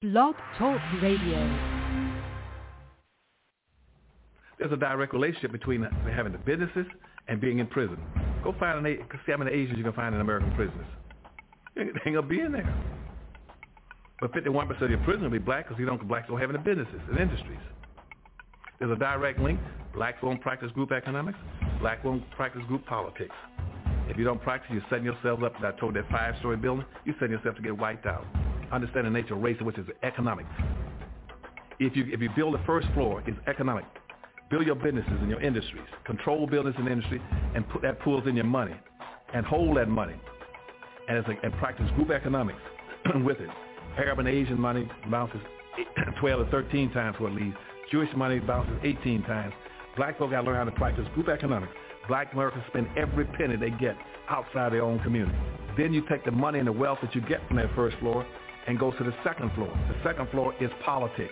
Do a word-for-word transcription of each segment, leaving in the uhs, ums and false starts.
Blog Talk Radio. There's a direct relationship between having the businesses and being in prison. Go find an see how many Asians you can find in American prisons. They ain't gonna be in there. But fifty-one percent of your prisoners will be black because you don't blacks don't have any businesses and industries. There's a direct link. Blacks won't practice group economics. Black won't practice group politics. If you don't practice, you're setting yourself up. I told that five-story building, you're setting yourself to get wiped out. Understand the nature of race, which is economics. If you if you build the first floor, it's economic. Build your businesses and your industries. Control business and industry, and put that pulls in your money, and hold that money, and it's like, and practice group economics with it. Arab and Asian money bounces twelve to thirteen times what it leaves. Jewish money bounces eighteen times. Black folk got to learn how to practice group economics. Black Americans spend every penny they get outside their own community. Then you take the money and the wealth that you get from that first floor and go to the second floor. The second floor is politics.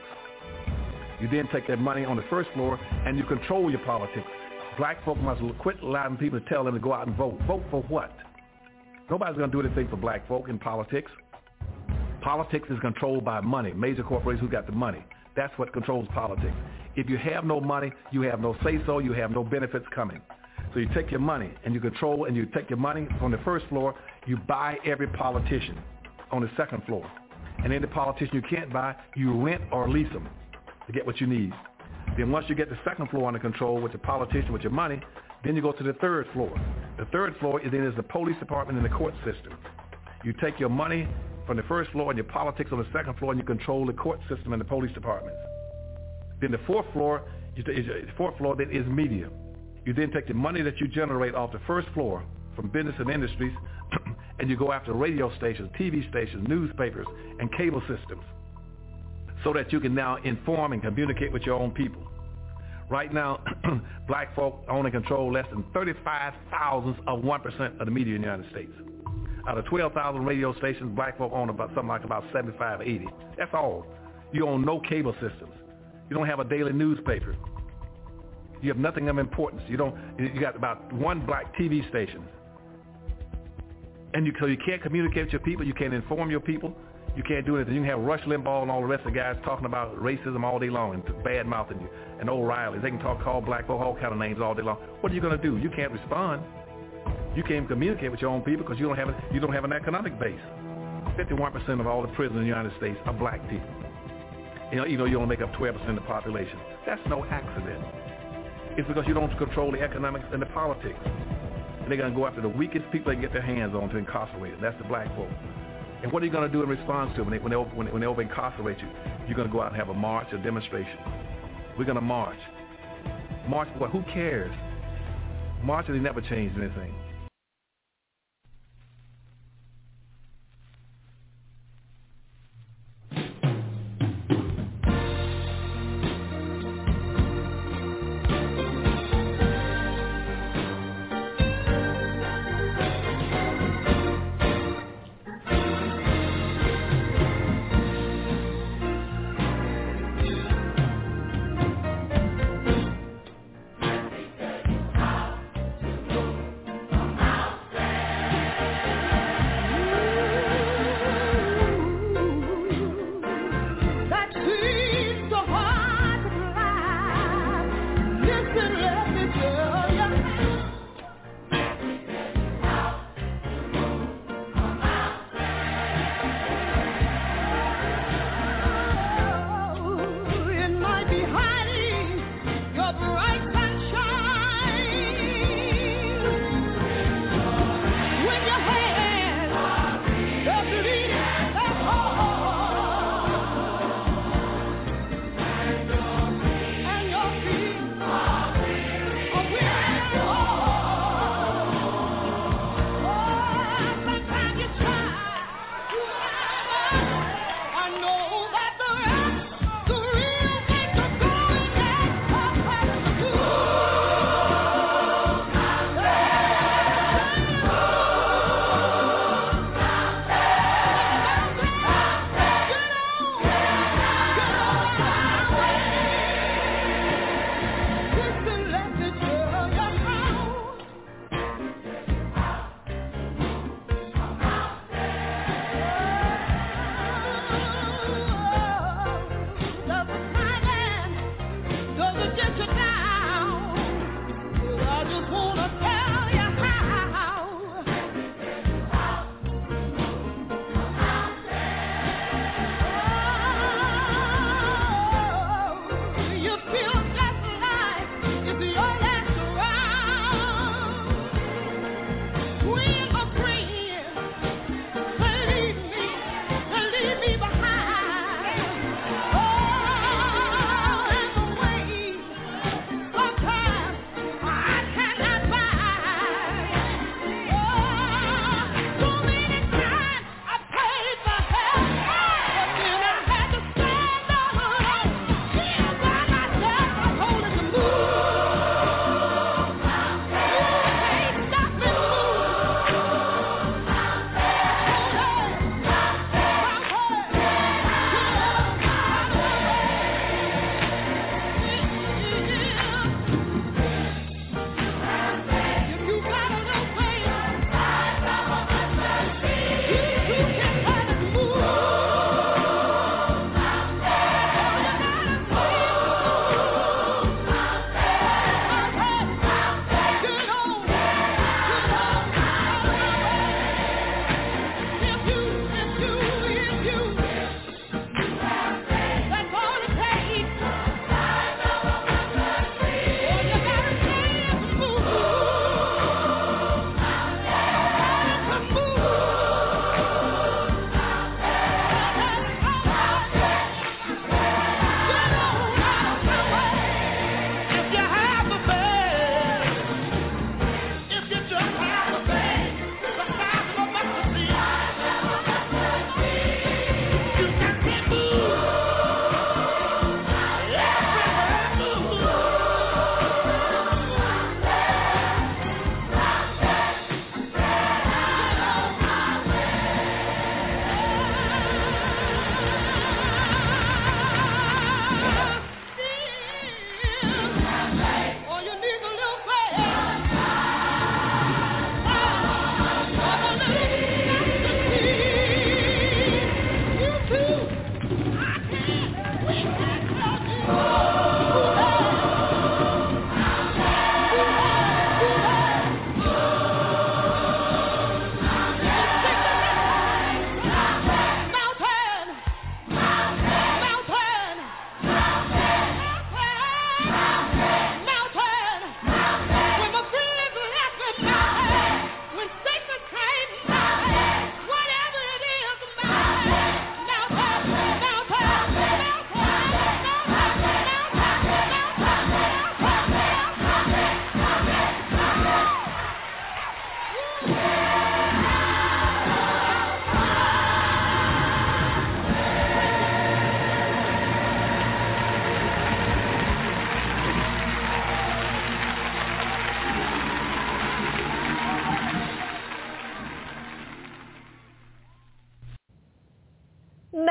You then take that money on the first floor and you control your politics. Black folk must quit allowing people to tell them to go out and vote. Vote for what? Nobody's going to do anything for black folk in politics. Politics is controlled by money, major corporations who got the money. That's what controls politics. If you have no money, you have no say-so, you have no benefits coming. So you take your money and you control, and you take your money on the first floor, you buy every politician on the second floor. And any politician you can't buy, you rent or lease them to get what you need. Then once you get the second floor under control with the politician, with your money, then you go to the third floor. The third floor is then is the police department and the court system. You take your money from the first floor and your politics on the second floor, and you control the court system and the police departments. Then the fourth floor, is the fourth floor then is media. You then take the money that you generate off the first floor from business and industries, and you go after radio stations, T V stations, newspapers, and cable systems, so that you can now inform and communicate with your own people. Right now, black folk own and control less than thirty-five thousandths of one percent of the media in the United States. Out of twelve thousand radio stations, black folk own about something like about seventy-five, eighty. That's all. You own no cable systems. You don't have a daily newspaper. You have nothing of importance. You don't. You got about one black T V station, and you so you can't communicate with your people. You can't inform your people. You can't do anything. You can have Rush Limbaugh and all the rest of the guys talking about racism all day long and bad mouthing you, and O'Reilly. They can talk, call black folk all kind of names all day long. What are you going to do? You can't respond. You can't communicate with your own people because you don't have a, you don't have an economic base. fifty-one percent of all the prisoners in the United States are black people. You know, you know you only make up twelve percent of the population. That's no accident. It's because you don't control the economics and the politics. And they're going to go after the weakest people they can get their hands on to incarcerate. That's the black folk. And what are you going to do in response to them when they, when they, when they, when they over incarcerate you? You're going to go out and have a march, a demonstration. We're going to march. March for what? Who cares? Marches, they never changed anything.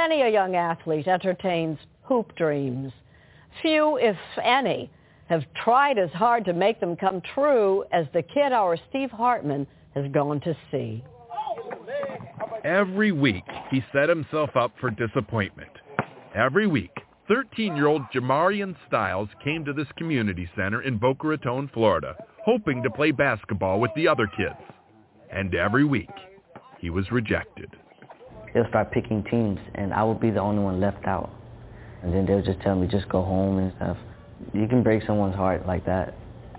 Many a young athlete entertains hoop dreams. Few, if any, have tried as hard to make them come true as the kid our Steve Hartman has gone to see. Every week, he set himself up for disappointment. Every week, thirteen-year-old Jamarian Styles came to this community center in Boca Raton, Florida, hoping to play basketball with the other kids. And every week, he was rejected. They'll start picking teams, and I would be the only one left out. And then they'll just tell me, just go home and stuff. You can break someone's heart like that.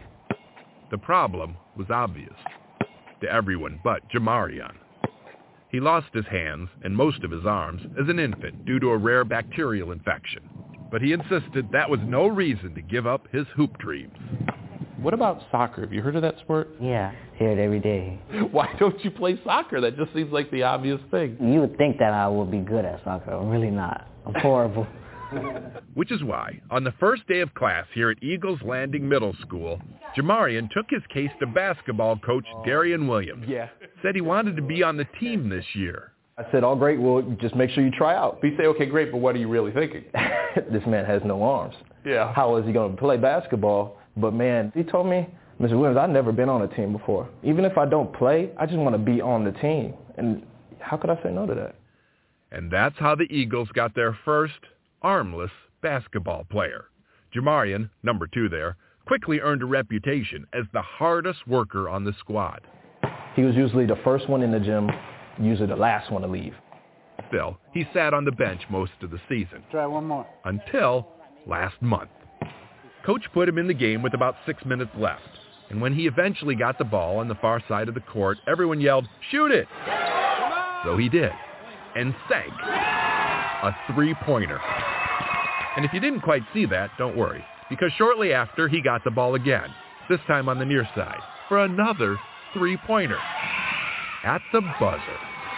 The problem was obvious to everyone but Jamarian. He lost his hands and most of his arms as an infant due to a rare bacterial infection. But he insisted that was no reason to give up his hoop dreams. What about soccer? Have you heard of that sport? Yeah, hear it every day. Why don't you play soccer? That just seems like the obvious thing. You would think that I would be good at soccer. I'm really not. I'm horrible. Which is why, on the first day of class here at Eagles Landing Middle School, Jamarian took his case to basketball coach Darian Williams. Yeah. Said he wanted to be on the team this year. I said, oh, great, well, just make sure you try out. But you say, okay, great, but what are you really thinking? This man has no arms. Yeah. How is he going to play basketball? But, man, he told me, Mister Williams, I've never been on a team before. Even if I don't play, I just want to be on the team. And how could I say no to that? And that's how the Eagles got their first armless basketball player. Jamarian, number two there, quickly earned a reputation as the hardest worker on the squad. He was usually the first one in the gym, usually the last one to leave. Still, he sat on the bench most of the season. Try one more. Until last month. Coach put him in the game with about six minutes left. And when he eventually got the ball on the far side of the court, everyone yelled, "Shoot it!" So he did. And sank a three-pointer. And if you didn't quite see that, don't worry, because shortly after he got the ball again, this time on the near side, for another three-pointer. At the buzzer.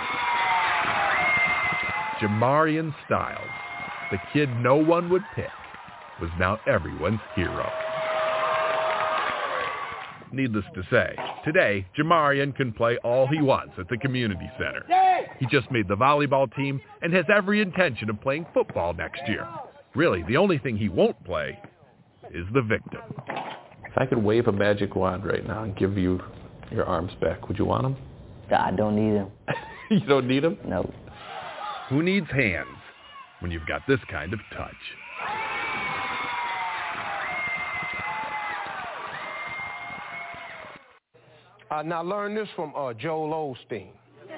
Jamarian Styles, the kid no one would pick, was now everyone's hero. Needless to say, today, Jamarian can play all he wants at the community center. He just made the volleyball team and has every intention of playing football next year. Really, the only thing he won't play is the victim. If I could wave a magic wand right now and give you your arms back, would you want them? I don't need them. You don't need them? No. Who needs hands when you've got this kind of touch? Uh, now learn this from uh, Joel Osteen.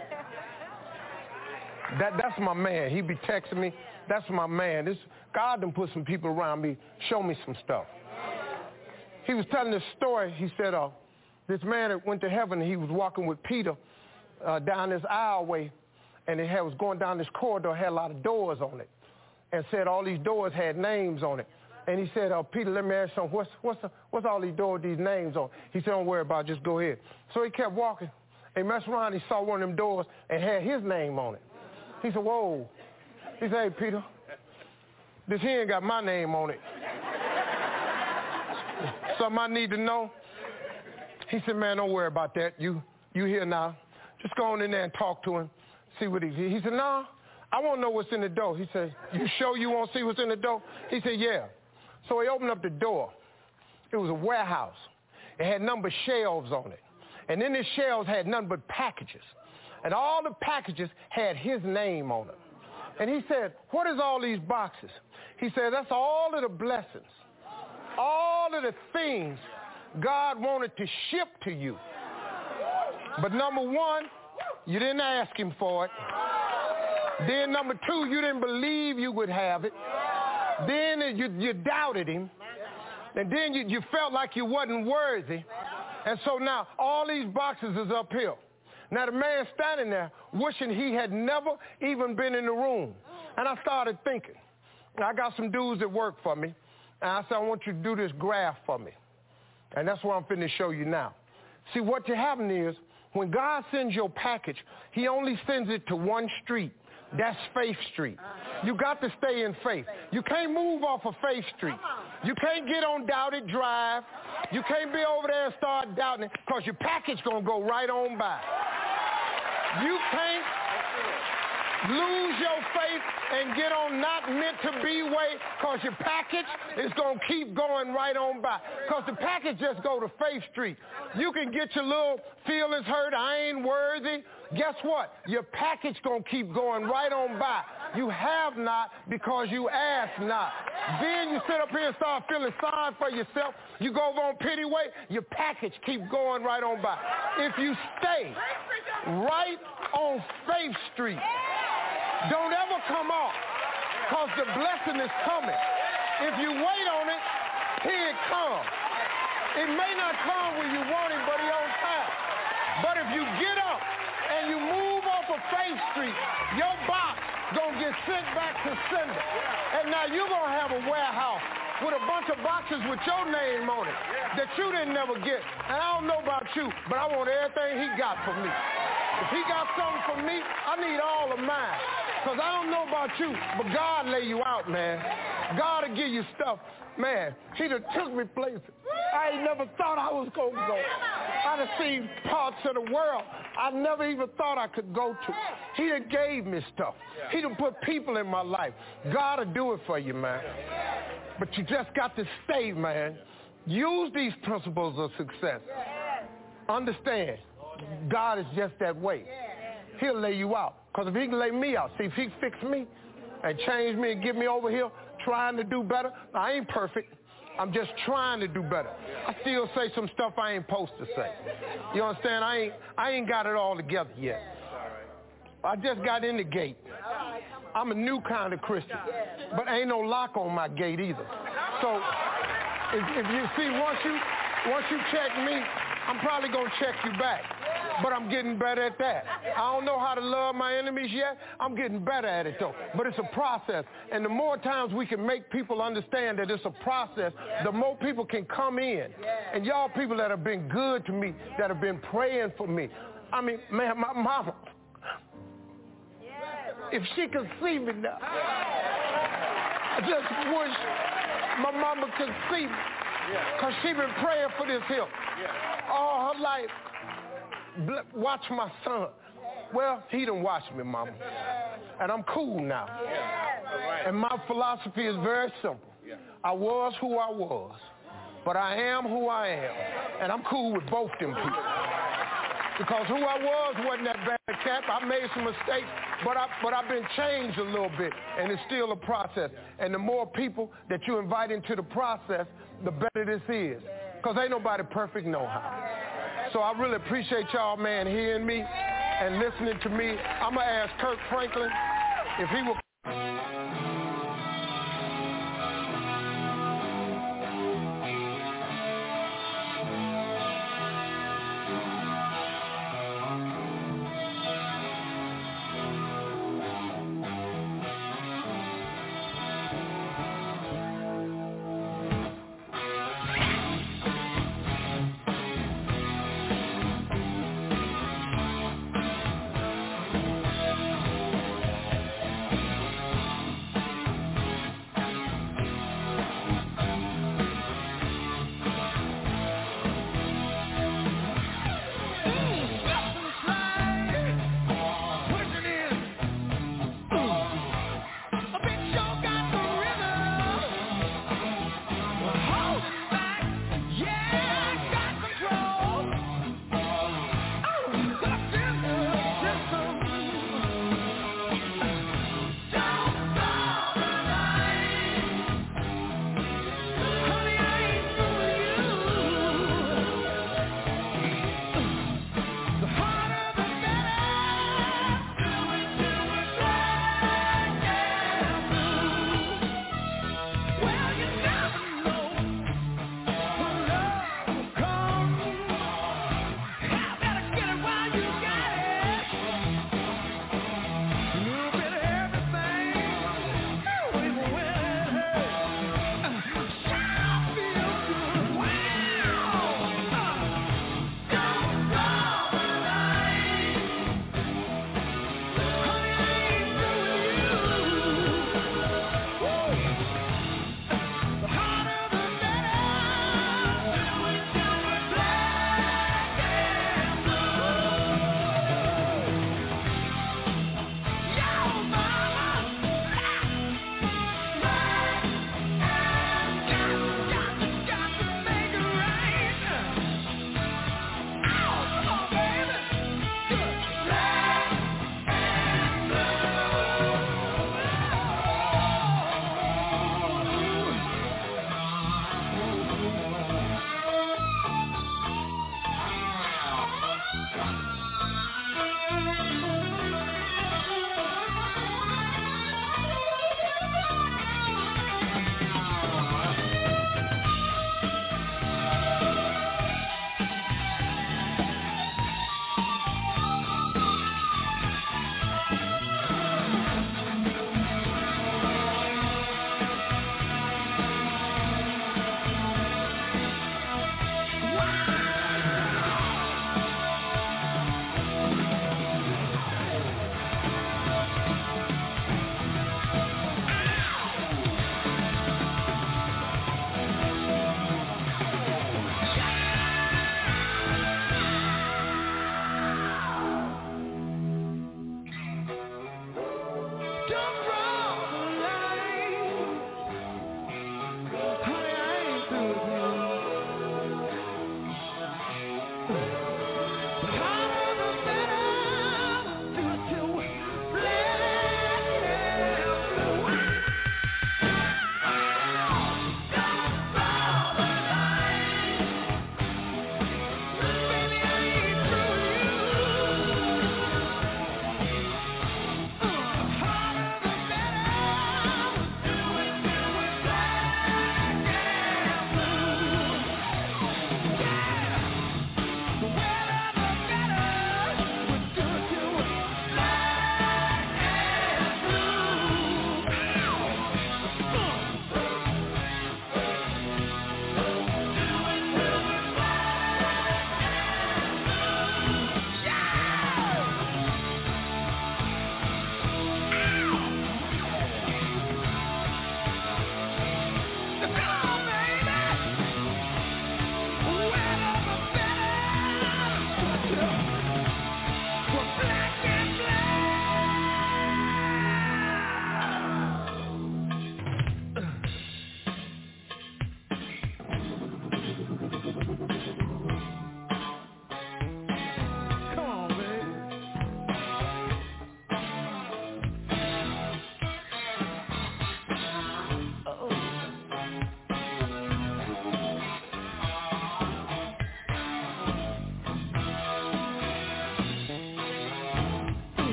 That that's my man. He be texting me. That's my man. This God done put some people around me, show me some stuff. He was telling this story. He said, uh, this man that went to heaven, he was walking with Peter uh, down this aisleway, and it had, was going down this corridor, had a lot of doors on it, and said all these doors had names on it. And he said, uh, Peter, let me ask you something. What's, what's, the, what's all these doors, these names on? He said, don't worry about it, just go ahead. So he kept walking. He messed around, he saw one of them doors and had his name on it. He said, whoa. He said, hey, Peter, this here ain't got my name on it. Something I need to know? He said, man, don't worry about that. You you here now. Just go on in there and talk to him, see what he's here. He said, no, I want to know what's in the door. He said, you sure you want to see what's in the door? He said, yeah. So he opened up the door. It was a warehouse. It had numbered shelves on it. And in the shelves had nothing but packages. And all the packages had his name on them. And he said, what is all these boxes? He said, that's all of the blessings, all of the things God wanted to ship to you. But number one, you didn't ask him for it. Then number two, you didn't believe you would have it. Then you, you doubted him. And then you, you felt like you wasn't worthy. And so now all these boxes is up here. Now the man standing there wishing he had never even been in the room. And I started thinking, I got some dudes that work for me. And I said, I want you to do this graph for me. And that's what I'm finna show you now. See, what happened is, when God sends your package, he only sends it to one street. That's Faith Street. You got to stay in faith. You can't move off of Faith Street. You can't get on Doubted Drive. You can't be over there and start doubting it, because your package going to go right on by. You can't, Lose your faith and get on not meant to be way, because your package is going to keep going right on by. Because the package just go to Faith Street. You can get your little feelings hurt, I ain't worthy. Guess what? Your package going to keep going right on by. You have not because you ask not. Then you sit up here and start feeling sorry for yourself. You go over on pity way, your package keep going right on by. If you stay right on Faith Street, don't ever come off, because the blessing is coming. If you wait on it, here it comes. It may not come when you want it, but it's on time. But if you get up and you move off of Faith Street, your box gonna get sent back to sender. And now you're gonna have a warehouse with a bunch of boxes with your name on it that you didn't never get. And I don't know about you, but I want everything he got for me. If he got something for me, I need all of mine. Because I don't know about you, but God lay you out, man. God will give you stuff. Man, he done took me places I ain't never thought I was going to go. I done seen parts of the world I never even thought I could go to. He done gave me stuff. He done put people in my life. God will do it for you, man. But you just got to stay, man. Use these principles of success. Understand, God is just that way. He'll lay you out. Because if he can lay me out, see, if he fix me and change me and get me over here trying to do better, I ain't perfect. I'm just trying to do better. I still say some stuff I ain't supposed to say. You understand? I ain't, I ain't got it all together yet. I just got in the gate. I'm a new kind of Christian, but ain't no lock on my gate either. So if, if you see, once you, once you check me, I'm probably going to check you back. But I'm getting better at that. I don't know how to love my enemies yet. I'm getting better at it, though. But it's a process. And the more times we can make people understand that it's a process, the more people can come in. And y'all people that have been good to me, that have been praying for me. I mean, man, my mama, if she could see me now, I just wish my mama could see me. Because she been praying for this here all her life. Watch my son. Well, he done watched me, mama. And I'm cool now. And my philosophy is very simple. I was who I was, but I am who I am. And I'm cool with both them people. Because who I was wasn't that bad, Cap. I made some mistakes, but, I, but I've been changed a little bit, and it's still a process. And the more people that you invite into the process, the better this is. Because ain't nobody perfect no how. So I really appreciate y'all, man, hearing me and listening to me. I'm going to ask Kirk Franklin if he will.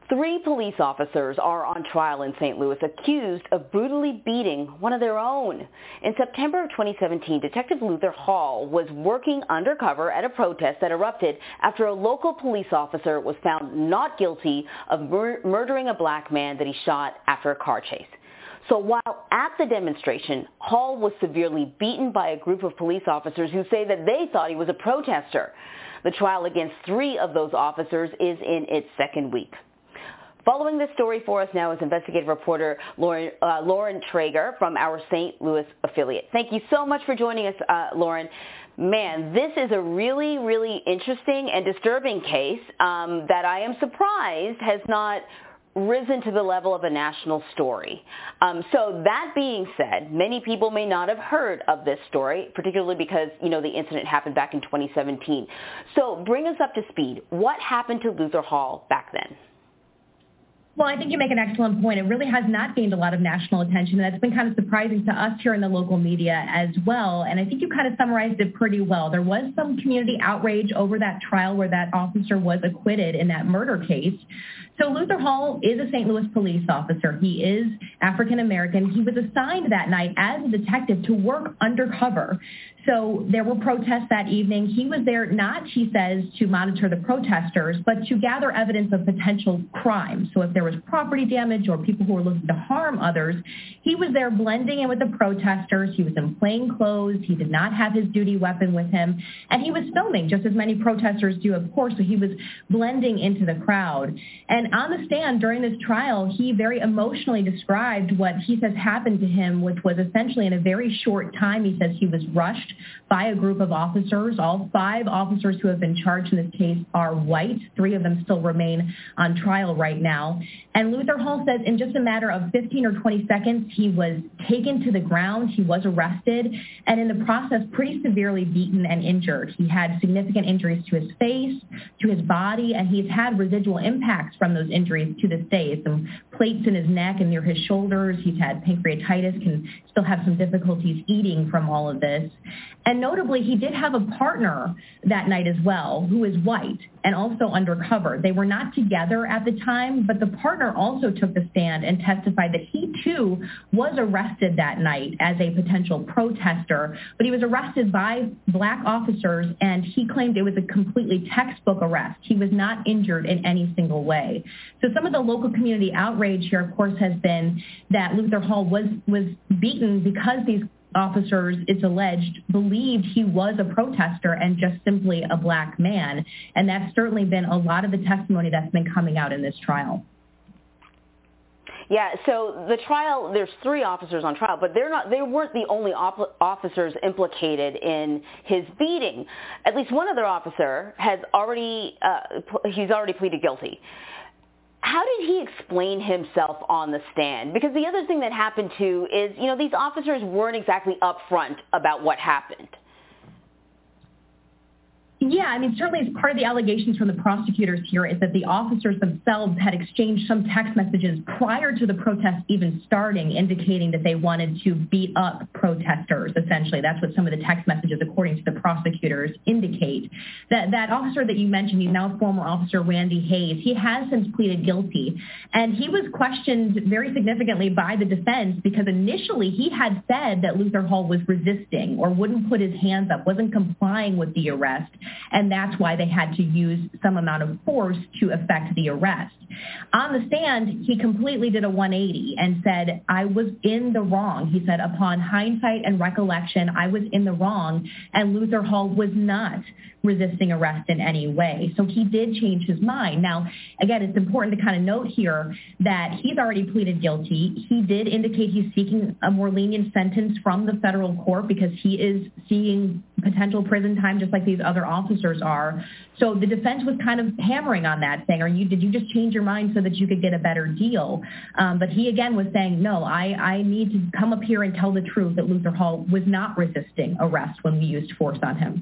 Three police officers are on trial in Saint Louis accused of brutally beating one of their own. In September of twenty seventeen, Detective Luther Hall was working undercover at a protest that erupted after a local police officer was found not guilty of mur- murdering a black man that he shot after a car chase. So while at the demonstration, Hall was severely beaten by a group of police officers who say that they thought he was a protester. The trial against three of those officers is in its second week. Following this story for us now is investigative reporter Lauren, uh, Lauren Traeger from our Saint Louis affiliate. Thank you so much for joining us, uh, Lauren. Man, this is a really, really interesting and disturbing case um, that I am surprised has not risen to the level of a national story. Um, so that being said, many people may not have heard of this story, particularly because, you know, the incident happened back in twenty seventeen. So bring us up to speed. What happened to Luther Hall back then? Well, I think you make an excellent point. It really has not gained a lot of national attention. That's been kind of surprising to us here in the local media as well. And I think you kind of summarized it pretty well. There was some community outrage over that trial where that officer was acquitted in that murder case. So Luther Hall is a Saint Louis police officer. He is African American. He was assigned that night as a detective to work undercover. So there were protests that evening. He was there not, he says, to monitor the protesters, but to gather evidence of potential crime. So if there was property damage or people who were looking to harm others, he was there blending in with the protesters. He was in plain clothes. He did not have his duty weapon with him. And he was filming, just as many protesters do, of course. So he was blending into the crowd. And on the stand during this trial, he very emotionally described what he says happened to him, which was essentially in a very short time. He says he was rushed by a group of officers. All five officers who have been charged in this case are white. Three of them still remain on trial right now. And Luther Hall says in just a matter of fifteen or twenty seconds, he was taken to the ground. He was arrested and in the process pretty severely beaten and injured. He had significant injuries to his face, to his body, and he's had residual impacts from those injuries to this day. Some plates in his neck and near his shoulders. He's had pancreatitis, can still have some difficulties eating from all of this. And notably, he did have a partner that night as well, who is white and also undercover. They were not together at the time, but the partner also took the stand and testified that he too was arrested that night as a potential protester, but he was arrested by black officers and he claimed it was a completely textbook arrest. He was not injured in any single way. So some of the local community outrage here, of course, has been that Luther Hall was, was beaten because these officers, it's alleged, believed he was a protester and just simply a black man. And that's certainly been a lot of the testimony that's been coming out in this trial. Yeah, so the trial, there's three officers on trial, but they're not, they weren't the only op- officers implicated in his beating. At least one other officer has already, uh, he's already pleaded guilty. How did he explain himself on the stand? Because the other thing that happened too is, you know, these officers weren't exactly upfront about what happened. Yeah, I mean, certainly as part of the allegations from the prosecutors here is that the officers themselves had exchanged some text messages prior to the protest even starting, indicating that they wanted to beat up protesters, essentially. That's what some of the text messages, according to the prosecutors, indicate. That that officer that you mentioned, he's now former officer Randy Hayes, he has since pleaded guilty. And he was questioned very significantly by the defense because initially he had said that Luther Hall was resisting or wouldn't put his hands up, wasn't complying with the arrest. And that's why they had to use some amount of force to effect the arrest. On the stand, he completely did a one eighty and said, I was in the wrong. He said, upon hindsight and recollection, I was in the wrong, and Luther Hall was not resisting arrest in any way. So he did change his mind. Now, again, it's important to kind of note here that he's already pleaded guilty. He did indicate he's seeking a more lenient sentence from the federal court because he is seeing potential prison time just like these other officers are. So the defense was kind of hammering on that, saying, "Are you? Did you just change your mind so that you could get a better deal?" Um, but he again was saying, "No, I, I need to come up here and tell the truth that Luther Hall was not resisting arrest when we used force on him."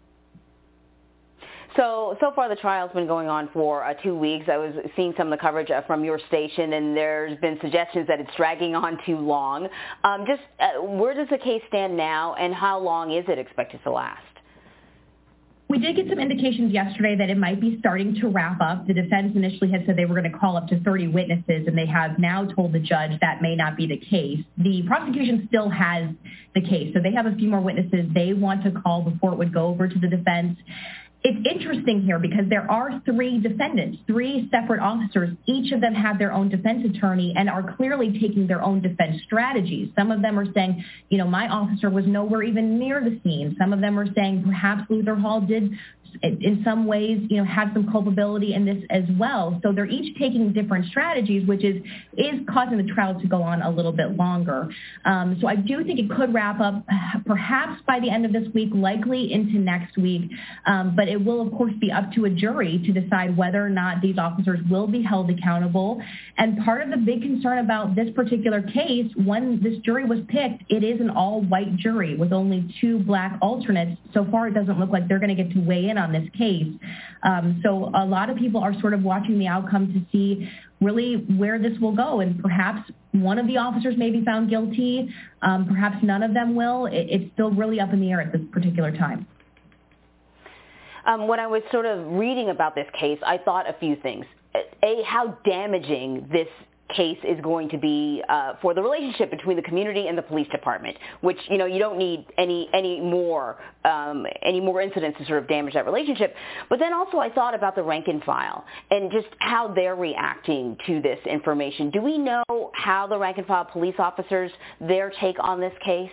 So, so far the trial's been going on for uh, two weeks. I was seeing some of the coverage uh, from your station, and there's been suggestions that it's dragging on too long. Um, just uh, where does the case stand now, and how long is it expected to last? We did get some indications yesterday that it might be starting to wrap up. The defense initially had said they were going to call up to thirty witnesses, and they have now told the judge that may not be the case. The prosecution still has the case, so they have a few more witnesses they want to call before it would go over to the defense. It's interesting here because there are three defendants, three separate officers. Each of them have their own defense attorney and are clearly taking their own defense strategies. Some of them are saying, you know, my officer was nowhere even near the scene. Some of them are saying perhaps Luther Hall did in some ways, you know, have some culpability in this as well. So they're each taking different strategies, which is is causing the trial to go on a little bit longer. Um, so I do think it could wrap up perhaps by the end of this week, likely into next week. Um, but it will, of course, be up to a jury to decide whether or not these officers will be held accountable. And part of the big concern about this particular case, when this jury was picked, it is an all-white jury with only two black alternates. So far, it doesn't look like they're going to get to weigh in on this case. Um, so a lot of people are sort of watching the outcome to see really where this will go. And perhaps one of the officers may be found guilty. Um, perhaps none of them will. It, it's still really up in the air at this particular time. Um, when I was sort of reading about this case, I thought a few things. A, how damaging this case is going to be uh, for the relationship between the community and the police department, which, you know, you don't need any any more um, any more incidents to sort of damage that relationship. But then also I thought about the rank and file and just how they're reacting to this information. Do we know how the rank and file police officers, their take on this case?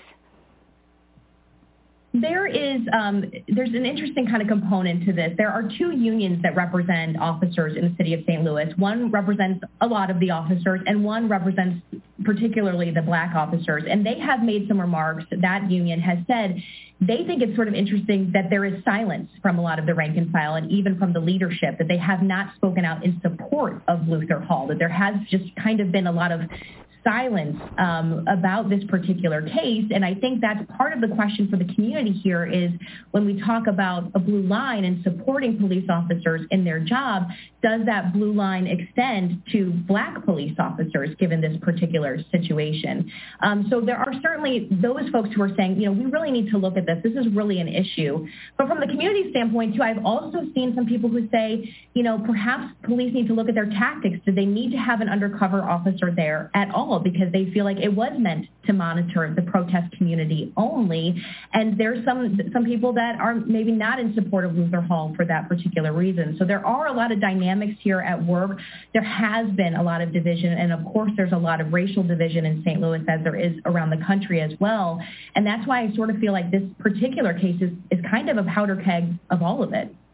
There is, um, there's an interesting kind of component to this. There are two unions that represent officers in the city of Saint Louis. One represents a lot of the officers, and one represents particularly the black officers. And they have made some remarks. That union has said they think it's sort of interesting that there is silence from a lot of the rank and file and even from the leadership, that they have not spoken out in support of Luther Hall, that there has just kind of been a lot of silence um, about this particular case. And I think that's part of the question for the community here is when we talk about a blue line and supporting police officers in their job, does that blue line extend to black police officers given this particular situation? Um, so there are certainly those folks who are saying, you know, we really need to look at this. This is really an issue. But from the community standpoint, too, I've also seen some people who say, you know, perhaps police need to look at their tactics. Do they need to have an undercover officer there at all? Because they feel like it was meant to monitor the protest community only. And there's some some people that are maybe not in support of Luther Hall for that particular reason. So there are a lot of dynamics here at work. There has been a lot of division. And of course, there's a lot of racial division in Saint Louis as there is around the country as well. And that's why I sort of feel like this particular case is, is kind of a powder keg of all of it.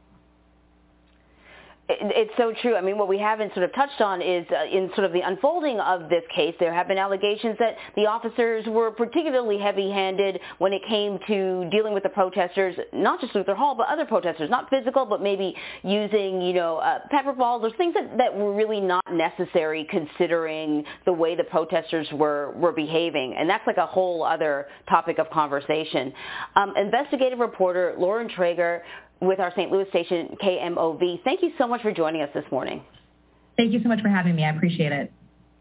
It's so true. I mean, what we haven't sort of touched on is uh, in sort of the unfolding of this case, there have been allegations that the officers were particularly heavy-handed when it came to dealing with the protesters, not just Luther Hall, but other protesters, not physical, but maybe using, you know, uh, pepper balls or things that, that were really not necessary considering the way the protesters were, were behaving. And that's like a whole other topic of conversation. Um, investigative reporter Lauren Traeger with our Saint Louis station, K M O V. Thank you so much for joining us this morning. Thank you so much for having me. I appreciate it.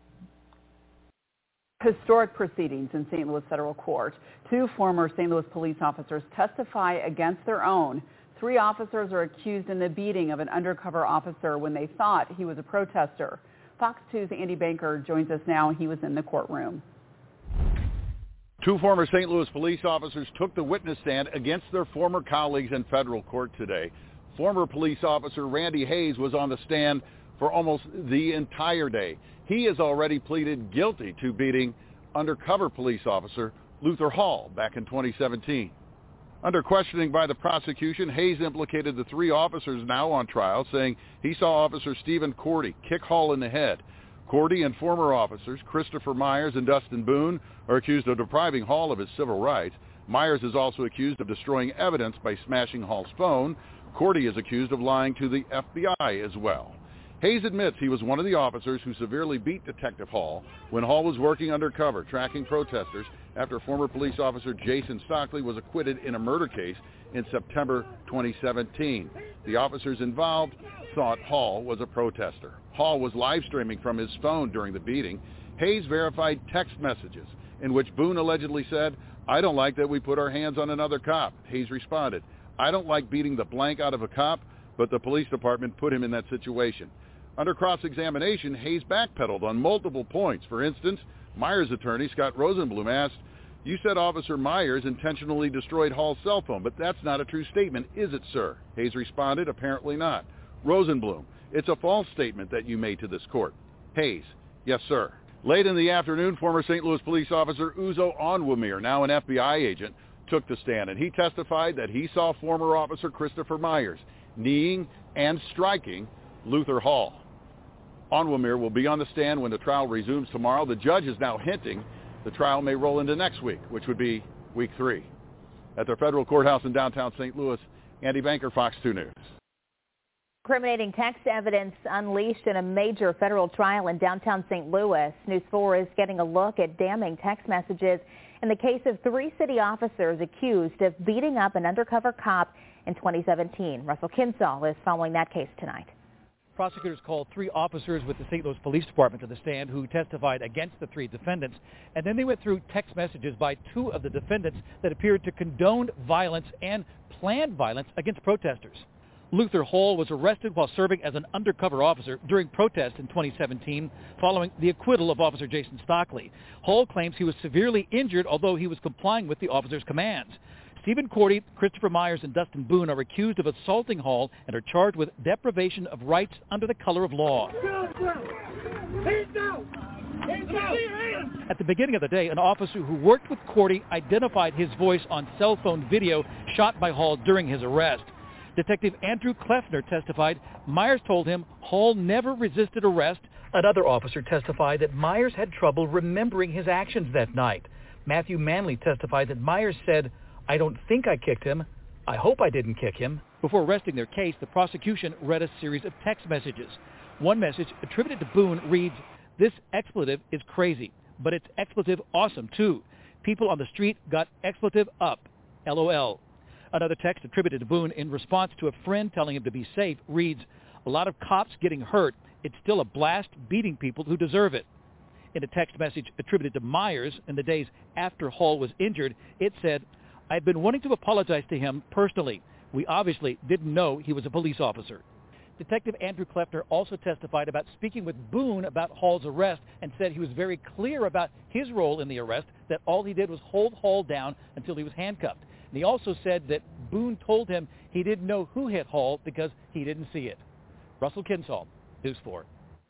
Historic proceedings in Saint Louis Federal Court. Two former Saint Louis police officers testify against their own. Three officers are accused in the beating of an undercover officer when they thought he was a protester. Fox two's Andy Banker joins us now. He was in the courtroom. Two former Saint Louis police officers took the witness stand against their former colleagues in federal court today. Former police officer Randy Hayes was on the stand for almost the entire day. He has already pleaded guilty to beating undercover police officer Luther Hall back in twenty seventeen. Under questioning by the prosecution, Hayes implicated the three officers now on trial, saying he saw Officer Stephen Cordy kick Hall in the head. Cordy and former officers Christopher Myers and Dustin Boone are accused of depriving Hall of his civil rights. Myers is also accused of destroying evidence by smashing Hall's phone. Cordy is accused of lying to the F B I as well. Hayes admits he was one of the officers who severely beat Detective Hall when Hall was working undercover tracking protesters after former police officer Jason Stockley was acquitted in a murder case in September twenty seventeen. The officers involved thought Hall was a protester. Hall was live streaming from his phone during the beating. Hayes verified text messages in which Boone allegedly said, "I don't like that we put our hands on another cop." Hayes responded, I don't like beating the blank out of a cop, but the police department put him in that situation. Under cross-examination, Hayes backpedaled on multiple points. For instance, Myers' attorney, Scott Rosenblum, asked, "You said Officer Myers intentionally destroyed Hall's cell phone, but that's not a true statement, is it, sir?" Hayes responded, "Apparently not." Rosenblum, "It's a false statement that you made to this court." Hayes, "Yes, sir." Late in the afternoon, former Saint Louis police officer Uzo Onwumere, now an F B I agent, took the stand, and he testified that he saw former officer Christopher Myers kneeing and striking Luther Hall. Onwumere will be on the stand when the trial resumes tomorrow. The judge is now hinting the trial may roll into next week, which would be week three. At the federal courthouse in downtown Saint Louis, Andy Banker, Fox two News. Incriminating text evidence unleashed in a major federal trial in downtown Saint Louis. News four is getting a look at damning text messages in the case of three city officers accused of beating up an undercover cop in twenty seventeen. Russell Kinsall is following that case tonight. Prosecutors called three officers with the Saint Louis Police Department to the stand who testified against the three defendants, and then they went through text messages by two of the defendants that appeared to condone violence and planned violence against protesters. Luther Hall was arrested while serving as an undercover officer during protests in twenty seventeen following the acquittal of Officer Jason Stockley. Hall claims he was severely injured, although he was complying with the officer's commands. Stephen Cordy, Christopher Myers, and Dustin Boone are accused of assaulting Hall and are charged with deprivation of rights under the color of law. At the beginning of the day, an officer who worked with Cordy identified his voice on cell phone video shot by Hall during his arrest. Detective Andrew Kleffner testified Myers told him Hall never resisted arrest. Another officer testified that Myers had trouble remembering his actions that night. Matthew Manley testified that Myers said, "I don't think I kicked him. I hope I didn't kick him." Before resting their case, the prosecution read a series of text messages. One message attributed to Boone reads, "This expletive is crazy, but it's expletive awesome too. People on the street got expletive up. L O L." Another text attributed to Boone in response to a friend telling him to be safe reads, "A lot of cops getting hurt. It's still a blast beating people who deserve it." In a text message attributed to Myers in the days after Hall was injured, it said, "I've been wanting to apologize to him personally. We obviously didn't know he was a police officer." Detective Andrew Kleffner also testified about speaking with Boone about Hall's arrest and said he was very clear about his role in the arrest, that all he did was hold Hall down until he was handcuffed. And he also said that Boone told him he didn't know who hit Hall because he didn't see it. Russell Kinsall, News four.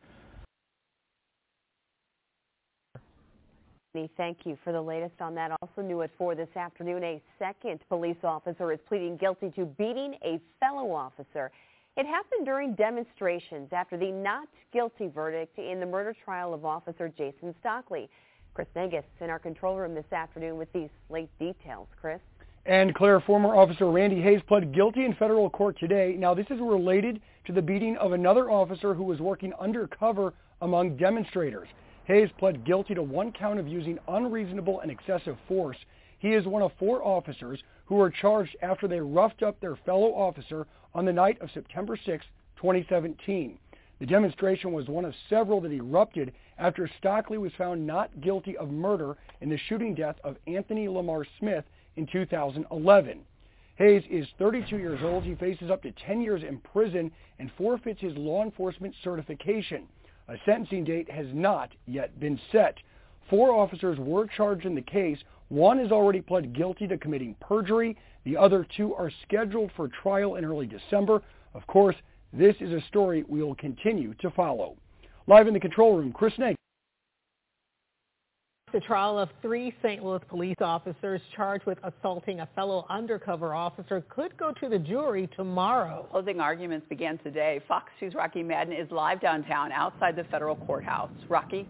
Thank you for the latest on that. Also new at four this afternoon, a second police officer is pleading guilty to beating a fellow officer. It happened during demonstrations after the not guilty verdict in the murder trial of Officer Jason Stockley. Chris Negus in our control room this afternoon with these late details. Chris? And Claire, former Officer Randy Hayes pled guilty in federal court today. Now, this is related to the beating of another officer who was working undercover among demonstrators. Hayes pled guilty to one count of using unreasonable and excessive force. He is one of four officers who were charged after they roughed up their fellow officer on the night of September sixth, twenty seventeen. The demonstration was one of several that erupted after Stockley was found not guilty of murder in the shooting death of Anthony Lamar Smith in two thousand eleven. Hayes is thirty-two years old. He faces up to ten years in prison and forfeits his law enforcement certification. A sentencing date has not yet been set. Four officers were charged in the case. One has already pled guilty to committing perjury. The other two are scheduled for trial in early December. Of course, this is a story we will continue to follow. Live in the control room, Chris Nag. The trial of three Saint Louis police officers charged with assaulting a fellow undercover officer could go to the jury tomorrow. Closing arguments began today. Fox two's Rocky Madden is live downtown outside the federal courthouse. Rocky?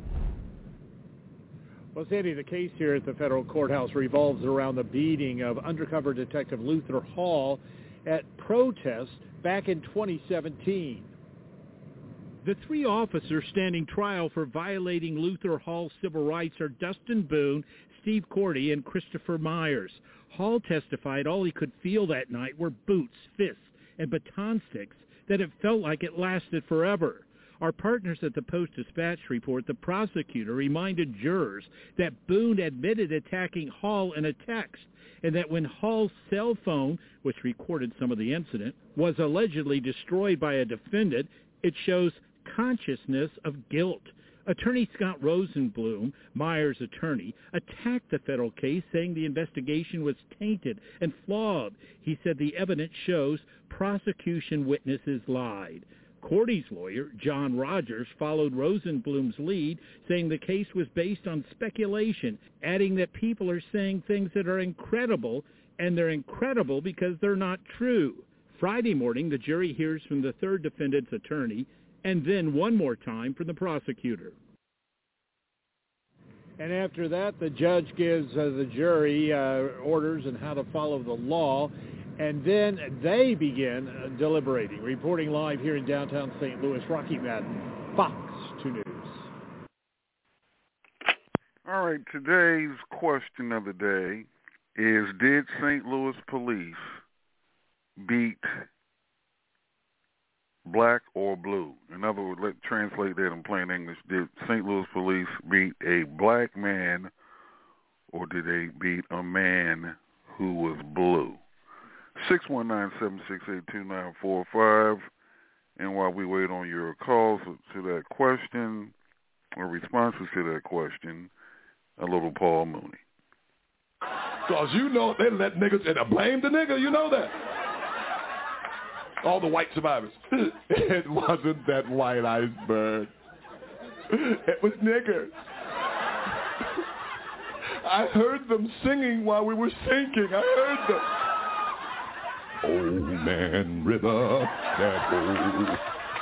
Well, Sandy, the case here at the federal courthouse revolves around the beating of undercover detective Luther Hall at protests back in twenty seventeen. The three officers standing trial for violating Luther Hall's civil rights are Dustin Boone, Steve Cordy, and Christopher Myers. Hall testified all he could feel that night were boots, fists, and baton sticks, that it felt like it lasted forever. Our partners at the Post-Dispatch report the prosecutor reminded jurors that Boone admitted attacking Hall in a text, and that when Hall's cell phone, which recorded some of the incident, was allegedly destroyed by a defendant, it shows consciousness of guilt. Attorney Scott Rosenblum, Myers' attorney, attacked the federal case, saying the investigation was tainted and flawed. He said the evidence shows prosecution witnesses lied. Cordy's lawyer, John Rogers, followed Rosenblum's lead, saying the case was based on speculation, adding that people are saying things that are incredible, and they're incredible because they're not true. Friday morning, the jury hears from the third defendant's attorney, and then one more time from the prosecutor. And after that, the judge gives uh, the jury uh, orders on how to follow the law, and then they begin uh, deliberating. Reporting live here in downtown Saint Louis, Rocky Madden, Fox two News. All right, today's question of the day is, did Saint Louis police beat black or blue? In other words, let's translate that in plain English. Did Saint Louis police beat a black man, or did they beat a man who was blue? six one nine, seven six eight, two nine four five. And while we wait on your calls to that question, or responses to that question, a little Paul Mooney. Because you know they let niggas, and I blame the nigga, you know that. All the white survivors. It wasn't that white iceberg. It was niggers. I heard them singing while we were sinking. I heard them. Old Man River, that old.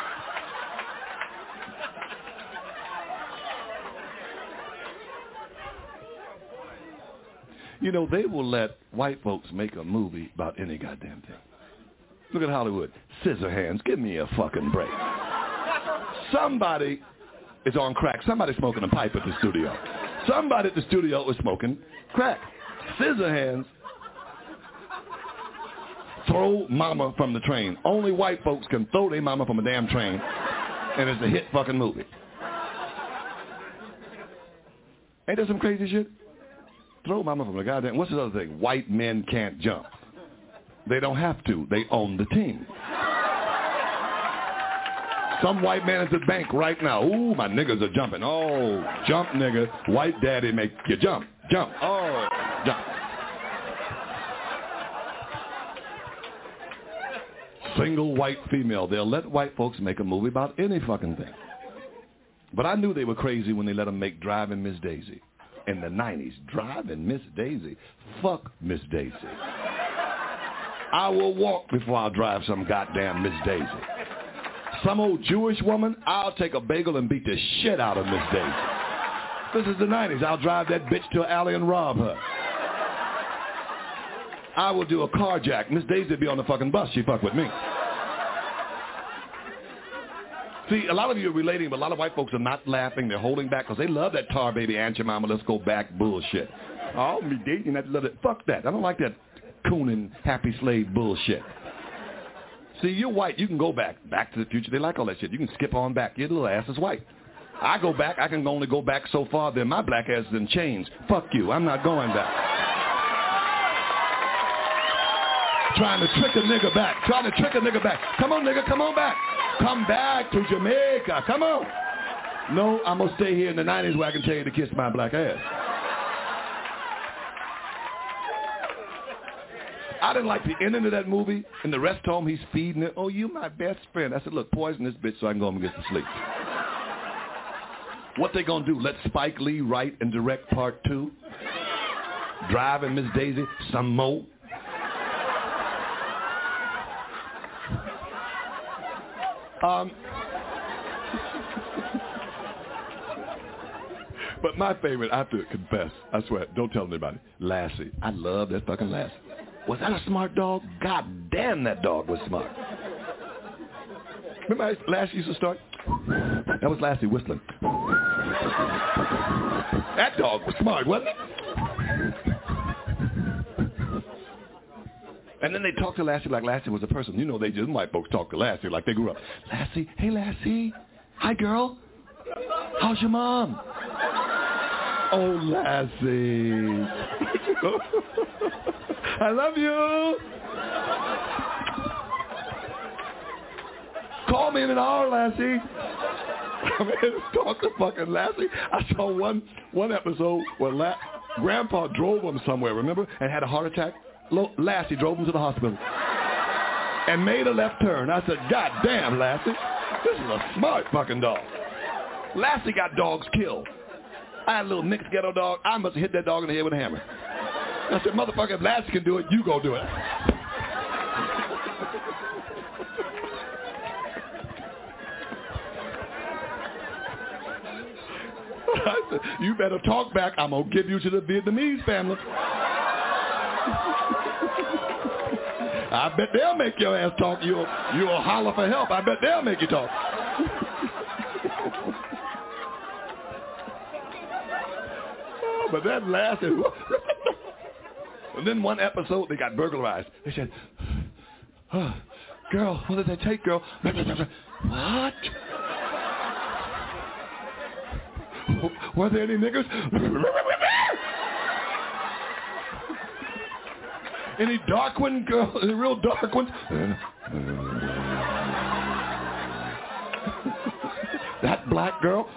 You know, they will let white folks make a movie about any goddamn thing. Look at Hollywood. Scissorhands, give me a fucking break. Somebody is on crack. Somebody's smoking a pipe at the studio. Somebody at the studio is smoking crack. Scissorhands throw mama from the train. Only white folks can throw their mama from a damn train, and it's a hit fucking movie. Ain't that some crazy shit? Throw mama from the goddamn... What's the other thing? White men can't jump. They don't have to. They own the team. Some white man is at the bank right now. Ooh, my niggas are jumping. Oh, jump, nigga. White daddy make you jump. Jump. Oh, jump. Single white female. They'll let white folks make a movie about any fucking thing. But I knew they were crazy when they let them make Driving Miss Daisy. In the nineties, Driving Miss Daisy. Fuck Miss Daisy. I will walk before I drive some goddamn Miss Daisy. Some old Jewish woman, I'll take a bagel and beat the shit out of Miss Daisy. This is the nineties. I'll drive that bitch to an alley and rob her. I will do a carjack. Miss Daisy will be on the fucking bus. She fuck with me. See, a lot of you are relating, but a lot of white folks are not laughing. They're holding back because they love that tar baby Aunt Your Mama, let's go back bullshit. Oh, me dating, I love it. Fuck that. I don't like that cooning happy slave bullshit. See, you're white. You can go back. Back to the Future. They like all that shit. You can skip on back. Your little ass is white. I go back. I can only go back so far. Then my black ass is in chains. Fuck you. I'm not going back. Trying to trick a nigga back. Trying to trick a nigga back. Come on, nigga. Come on back. Come back to Jamaica. Come on. No, I'm going to stay here in the nineties where I can tell you to kiss my black ass. I didn't like the ending of that movie. In the rest home, he's feeding it. Oh, you my best friend. I said, look, poison this bitch so I can go home and get some sleep. What they going to do? Let Spike Lee write and direct part two? Driving Miss Daisy some more? Um, but my favorite, I have to confess, I swear, don't tell anybody, Lassie. I love that fucking Lassie. Was that a smart dog? God damn, that dog was smart. Remember how Lassie used to start? That was Lassie whistling. That dog was smart, wasn't it? And then they talk to Lassie like Lassie was a person. You know, they just, white folks talk to Lassie like they grew up. Lassie, hey, Lassie, Hi, girl. How's your mom? Oh, Lassie. I love you. Call me in an hour, Lassie. I mean, talk to fucking Lassie. I saw one one episode where La- Grandpa drove him somewhere, remember, and had a heart attack. Lo- Lassie drove him to the hospital and made a left turn. I said, God damn, Lassie, this is a smart fucking dog. Lassie got dogs killed. I had a little mixed ghetto dog. I must have hit that dog in the head with a hammer. I said, motherfucker, if Lassie can do it, you go do it. I said, you better talk back. I'm going to give you to the Vietnamese family. I bet they'll make your ass talk. You'll, you'll holler for help. I bet they'll make you talk. Oh, but that lasted. And then one episode, they got burglarized. They said, oh, girl, what did they take, girl? What? Were there any niggers? Any dark one, girl? Any real dark ones? That black girl?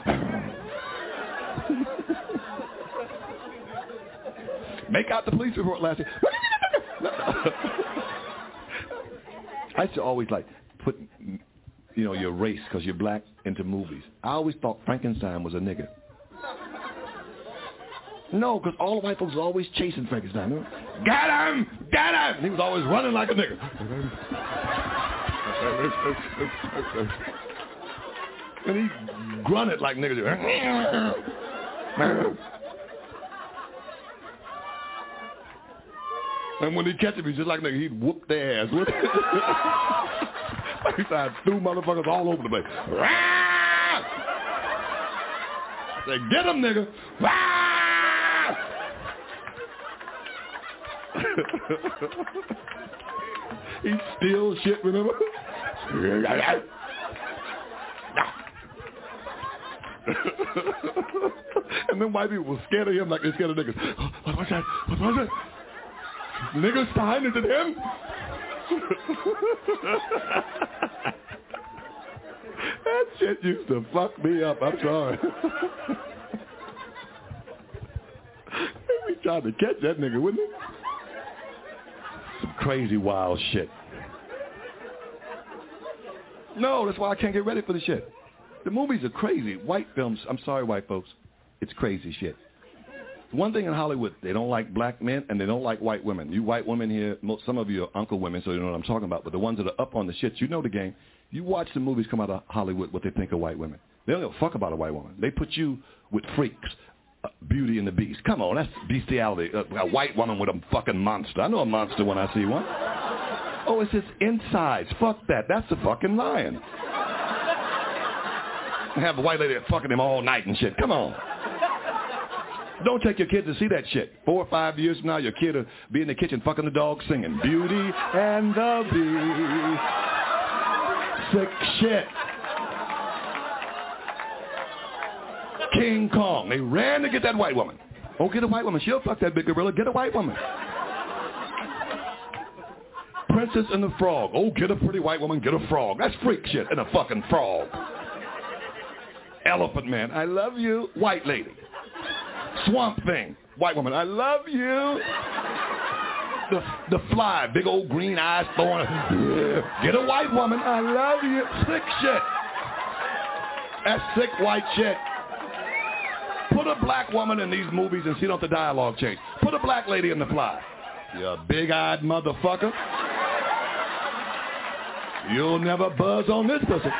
Make out the police report last year. I used to always like put, you know, your race because you're black into movies. I always thought Frankenstein was a nigger. No, because all the white folks were always chasing Frankenstein. Remember? Got him! Got him! And he was always running like a nigger. And he grunted like niggas do. And when he catch him, he's just like nigga. He'd whoop their ass. He started threw motherfuckers all over the place. Say, get him, nigga. He steals shit, remember? And then white people were scared of him like they scared of niggas. What was that? What was it? Niggas behind it to him? That shit used to fuck me up. I'm sorry. We tried to catch that nigga, wouldn't it? Some crazy wild shit. No, that's why I can't get ready for the shit. The movies are crazy. White films, I'm sorry, white folks, it's crazy shit. One thing in Hollywood, they don't like black men and they don't like white women. You white women here, most, some of you are uncle women, so you know what I'm talking about. But the ones that are up on the shit, you know the game. You watch the movies come out of Hollywood, what they think of white women. They don't give a fuck about a white woman. They put you with freaks. Uh, Beauty and the Beast. Come on, that's bestiality. Uh, a white woman with a fucking monster. I know a monster when I see one. Oh, it's his insides. Fuck that. That's a fucking lion. Have a white lady fucking him all night and shit. Come on. Don't take your kids to see that shit. Four or five years from now, your kid will be in the kitchen fucking the dog singing Beauty and the Beast. Sick shit. King Kong. They ran to get that white woman. Oh, get a white woman. She'll fuck that big gorilla. Get a white woman. Princess and the Frog. Oh, get a pretty white woman. Get a frog. That's freak shit. And a fucking frog. Elephant Man. I love you. White lady. Swamp Thing. White woman. I love you. The, the Fly. Big old green eyes throwing. Get a white woman. I love you. Sick shit. That's sick white shit. Put a black woman in these movies and see don't the dialogue change. Put a black lady in The Fly. You big-eyed motherfucker. You'll never buzz on this pussy.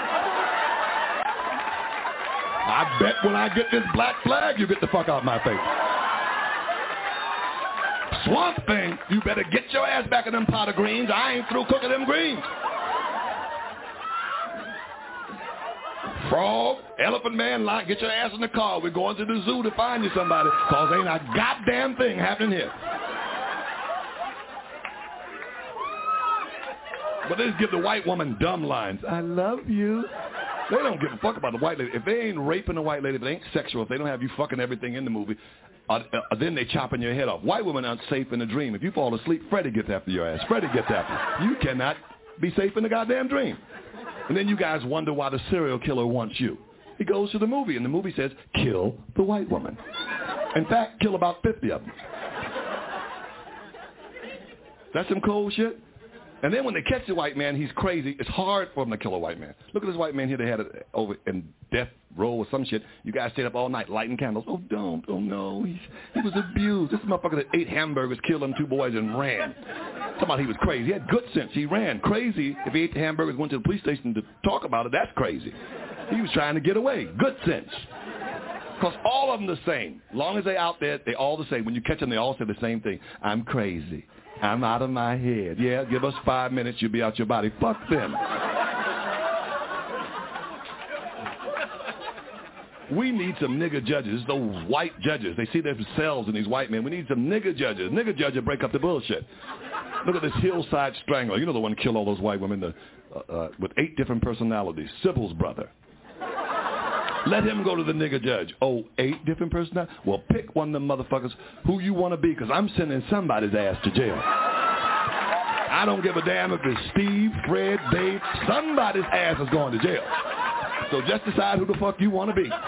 I bet when I get this black flag, you get the fuck out my face. Swamp Thing, you better get your ass back in them pot of greens. I ain't through cooking them greens. Frog, Elephant Man, line, get your ass in the car. We're going to the zoo to find you somebody, because ain't a goddamn thing happening here. But they just give the white woman dumb lines. I love you. They don't give a fuck about the white lady. If they ain't raping a white lady, if they ain't sexual, if they don't have you fucking everything in the movie, uh, uh, then they chopping your head off. White women aren't safe in a dream. If you fall asleep, Freddie gets after your ass. Freddie gets after you. You cannot be safe in the goddamn dream. And then you guys wonder why the serial killer wants you. He goes to the movie, and the movie says, kill the white woman. In fact, kill about fifty of them. That's some cold shit. And then when they catch the white man, he's crazy. It's hard for them to kill a white man. Look at this white man here. They had it over in death row or some shit. You guys stayed up all night lighting candles. Oh, don't. Oh, no. He's, he was abused. This motherfucker that ate hamburgers, killed them two boys, and ran. Somebody, he was crazy. He had good sense. He ran. Crazy. If he ate the hamburgers, went to the police station to talk about it, that's crazy. He was trying to get away. Good sense. Because all of them the same. As long as they're out there, they all the same. When you catch them, they all say the same thing. I'm crazy. I'm out of my head. Yeah, give us five minutes, you'll be out your body. Fuck them. We need some nigger judges. Those white judges. They see themselves in these white men. We need some nigger judges. Nigger judges break up the bullshit. Look at this hillside strangler. You know the one who killed all those white women the, uh, uh, with eight different personalities. Sybil's brother. Let him go to the nigger judge. Oh, eight different personalities? Well, pick one of them motherfuckers who you want to be, because I'm sending somebody's ass to jail. I don't give a damn if it's Steve, Fred, Dave. Somebody's ass is going to jail. So just decide who the fuck you want to be.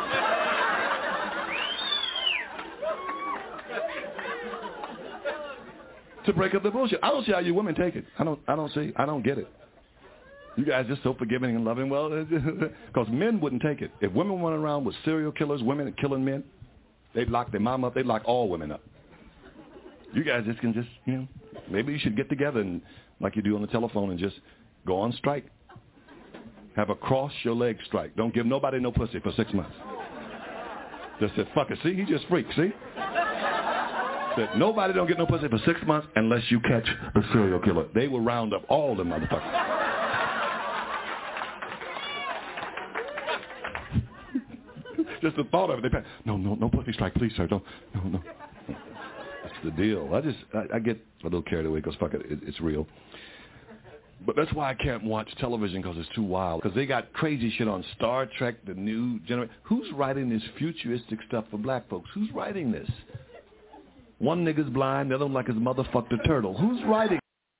To break up the bullshit. I don't see how you women take it. I don't, I don't see. I don't get it. You guys just so forgiving and loving. Well, because men wouldn't take it. If women went around with serial killers, women killing men, they'd lock their mom up. They'd lock all women up. You guys just can just, you know, maybe you should get together and, like you do on the telephone, and just go on strike. Have a cross your leg strike. Don't give nobody no pussy for six months. Just said, fuck it. See, he just freaked. See? Said, nobody don't get no pussy for six months unless you catch the serial killer. They will round up all the motherfuckers. Just the thought of it. They pass. No, no, no pussy strike, please, sir. Don't, no, no. That's the deal. I just, I, I get a little carried away because fuck it, it, it's real. But that's why I can't watch television, because it's too wild. Because they got crazy shit on Star Trek, the new generation. Who's writing this futuristic stuff for black folks? Who's writing this? One nigga's blind, the other one like his mother fucked a turtle. Who's writing?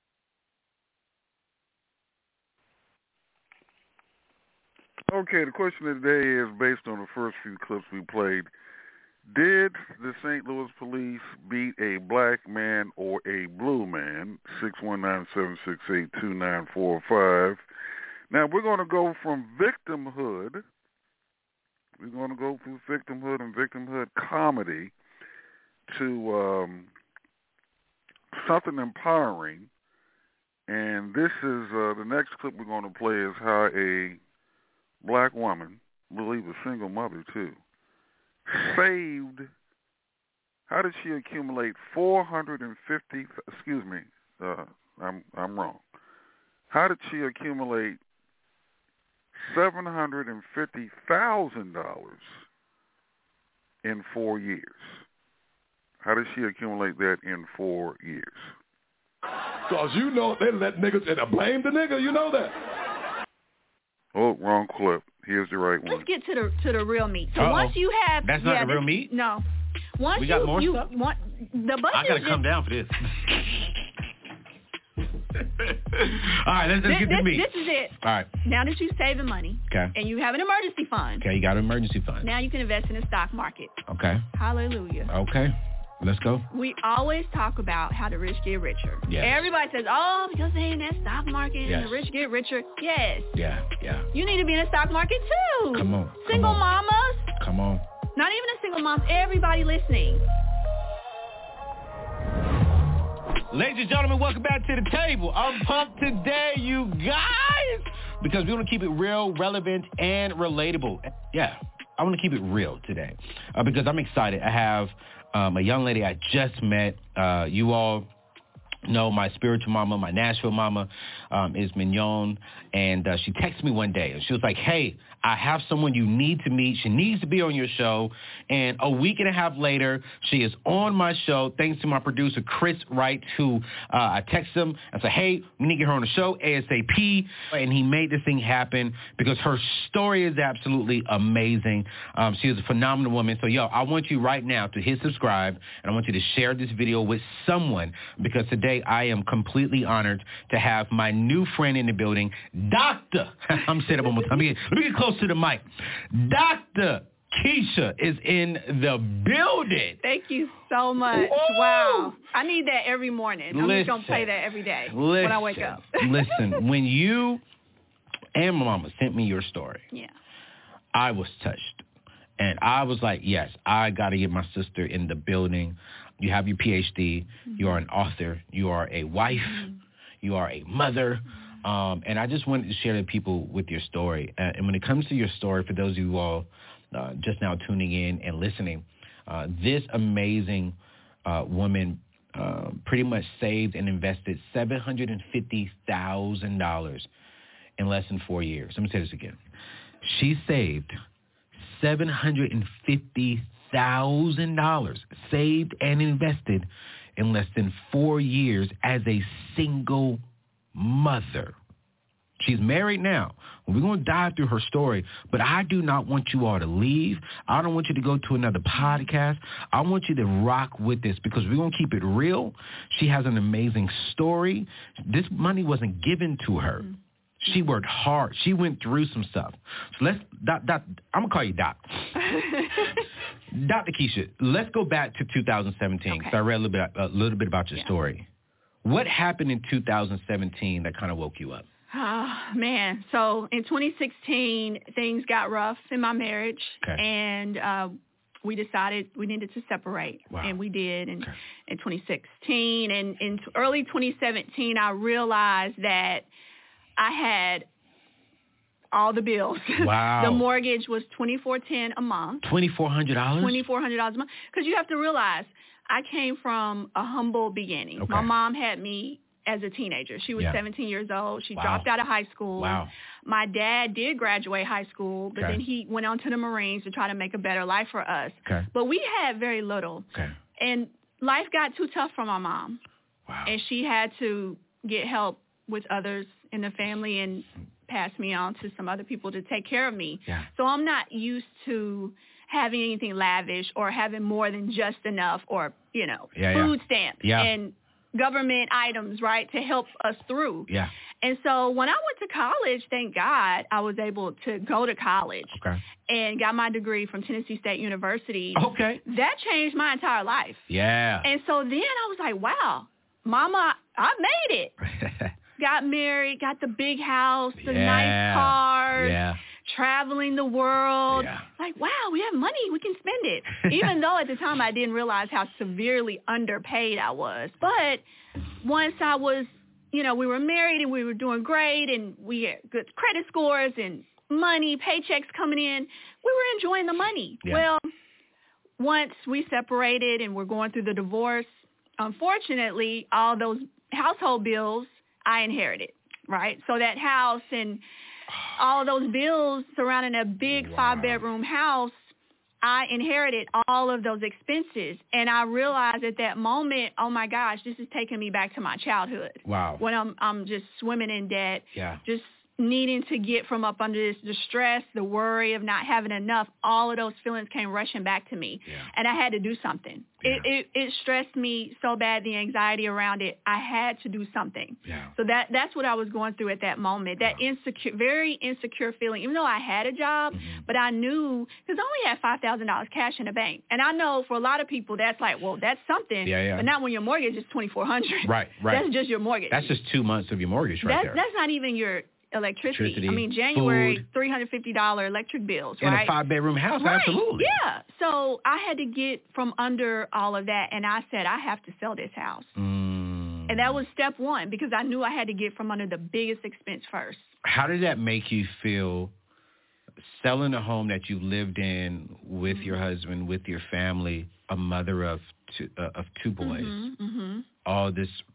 Okay, the question of the day is based on the first few clips we played. Did the Saint Louis police beat a black man or a blue man? six one nine, seven six eight, two nine four five. Now, we're going to go from victimhood. We're going to go through victimhood and victimhood comedy to um, something empowering. And this is uh, the next clip we're going to play is how a black woman, I believe a single mother too, saved, how did she accumulate four hundred fifty, excuse me, uh, I'm I'm wrong. How did she accumulate seven hundred fifty thousand dollars in four years? How did she accumulate that in four years? Because you know they let niggas, and I blame the nigga, you know that. Oh, wrong clip. Here's the right one. Let's get to the to the real meat. So Uh-oh. once you have, That's not yeah, the real this, meat? No. Once We got you, more you stuff? want the budget. I gotta is come just, down for this. All right, let's, let's this, get to this, me. this is it. All right. Now that you're saving money, Okay. and you have an emergency fund, Okay, you got an emergency fund. now you can invest in the stock market. Okay. Hallelujah. Okay. Let's go. We always talk about how the rich get richer. Yes. Everybody says, oh, because they in that stock market, Yes. the rich get richer. Yes. Yeah, yeah. You need to be in the stock market too. Come on. Single come on. mamas. Come on. Not even a single mom. Everybody listening. Ladies and gentlemen, welcome back to the table. I'm pumped today, you guys, because we want to keep it real, relevant, and relatable. Yeah, I want to keep it real today uh, because I'm excited. I have um, a young lady I just met. Uh, you all No, my spiritual mama, my Nashville mama, um, is Mignon, and uh, she texted me one day, and she was like, hey, I have someone you need to meet. She needs to be on your show. And a week and a half later, she is on my show, thanks to my producer, Chris Wright, who uh, I texted him and said, hey, we need to get her on the show ASAP. And he made this thing happen because her story is absolutely amazing. Um, she is a phenomenal woman. So, yo, I want you right now to hit subscribe, and I want you to share this video with someone, because today I am completely honored to have my new friend in the building, Doctor I'm saying it one more time. Let me get, let me get close to the mic. Doctor Keisha is in the building. Thank you so much. Woo! Wow. I need that every morning. I'm Listen, just going to play that every day listen, when I wake up. Listen, when you and my mama sent me your story, yeah, I was touched. And I was like, yes, I got to get my sister in the building. You have your P H D. Mm-hmm. You are an author. You are a wife. Mm-hmm. You are a mother. Um, and I just wanted to share with people with your story. Uh, and when it comes to your story, for those of you all uh, just now tuning in and listening, uh, this amazing uh, woman uh, pretty much saved and invested seven hundred fifty thousand dollars in less than four years. Let me say this again. She saved seven hundred fifty thousand dollars, saved and invested in less than four years as a single mother. She's married now. We're going to dive through her story, but I do not want you all to leave. I don't want you to go to another podcast. I want you to rock with this, because we're going to keep it real. She has an amazing story. This money wasn't given to her. She worked hard. She went through some stuff. So let's, doc, doc, I'm going to call you Doc. Doctor Keisha, let's go back to two thousand seventeen, because okay. I read a little bit, a little bit about your yeah. story. What happened in two thousand seventeen that kind of woke you up? Oh, man. So in twenty sixteen, things got rough in my marriage, okay. and uh, we decided we needed to separate, wow. and we did in, okay. in twenty sixteen. And in early twenty seventeen, I realized that I had all the bills. Wow. The mortgage was twenty-four ten a month. twenty-four hundred dollars? twenty-four hundred dollars a month. Because you have to realize, I came from a humble beginning. Okay. My mom had me as a teenager. She was yeah. seventeen years old. She wow. dropped out of high school. Wow. My dad did graduate high school, but okay. then he went on to the Marines to try to make a better life for us. Okay. But we had very little. Okay. And life got too tough for my mom. Wow. And she had to get help with others in the family and pass me on to some other people to take care of me. Yeah. So I'm not used to having anything lavish or having more than just enough, or, you know, yeah, food yeah. stamps yeah. and government items, right, to help us through. Yeah. And so when I went to college, thank God, I was able to go to college okay. and got my degree from Tennessee State University. Okay. That changed my entire life. Yeah. And so then I was like, wow, Mama, I made it. Got married, got the big house, the yeah. nice cars, yeah. traveling the world. Yeah. Like, wow, we have money. We can spend it. Even though at the time I didn't realize how severely underpaid I was. But once I was, you know, we were married and we were doing great and we had good credit scores and money, paychecks coming in, we were enjoying the money. Yeah. Well, once we separated and we're going through the divorce, unfortunately, all those household bills I inherited, right? So that house and all those bills surrounding a big wow. five-bedroom house, I inherited all of those expenses. And I realized at that moment, oh, my gosh, this is taking me back to my childhood. Wow. When I'm I'm just swimming in debt, yeah. just needing to get from up under this, the stress, the worry of not having enough, all of those feelings came rushing back to me. Yeah. And I had to do something. Yeah. It, it it stressed me so bad, the anxiety around it. I had to do something. Yeah. So that that's what I was going through at that moment, that wow. insecure, very insecure feeling, even though I had a job, mm-hmm. but I knew, because I only had five thousand dollars cash in the bank. And I know for a lot of people, that's like, well, that's something, yeah, yeah. but not when your mortgage is twenty-four hundred dollars. Right, right. That's just your mortgage. That's just two months of your mortgage right that's, there. That's not even your electricity. electricity. I mean, January, food. three hundred fifty dollars electric bills, in right? a five-bedroom house, right. absolutely. Yeah. So I had to get from under all of that, and I said, I have to sell this house. Mm. And that was step one, because I knew I had to get from under the biggest expense first. How did that make you feel, selling a home that you lived in with mm-hmm. your husband, with your family, a mother of two, uh, of two boys, mm-hmm, mm-hmm. all this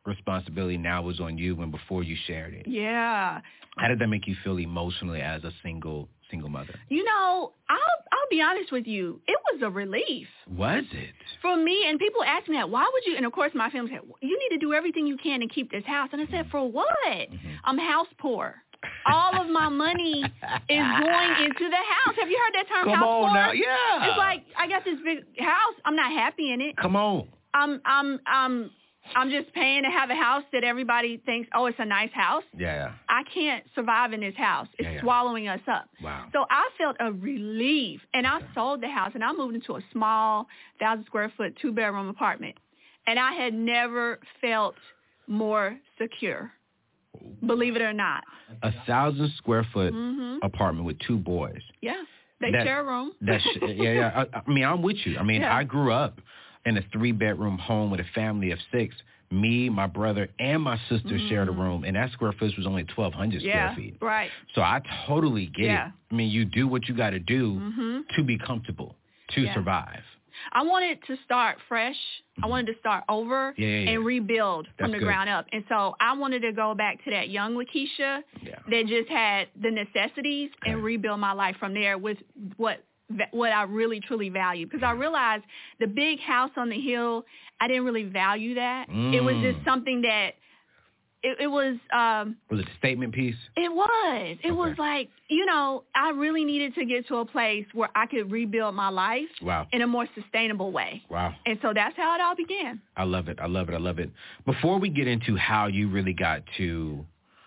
responsibility now was on you when before you shared it. Yeah. How did that make you feel emotionally as a single single mother? You know, I'll I'll be honest with you. It was a relief. Was it? For me, and people ask me that, why would you, and of course my family said, you need to do everything you can to keep this house. And I said, for what? Mm-hmm. I'm house poor. All of my money is going into the house. Have you heard that term, Come house on poor? now, yeah. It's like, I got this big house. I'm not happy in it. Come on. I'm, I'm, I'm, I'm just paying to have a house that everybody thinks, oh, it's a nice house. Yeah. I can't survive in this house. It's Yeah, yeah. swallowing us up. Wow. So I felt a relief, and I sold the house, and I moved into a small thousand square foot, two bedroom apartment, and I had never felt more secure. Believe it or not. A thousand square foot Mhm. apartment with two boys. Yeah, they That- share a room. That's yeah, yeah. I, I mean, I'm with you. I mean, Yeah. I grew up in a three bedroom home with a family of six. Me, my brother, and my sister shared a room, and that square footage was only twelve hundred yeah, square feet. right. So I totally get Yeah. it. I mean, you do what you got to do Mhm. to be comfortable, to Yeah. survive. I wanted to start fresh. I wanted to start over Yeah, yeah, yeah. and rebuild That's from the good. ground up. And so I wanted to go back to that young Lakeisha that just had the necessities and rebuild my life from there with what what I really, truly value. Because I realized the big house on the hill, I didn't really value that. It was just Mm. something that, it, it was... Um, Was it a statement piece? It was. It was like, you know, I really needed to get to a place where I could rebuild my life Wow. in a more sustainable way. Wow. And so that's how it all began. I love it. I love it. I love it. Before we get into how you really got to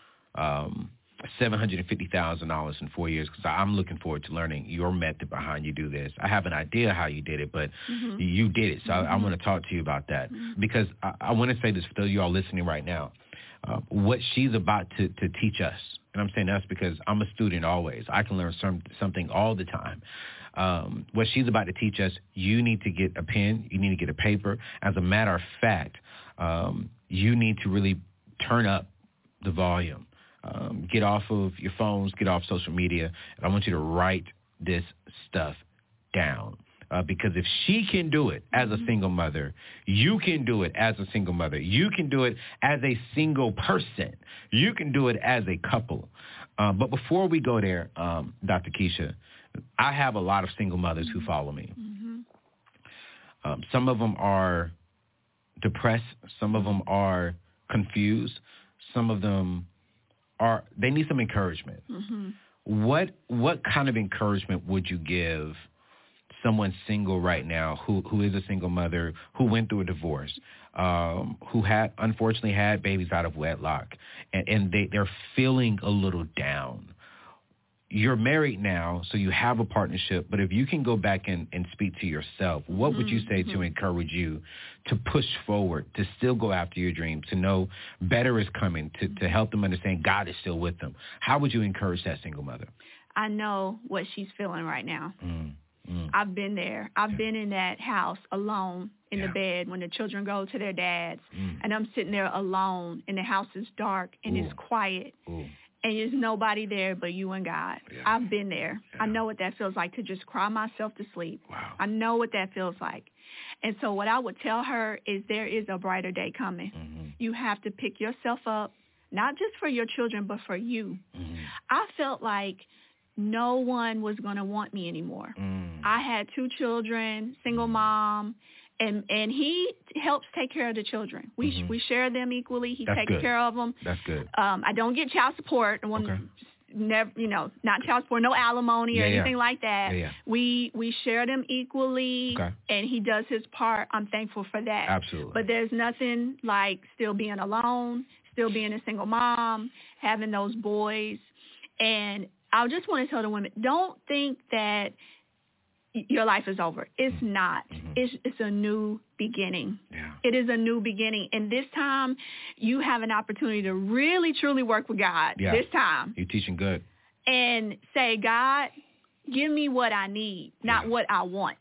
um, seven hundred fifty thousand dollars in four years, because I'm looking forward to learning your method behind you do this. I have an idea how you did it, but Mhm. you did it. So I, I Mhm. want to talk to you about that, because I, I want to say this for those of you all listening right now. Uh, what she's about to, to teach us, and I'm saying us because I'm a student always. I can learn some, something all the time. Um, what she's about to teach us, you need to get a pen, you need to get a paper. As a matter of fact, um, you need to really turn up the volume. Um, get off of your phones, get off social media, and I want you to write this stuff down. Uh, because if she can do it as a single mother, you can do it as a single mother. You can do it as a single person. You can do it as a couple. Um, but before we go there, um, Doctor Keisha, I have a lot of single mothers who follow me. Um, some of them are depressed. Some of them are confused. Some of them are, they need some encouragement. What what kind of encouragement would you give someone single right now who, who is a single mother, who went through a divorce, um, who had unfortunately had babies out of wedlock, and, and they, they're feeling a little down? You're married now, so you have a partnership, but if you can go back and, and speak to yourself, what would you say to encourage you to push forward, to still go after your dreams, to know better is coming, to, to help them understand God is still with them? How would you encourage that single mother? I know what she's feeling right now. Mm, mm. I've been there. I've been in that house alone in the bed when the children go to their dads, Mm. and I'm sitting there alone, and the house is dark, and it's quiet. Ooh. And there's nobody there but you and God. I've been there. I know what that feels like to just cry myself to sleep. Wow. I know what that feels like. And so what I would tell her is there is a brighter day coming. Mm-hmm. You have to pick yourself up, not just for your children, but for you. Mm-hmm. I felt like no one was going to want me anymore. Mm. I had two children, single mom, and and he helps take care of the children. We Mhm. we share them equally. He That's takes good. care of them. That's good. Um, I don't get child support. I want Okay. never, you know, not child support, no alimony or Yeah, yeah. anything like that. Yeah, yeah. We we share them equally, Okay. and he does his part. I'm thankful for that. Absolutely. But there's nothing like still being alone, still being a single mom, having those boys, and I just want to tell the women, don't think that y- your life is over. It's not. It's it's a new beginning. Yeah. It is a new beginning. And this time, you have an opportunity to really, truly work with God Yeah. this time You're teaching good. and say, God, give me what I need, not what I want.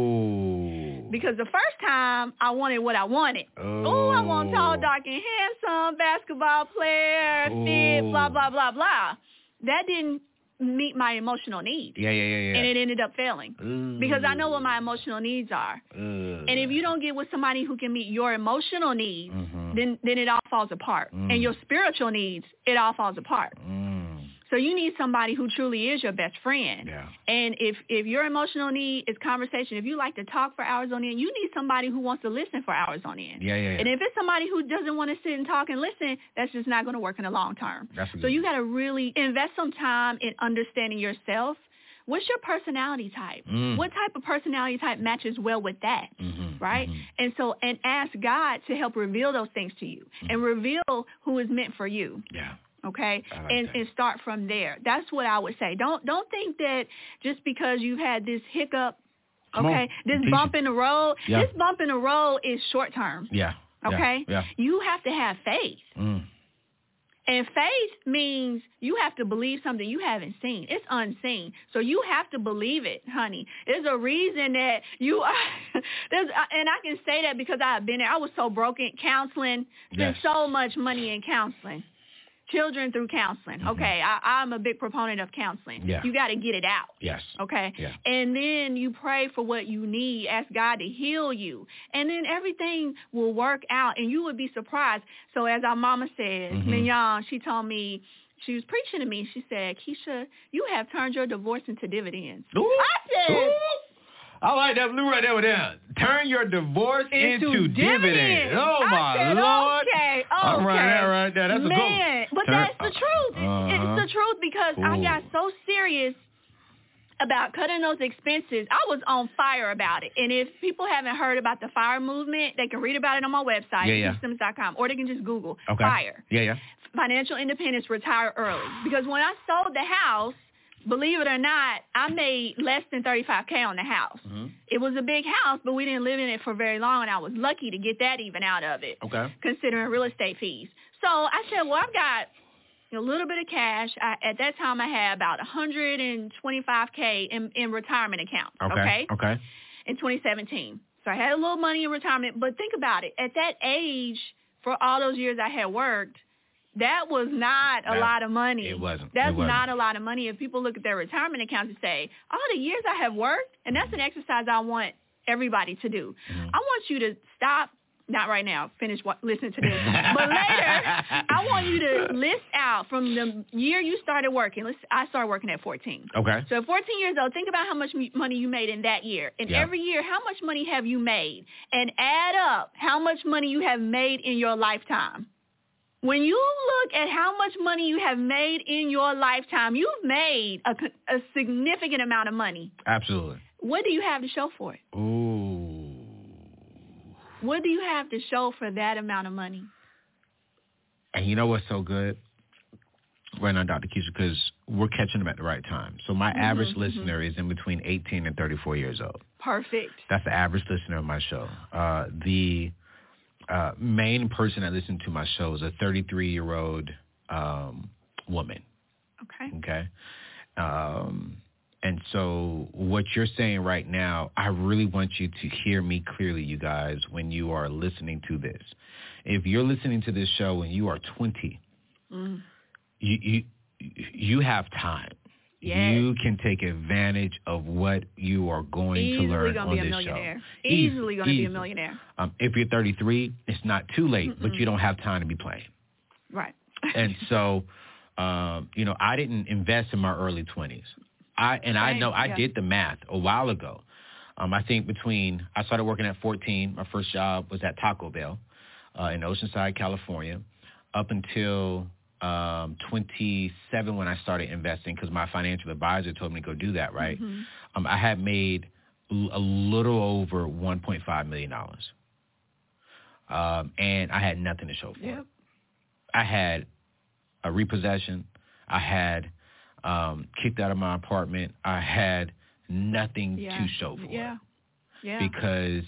Ooh. Because the first time, I wanted what I wanted. Oh, I want tall, dark, and handsome, basketball player, fit, Ooh. blah, blah, blah, blah. That didn't meet my emotional needs. Yeah, yeah, yeah, yeah. And it ended up failing Ooh. because I know what my emotional needs are. Ooh. And if you don't get with somebody who can meet your emotional needs, Mhm. then then it all falls apart. Mm. And your spiritual needs, it all falls apart. Mm. So you need somebody who truly is your best friend. Yeah. And if, if your emotional need is conversation, if you like to talk for hours on end, you need somebody who wants to listen for hours on end. Yeah, yeah, yeah. And if it's somebody who doesn't want to sit and talk and listen, that's just not going to work in the long term. That's a So good you got to really invest some time in understanding yourself. What's your personality type? Mm. What type of personality type matches well with that? Mhm, Right? mhm. And so, and ask God to help reveal those things to you and reveal who is meant for you. Yeah. Okay, I like and that. and start from there. That's what I would say. Don't don't think that just because you've had this hiccup, Come on, okay, this teach bump it. in the road, Yeah. this bump in the road is short term. Yeah. yeah, Okay, Yeah. you have to have faith, Mm. and faith means you have to believe something you haven't seen. It's unseen, so you have to believe it, honey. There's a reason that you are. There's, and I can say that because I've been there. I was so broken counseling, spent Yes. so much money in counseling. Children through counseling. Mm-hmm. Okay, I, I'm a big proponent of counseling. Yeah. You got to get it out. Yes. Okay? Yeah. And then you pray for what you need, ask God to heal you. And then everything will work out, and you would be surprised. So as our mama said, Mhm. Mignon, she told me, she was preaching to me, she said, Keisha, you have turned your divorce into dividends. Ooh. I said, Ooh. I like that blue right there with that. Turn your divorce into, into dividends. dividends. Oh, I my said, Lord. Okay, okay. All right, that right there. That's a good one. Man, but Turn- that's the truth. Uh-huh. It's the truth because I Ooh. got so serious about cutting those expenses. I was on fire about it. And if people haven't heard about the FIRE movement, they can read about it on my website, Yeah, yeah. keisha simmons dot com, or they can just Google Okay. FIRE. Yeah, yeah. Financial independence, retire early. Because when I sold the house, believe it or not, I made less than thirty-five K on the house. Mhm. It was a big house, but we didn't live in it for very long, and I was lucky to get that even out of it, Okay. considering real estate fees. So I said, well, I've got a little bit of cash. I, at that time, I had about one hundred twenty-five K in, in retirement accounts, Okay. okay, Okay. in twenty seventeen. So I had a little money in retirement, but think about it. At that age, for all those years I had worked, that was not a That- lot of money. it wasn't. That's It wasn't. not a lot of money. If people look at their retirement accounts and say, all the years I have worked, and that's an exercise I want everybody to do. Mm-hmm. I want you to stop, not right now, finish what, listening to this, but later, I want you to list out from the year you started working. Let's, I started working at fourteen. Okay. So at fourteen years old, think about how much m- money you made in that year. And Yeah. every year, how much money have you made? And add up how much money you have made in your lifetime. When you look at how much money you have made in your lifetime, you've made a, co- a significant amount of money. Absolutely. What do you have to show for it? Ooh. What do you have to show for that amount of money? And you know what's so good? Right now, Doctor Keisha, because we're catching them at the right time. So my Mhm, average mhm. listener is in between eighteen and thirty-four years old. Perfect. That's the average listener of my show. Uh, the uh, main person that listens to my show is a thirty-three-year-old um, woman. Okay. Okay. Um, and so what you're saying right now, I really want you to hear me clearly, you guys, when you are listening to this. If you're listening to this show and you are twenty, Mm. you you you have time. Yes. You can take advantage of what you are going Easily to learn gonna on be a this millionaire. show. Easily gonna be a easily. millionaire. Um, if you're thirty-three, it's not too late, but Mm-mm. you don't have time to be playing. Right. And so, um, you know, I didn't invest in my early twenties. I and I Same, know I yeah. did the math a while ago. Um, I think between I started working at fourteen. My first job was at Taco Bell uh, in Oceanside, California, up until um, twenty-seven when I started investing because my financial advisor told me to go do that. Right. Mhm. Um, I had made l- a little over one point five million dollars, um, and I had nothing to show for Yep. it. I had a repossession. I had um, kicked out of my apartment. I had nothing Yeah. to show for Yeah. it Yeah. because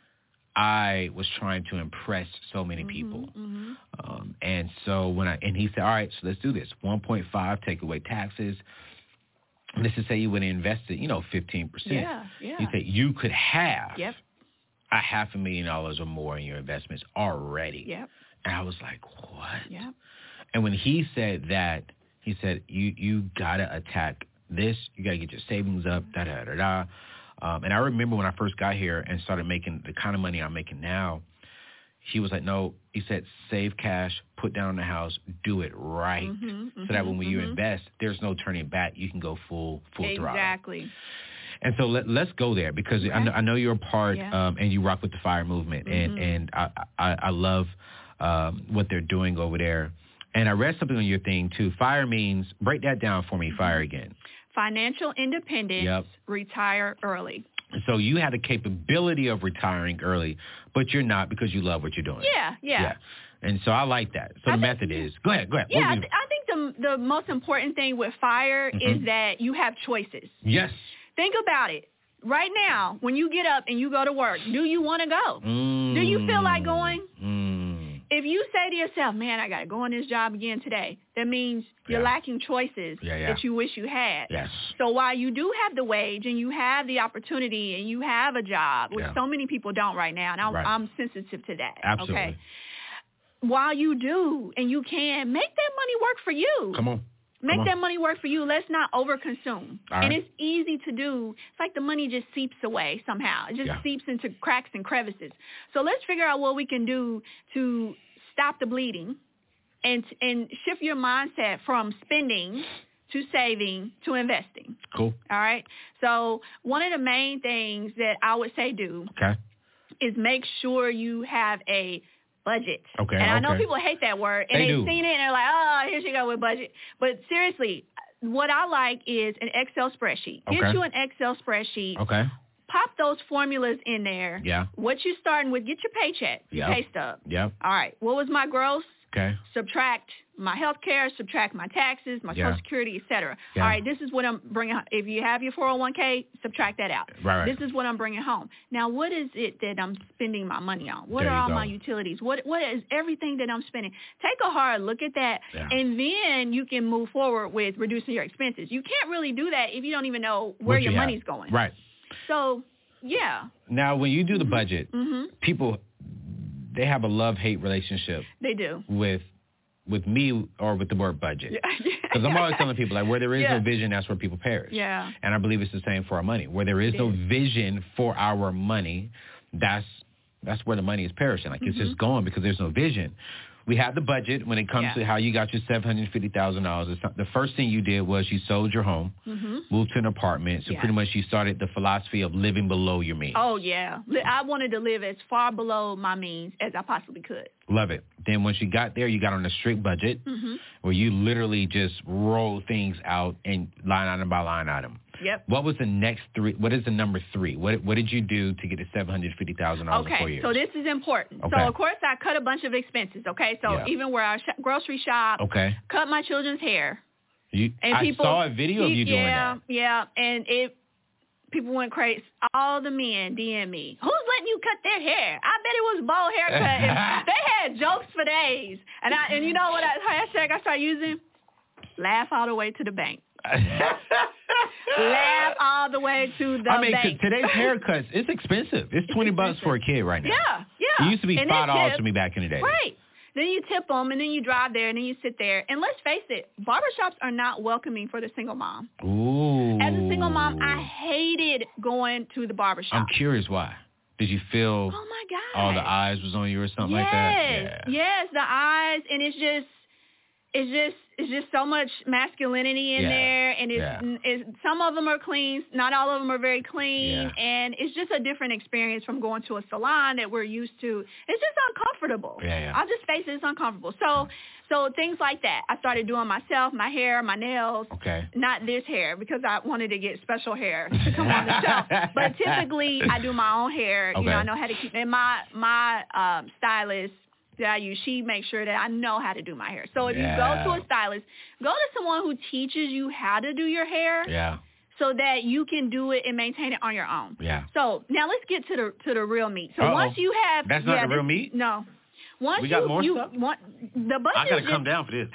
I was trying to impress so many Mhm, people. mhm. Um, and so when I and he said, all right, so let's do this. one point five, take away taxes. Let's just say you would have invested, you know, fifteen percent. Yeah, yeah. He said you could have Yep. a half a million dollars or more in your investments already. Yep. And I was like, what? Yep. And when he said that, He said, you you gotta attack this. You gotta get your savings up. Da da da da. Um, and I remember when I first got here and started making the kind of money I'm making now. He was like, no. He said, save cash, put down on the house, do it right, Mm-hmm, mm-hmm, so that when you mm-hmm. invest, there's no turning back. You can go full full throttle. Exactly. And so let, let's go there because Okay. I, know, I know you're a part Yeah. um, and you rock with the FIRE movement, and Mhm. and I I, I love um, what they're doing over there. And I read something on your thing too. FIRE means, break that down for me. FIRE again. Financial independence, Yep. retire early. So you have the capability of retiring early, but you're not because you love what you're doing. Yeah, yeah. And so I like that. So the method is, go ahead, go ahead. Yeah, What I, do you- th- I think the the most important thing with FIRE Mhm. is that you have choices. yes. Think about it. Right now, when you get up and you go to work, do you want to go? Mm. Do you feel like going? Mm. If you say to yourself, man, I got to go on this job again today, that means you're Yeah. lacking choices Yeah, yeah. that you wish you had. Yes. So while you do have the wage and you have the opportunity and you have a job, which Yeah. so many people don't right now, and I'm, Right. I'm sensitive to that. Absolutely. Okay. While you do and you can, make that money work for you. Come on. Make Come on. that money work for you. Let's not overconsume. All And right. it's easy to do. It's like the money just seeps away somehow. It just Yeah. seeps into cracks and crevices. So let's figure out what we can do to stop the bleeding and and shift your mindset from spending to saving to investing. Cool. All right? So one of the main things that I would say do Okay. is make sure you have a budget. Okay, And I know okay. people hate that word, and They they've do. seen it, and they're like, oh, here she go with budget. But seriously, what I like is an Excel spreadsheet. Get Okay. you an Excel spreadsheet. Okay. Pop those formulas in there. Yeah. What you starting with, get your paycheck, your Yep. pay stub. Yep. All right, what was my gross? Okay. Subtract my health care, subtract my taxes, my Yeah. Social Security, et cetera. Yeah. All right, this is what I'm bringing. If you have your four oh one k, subtract that out. Right, right. This is what I'm bringing home. Now, what is it that I'm spending my money on? What There are you all go. my utilities? What What is everything that I'm spending? Take a hard look at that, Yeah. and then you can move forward with reducing your expenses. You can't really do that if you don't even know where What your you have. money's going. Right. So, yeah, Now, when you do the budget, hmm people, they have a love-hate relationship they do. with with me or with the word budget. Because I'm always telling people, like, where there is Yeah. no vision, that's where people perish. Yeah. And I believe it's the same for our money. Where there is It no is. vision for our money, that's that's where the money is perishing. Like, it's Mhm. just going because there's no vision. We have the budget when it comes Yeah. to how you got your seven hundred fifty thousand dollars. The first thing you did was you sold your home, hmm moved to an apartment. So Yeah. pretty much you started the philosophy of living below your means. Oh, yeah. Li- I wanted to live as far below my means as I possibly could. Love it. Then once you got there, you got on a strict budget hmm where you literally just roll things out and line item by line item. Yep. What was the next three? What is the number three? What What did you do to get to seven hundred fifty thousand dollars in four Okay, years? so this is important. Okay. So, of course, I cut a bunch of expenses, okay? So Yeah. even where I sh- grocery shop, Okay. cut my children's hair. You, And I people, saw a video of you doing yeah, that. Yeah, and it people went crazy. All the men D M me. Who's letting you cut their hair? I bet it was bold haircut. And they had jokes for days. And I and you know what I, hashtag I started using? Laugh all the way to the bank. Laugh all the way to the I mean, 'cause bank. today's haircuts, it's expensive. It's twenty bucks for a kid right now. Yeah, yeah. It used to be And five then dollars tip. to me back in the day. Right. Then you tip them, and then you drive there, and then you sit there. And let's face it, barbershops are not welcoming for the single mom. Ooh. As a single mom, I hated going to the barbershop. I'm curious why. Did you feel Oh, my God. all the eyes was on you or something yes, like that? yes, the eyes, and it's just, it's just, it's just so much masculinity in Yeah. there, and it's, Yeah. it's, some of them are clean, not all of them are very clean, Yeah. and it's just a different experience from going to a salon that we're used to. It's just uncomfortable. Yeah, yeah. I'll just face it, it's uncomfortable. So, so things like that, I started doing myself, my hair, my nails. Okay. Not this hair because I wanted to get special hair to come on the show. But typically, I do my own hair. You Okay. know, I know how to keep. And my my um, stylist that I use, she makes sure that I know how to do my hair. So if Yeah. you go to a stylist, go to someone who teaches you how to do your hair, Yeah. so that you can do it and maintain it on your own. Yeah. So now let's get to the to the real meat. So Uh-oh. once you have, That's not yeah, the real this- meat? No. Once We got you, more you stuff? Want, the budget I gotta is just- come down for this.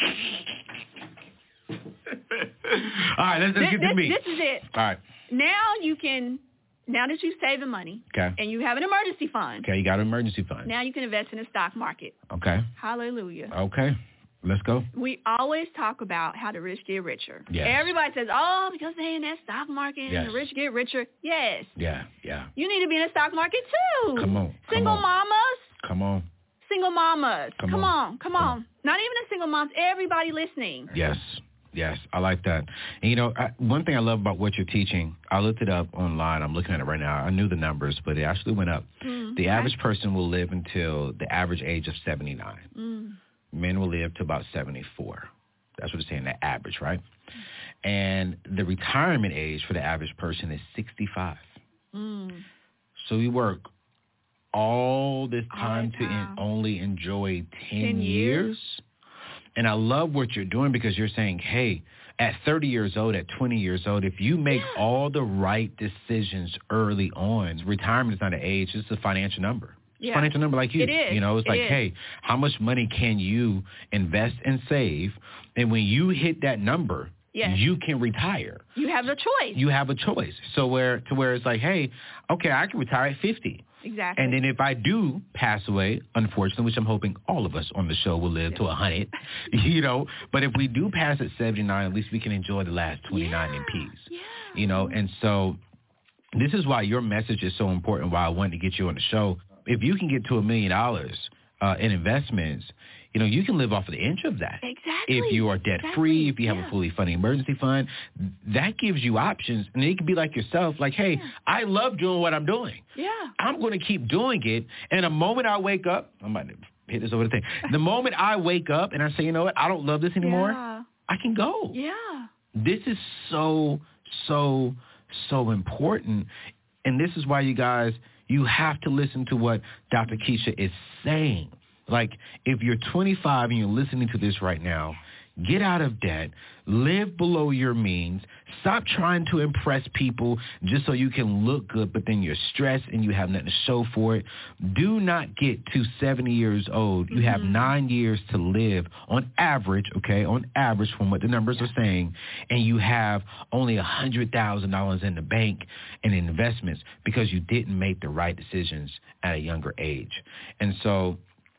All right, let's, let's This, get to this, me. this is it. All right. Now you can, now that you've saved the money Okay. and you have an emergency fund, Okay, you got an emergency fund. now you can invest in the stock market. Okay. Hallelujah. Okay. Let's go. We always talk about how the rich get richer. Yes. Everybody says, oh, because they in that stock market, Yes. the rich get richer. Yes. Yeah, yeah. You need to be in the stock market too. Come on. Single come on. mamas. Come on. Single mamas. Come Come, on. on. Come on. Not even the single moms. Everybody listening. Yes. Yes, I like that. And, you know, I, one thing I love about what you're teaching, I looked it up online. I'm looking at it right now. I knew the numbers, but it actually went up. Mm, the okay. average person will live until the average age of seventy-nine. Mm. Men will live to about seventy-four. That's what it's saying, the average, right? And the retirement age for the average person is sixty-five. Mm. So we work all this time, All to time. en- only enjoy ten, ten years. years. And I love what you're doing because you're saying, hey, at thirty years old, at twenty years old, if you make Yeah. all the right decisions early on, retirement is not an age, it's a financial number. It's a Yeah. financial number like you. It is. You know, it's It like, is. hey, how much money can you invest and save? And when you hit that number, Yes. you can retire. You have a choice. You have a choice. So where to where it's like, hey, okay, I can retire at fifty. Exactly. And then if I do pass away, unfortunately, which I'm hoping all of us on the show will live to one hundred, you know, but if we do pass at seventy-nine, at least we can enjoy the last twenty-nine yeah. in peace, Yeah. you know. And so this is why your message is so important, why I wanted to get you on the show. If you can get to a million dollars uh, in investments, you know, you can live off of the inch of that. Exactly. If you are debt-free, Exactly. if you have Yeah. a fully funded emergency fund, that gives you options. And it can be like yourself, like, hey, Yeah. I love doing what I'm doing. Yeah. I'm going to keep doing it. And the moment I wake up, I'm about to hit this over the thing. The moment I wake up and I say, you know what, I don't love this anymore, Yeah. I can go. Yeah. This is so, so, so important. And this is why you guys, you have to listen to what Doctor Keisha is saying. Like, if you're twenty-five and you're listening to this right now, get out of debt, live below your means, stop trying to impress people just so you can look good, but then you're stressed and you have nothing to show for it. Do not get to seventy years old. You have nine years to live on average, okay, on average from what the numbers are saying, and you have only one hundred thousand dollars in the bank and in investments because you didn't make the right decisions at a younger age. And so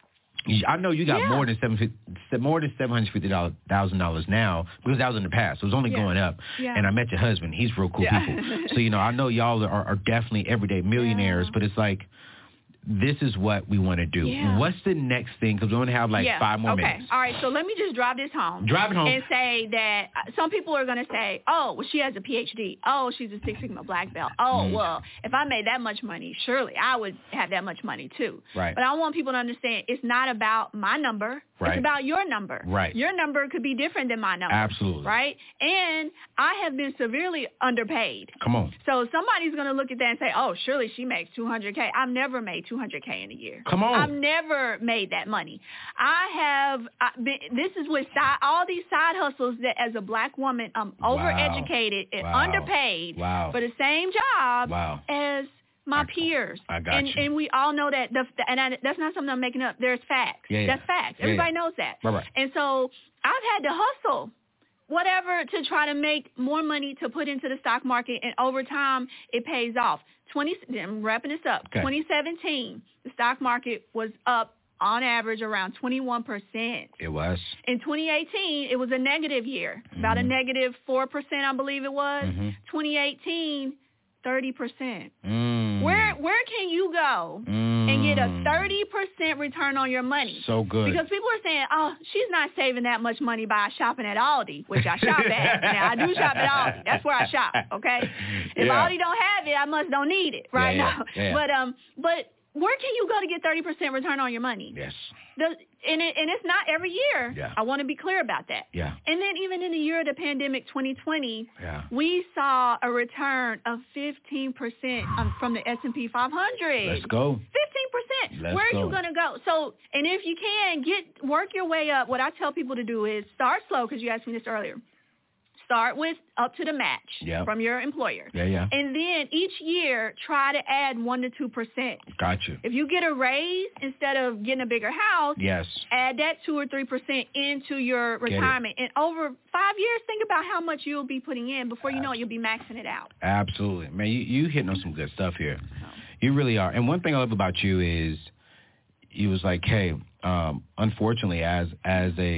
I know you got Yeah. more than seven more than seven hundred fifty thousand dollars now because that was in the past. So it was only Yeah. going up. Yeah. And I met your husband. He's real cool Yeah. people. So you know, I know y'all are, are definitely everyday millionaires, Yeah. but it's like this is what we want to do. Yeah. What's the next thing? Because we only have like yeah. five more okay. minutes. All right, so let me just drive this home. Drive it home. And say that uh, some people are going to say, oh, well, she has a P H D. Oh, she's a Six Sigma black belt. Oh, Mm. well, if I made that much money, surely I would have that much money too. Right. But I want people to understand it's not about my number. Right. It's about your number. Right. Your number could be different than my number. Absolutely. Right? And I have been severely underpaid. Come on. So somebody's going to look at that and say, oh, surely she makes two hundred K. I've never made two hundred K in a year. Come on. I've never made that money. I have, I, been, this is with side, all these side hustles that as a black woman, I'm Wow. overeducated and Wow. underpaid Wow. for the same job Wow. as my peers. I got and, you. and we all know that. The, and I, that's not something I'm making up. There's facts. Yeah, yeah. That's facts. Yeah, Everybody yeah. knows that. Right, right. And so I've had to hustle whatever to try to make more money to put into the stock market, and over time it pays off. twenty I'm wrapping this up. Okay. twenty seventeen, the stock market was up on average around twenty-one percent. It was. In twenty eighteen, it was a negative year, about a negative four percent, I believe it was. Mhm. twenty eighteen, thirty percent. Mm. Where where can you go Mm. and get a thirty percent return on your money? So good. Because people are saying, oh, she's not saving that much money by shopping at Aldi, which I shop at. Now, I do shop at Aldi. That's where I shop, okay? If Yeah. Aldi don't have it, I must don't need it right Yeah, yeah, now. yeah. But um, but where can you go to get thirty percent return on your money? Yes. The, and, it, and it's not every year. Yeah. I want to be clear about that. Yeah. And then even in the year of the pandemic, twenty twenty, Yeah. we saw a return of fifteen percent um, from the S and P five hundred. Let's go. fifteen percent. Let's Where are go. you going to go? So, and if you can, get work your way up. What I tell people to do is start slow, because you asked me this earlier. Start with up to the match Yep. from your employer. Yeah, yeah. And then each year, try to add one to two percent. Got you. If you get a raise instead of getting a bigger house, Yes. add that two or three percent into your Get it. retirement. And over five years, think about how much you'll be putting in. Before you know it, you'll be maxing it out. Absolutely. Man, you, you hitting on some good stuff here. You really are. And one thing I love about you is you was like, hey, um, unfortunately, as as a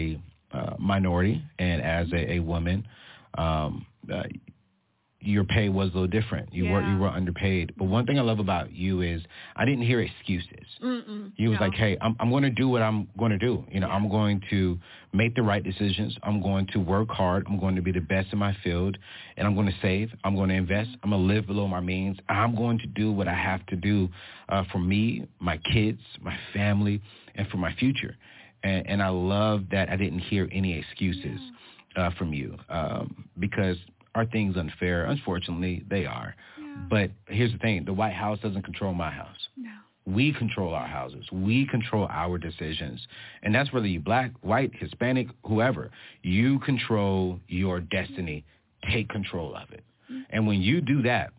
uh, minority and as a, a woman, um, uh, your pay was a little different. You Yeah. were you were underpaid. But one thing I love about you is I didn't hear excuses. Mm-mm. You was No. like, hey, I'm I'm going to do what I'm going to do. You know, I'm going to make the right decisions. I'm going to work hard. I'm going to be the best in my field, and I'm going to save. I'm going to invest. I'm going to live below my means. I'm going to do what I have to do uh, for me, my kids, my family, and for my future. And, and I love that I didn't hear any excuses uh, from you um, because are things unfair? Unfortunately, they are. Yeah. But here's the thing. The White House doesn't control my house. No. We control our houses. We control our decisions. And that's whether you're black, white, Hispanic, whoever. You control your destiny. Take control of it. Mm-hmm. And when you do that,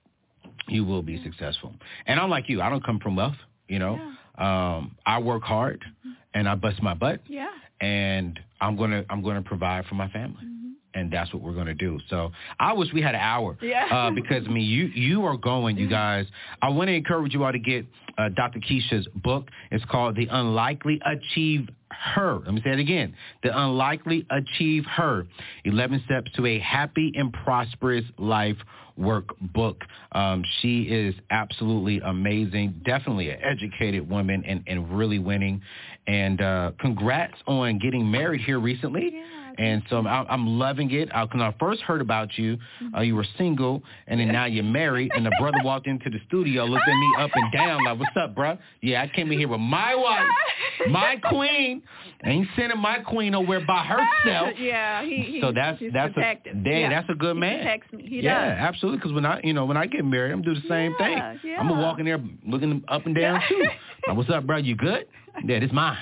you will be successful. And I'm like you. I don't come from wealth, you know. Yeah. Um, I work hard, mm-hmm. and I bust my butt. Yeah. And I'm going to I'm going to provide for my family. Mm-hmm. And that's what we're going to do. So I wish we had an hour yeah. uh, because, I mean, you, you are going, you guys. I want to encourage you all to get uh, Doctor Keisha's book. It's called The Unlikely Achieve Her. Let me say it again. The Unlikely Achieve Her, eleven Steps to a Happy and Prosperous Life Workbook. Um, she is absolutely amazing, definitely an educated woman and, and really winning. And uh, congrats on getting married here recently. Yeah. And so I'm, I'm loving it. I, when I first heard about you, uh, you were single, and then now you're married, and the brother walked into the studio, looked at me up and down like, what's up, bro? Yeah, I came in here with my wife, my queen. I ain't sending my queen nowhere by herself. Yeah, he, he so that's he's that's protective. a yeah, yeah. that's a good he man. Protects me. He yeah, does. absolutely. Because when I you know when I get married, I'm gonna do the same yeah, thing. Yeah. I'm gonna walk in there looking up and down too. Like, what's up, bro? You good? Yeah, this mine.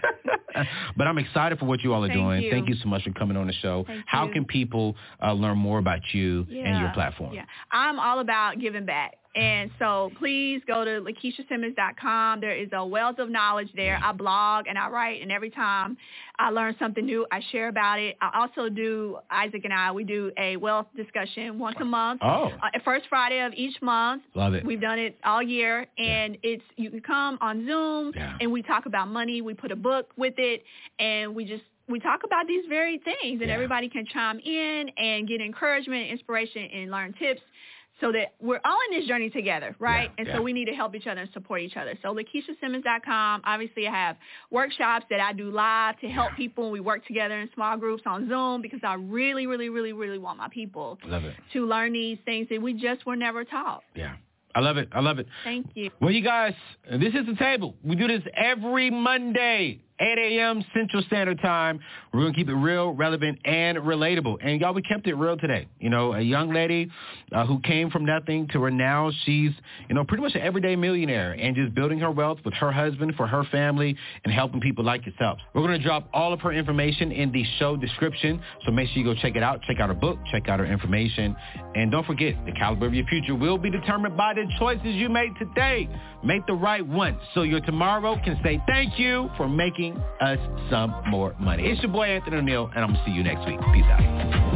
But I'm excited for what you all are Thank doing. You. Thank you so much for coming on the show. Thank How you. can people uh, learn more about you yeah. and your platform? Yeah, I'm all about giving back. And so please go to Lakeisha Simmons dot com. There is a wealth of knowledge there. I blog and I write, and every time I learn something new, I share about it. I also do, Isaac and I, we do a wealth discussion once a month. Oh. Uh, first Friday of each month. Love it. We've done it all year, and yeah. it's you can come on Zoom, yeah. and we talk about money. We put a book with it, and we just we talk about these very things, and yeah. everybody can chime in and get encouragement, inspiration, and learn tips. So that we're all in this journey together, right? Yeah, and yeah. so we need to help each other and support each other. So Lakeisha Simmons dot com. Obviously, I have workshops that I do live to help yeah. people. We work together in small groups on Zoom because I really, really, really, really want my people Love it. to learn these things that we just were never taught. Yeah. I love it. I love it. Thank you. Well, you guys, this is The Table. We do this every Monday, eight a.m. Central Standard Time. We're going to keep it real, relevant, and relatable. And, y'all, we kept it real today. You know, a young lady uh, who came from nothing to where now she's, you know, pretty much an everyday millionaire and just building her wealth with her husband, for her family, and helping people like yourself. We're going to drop all of her information in the show description, so make sure you go check it out. Check out her book. Check out her information. And don't forget, the caliber of your future will be determined by the choices you made today. Make the right one so your tomorrow can say thank you for making us some more money. It's your boy Anthony O'Neill, and I'm going to see you next week. Peace out.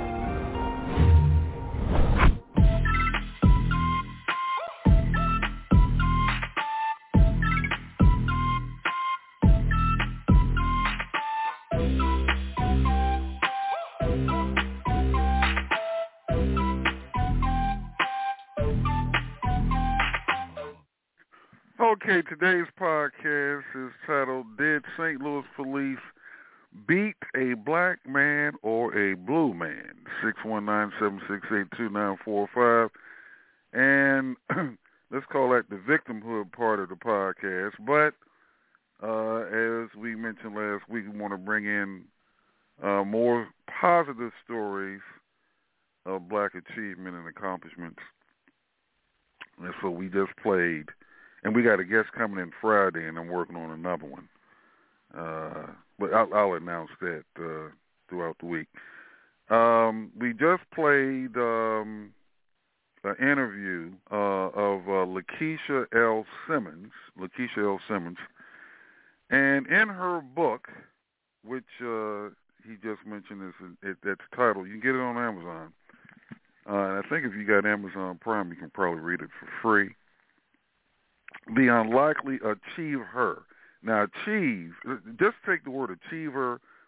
Okay, today's podcast is titled Did Saint Louis Police Beat a Black Man or a Blue Man? six one nine, seven six eight, two nine four five. And let's call that the victimhood part of the podcast. But uh, as we mentioned last week, we want to bring in uh, more positive stories of black achievement and accomplishments. And so we just played. And we got a guest coming in Friday, and I'm working on another one. Uh, but I'll, I'll announce that uh, throughout the week. Um, we just played um, an interview uh, of uh, Lakeisha L. Simmons, Lakeisha L. Simmons, and in her book, which uh, he just mentioned, is it, that's titled. You can get it on Amazon, uh, and I think if you got Amazon Prime, you can probably read it for free. The Unlikely Achieve Her. Now, achieve, just take the word achiever,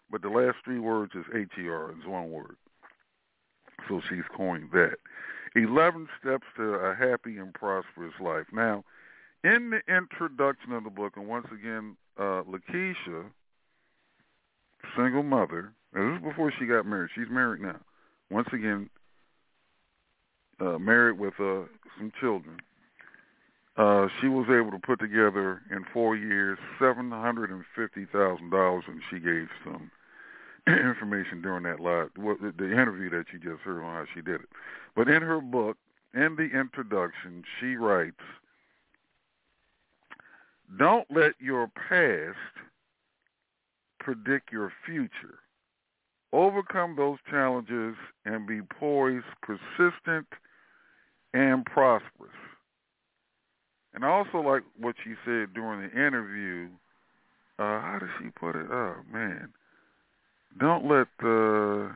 but the last three words is H E R. It's one word. So she's coined that. eleven Steps to a Happy and Prosperous Life. Now, in the introduction of the book, and once again, uh, Lakeisha, single mother, and this is before she got married. She's married now. Once again, uh, married with uh, some children. Uh, she was able to put together in four years seven hundred fifty thousand dollars, and she gave some information during that live, the interview that you just heard on how she did it. But in her book, in the introduction, she writes, "Don't let your past predict your future. Overcome those challenges and be poised, persistent, and prosperous." And I also like what she said during the interview. Uh, how did she put it? Oh, man. Don't let the...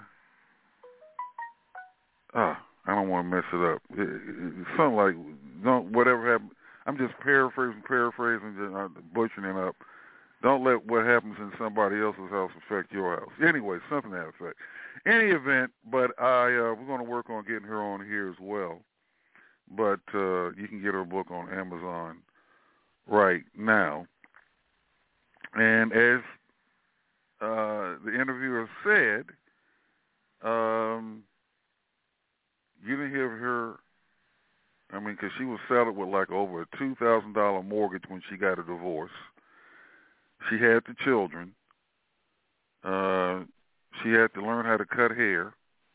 Uh, I don't want to mess it up. It, it, it's something like, don't whatever happens. I'm just paraphrasing, paraphrasing, just, uh, butchering it up. Don't let what happens in somebody else's house affect your house. Anyway, something to that effect. Any event, but I uh, we're going to work on getting her on here as well. But uh, you can get her book on Amazon right now. And as uh, the interviewer said, um, you didn't hear her, I mean, because she was saddled with like over a two thousand dollars mortgage when she got a divorce. She had the children. Uh, she had to learn how to cut hair.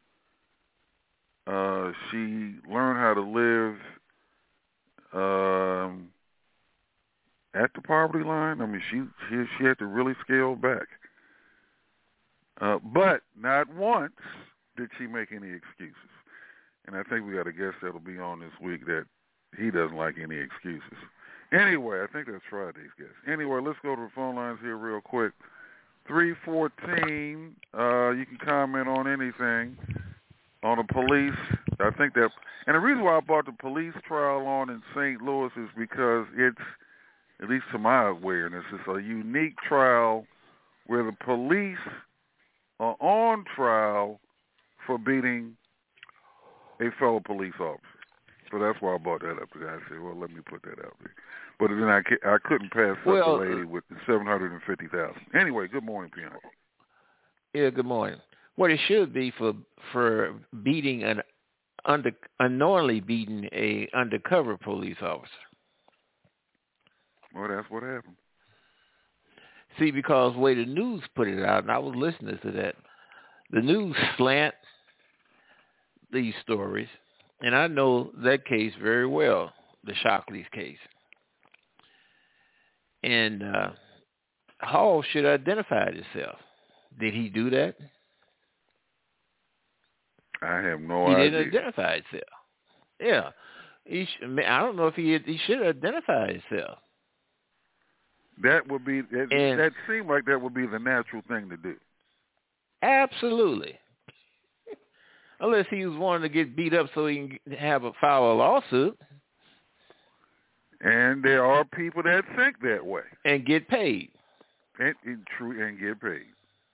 Uh, she learned how to live um, at the poverty line. I mean, she she, she had to really scale back. Uh, but not once did she make any excuses. And I think we got a guest that'll be on this week that he doesn't like any excuses. Anyway, I think that's Friday's guest. Anyway, let's go to the phone lines here real quick. three fourteen, uh, you can comment on anything. On the police, I think that, and the reason why I brought the police trial on in Saint Louis is because it's, at least to my awareness, it's a unique trial where the police are on trial for beating a fellow police officer. So that's why I brought that up. I said, well, let me put that out there. But then I, I couldn't pass up well, the lady with the seven hundred fifty thousand dollars. Anyway, good morning, Piano. Yeah, good morning. What it should be for for beating an under unknowingly beating a undercover police officer. Well, that's what happened. See, because the way the news put it out, and I was listening to that, the news slant these stories, and I know that case very well, the Shockley's case. And uh, Hall should identify himself. Did he do that? I have no he idea. He didn't identify himself. Yeah. He sh- I don't know if he he should identify himself. That would be, that, and, that seemed like that would be the natural thing to do. Absolutely. Unless he was wanting to get beat up so he can have a file a lawsuit. And there are people that think that way. And get paid. And, and true, and get paid.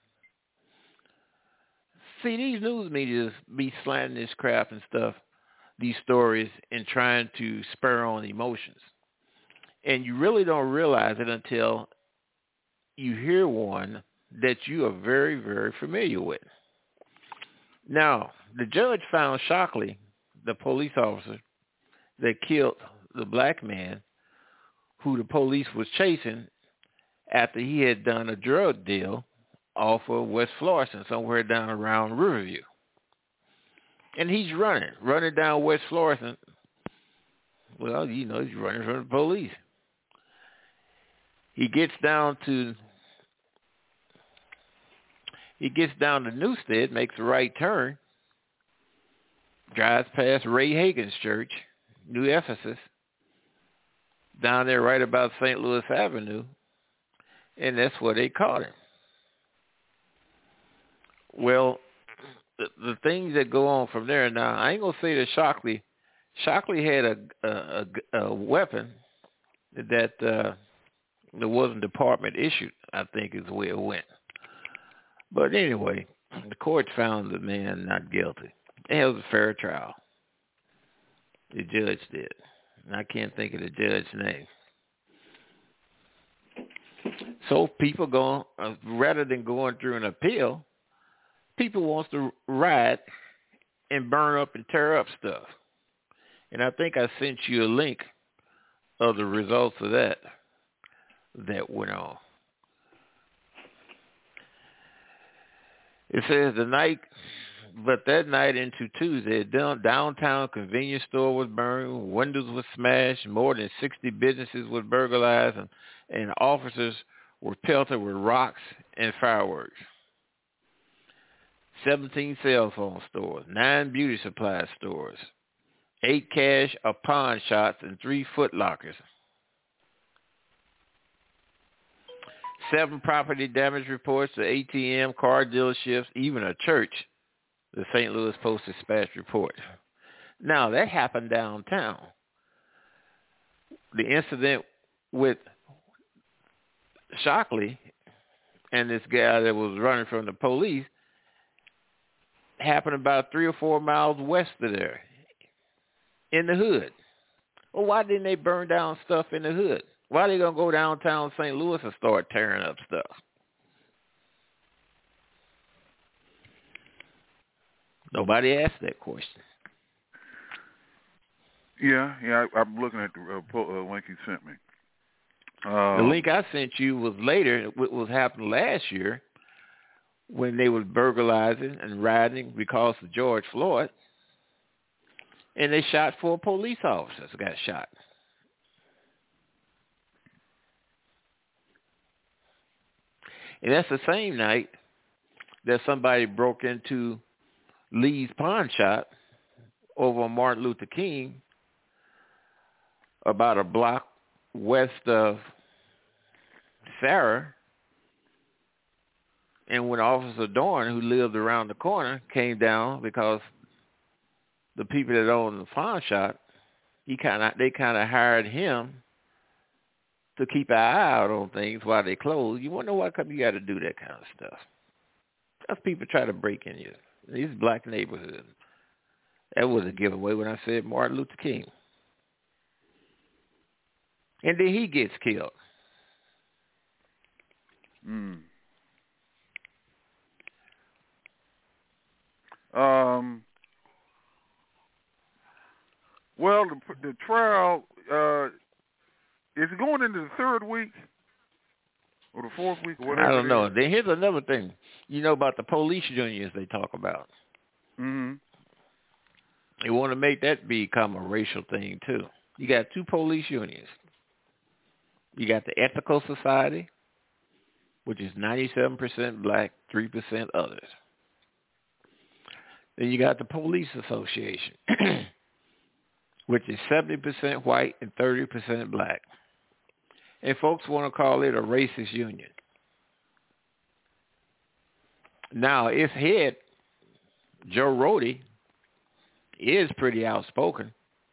See, these news medias be slanting this crap and stuff, these stories, and trying to spur on emotions. And you really don't realize it until you hear one that you are very, very familiar with. Now, the judge found Shockley, the police officer that killed the black man who the police was chasing after he had done a drug deal off of West Florissant, somewhere down around Riverview. And he's running, running down West Florissant. Well, you know, he's running from the police. He gets down to, he gets down to Newstead, makes a right turn, drives past Ray Hagan's church, New Ephesus, down there right about Saint Louis Avenue, and that's where they caught him. Well, the, the things that go on from there, now, I ain't going to say that Shockley, Shockley had a, a, a, a weapon that uh, that wasn't department issued, I think is the way it went. But anyway, the court found the man not guilty. It was a fair trial. The judge did. And I can't think of the judge's name. So people go, uh, rather than going through an appeal, people wants to riot and burn up and tear up stuff. And I think I sent you a link of the results of that that went on. It says the night, but that night into Tuesday, a downtown convenience store was burned, windows were smashed, more than sixty businesses were burglarized, and, and officers were pelted with rocks and fireworks. seventeen cell phone stores, nine beauty supply stores, eight cash or pawn shops, and three Foot Lockers. Seven property damage reports to A T M, car dealerships, even a church, the Saint Louis Post-Dispatch report. Now, that happened downtown. The incident with Shockley and this guy that was running from the police happened about three or four miles west of there, in the hood. Well, why didn't they burn down stuff in the hood? Why are they going to go downtown Saint Louis and start tearing up stuff? Nobody asked that question. Yeah, yeah, I, I'm looking at the uh, po- uh, link you sent me. Uh, the link I sent you was later, what was happening last year when they were burglarizing and rioting because of George Floyd, and they shot four police officers who got shot. And that's the same night that somebody broke into Lee's pawn shop over on Martin Luther King, about a block west of Sarah. And when Officer Dorn, who lived around the corner, came down because the people that owned the pawn shop, he kind of they kind of hired him to keep an eye out on things while they closed. You wonder why come you got to do that kind of stuff. Because people try to break in you. These black neighborhoods. That was a giveaway when I said Martin Luther King. And then he gets killed. Mm. Um. Well, the, the trial uh, is it going into the third week or the fourth week or whatever? I don't know. Then here's another thing. You know about the police unions they talk about. Mm-hmm. They want to make that become a racial thing too. You got two police unions. You got the Ethical Society, which is ninety-seven percent black, three percent others. Then you got the Police Association, which is seventy percent white and thirty percent black. And folks want to call it a racist union. Now, its head, Joe Rohde, is pretty outspoken.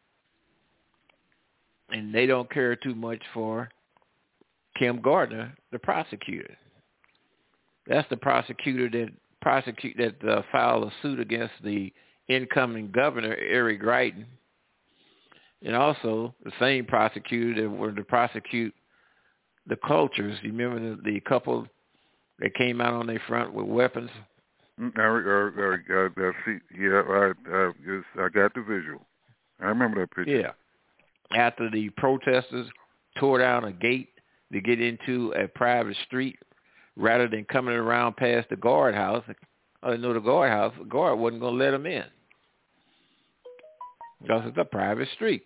And they don't care too much for Kim Gardner, the prosecutor. That's the prosecutor that prosecute that uh, filed a suit against the incoming governor, Eric Greitens, and also the same prosecutor that were to prosecute the Cultures. You remember the, the couple that came out on their front with weapons? Mm, I, I, I, I, I see, yeah, I, I, just, I got the visual. I remember that picture. Yeah. After the protesters tore down a gate to get into a private street, rather than coming around past the guardhouse, I know the guardhouse, the guard wasn't going to let them in because it's a private street.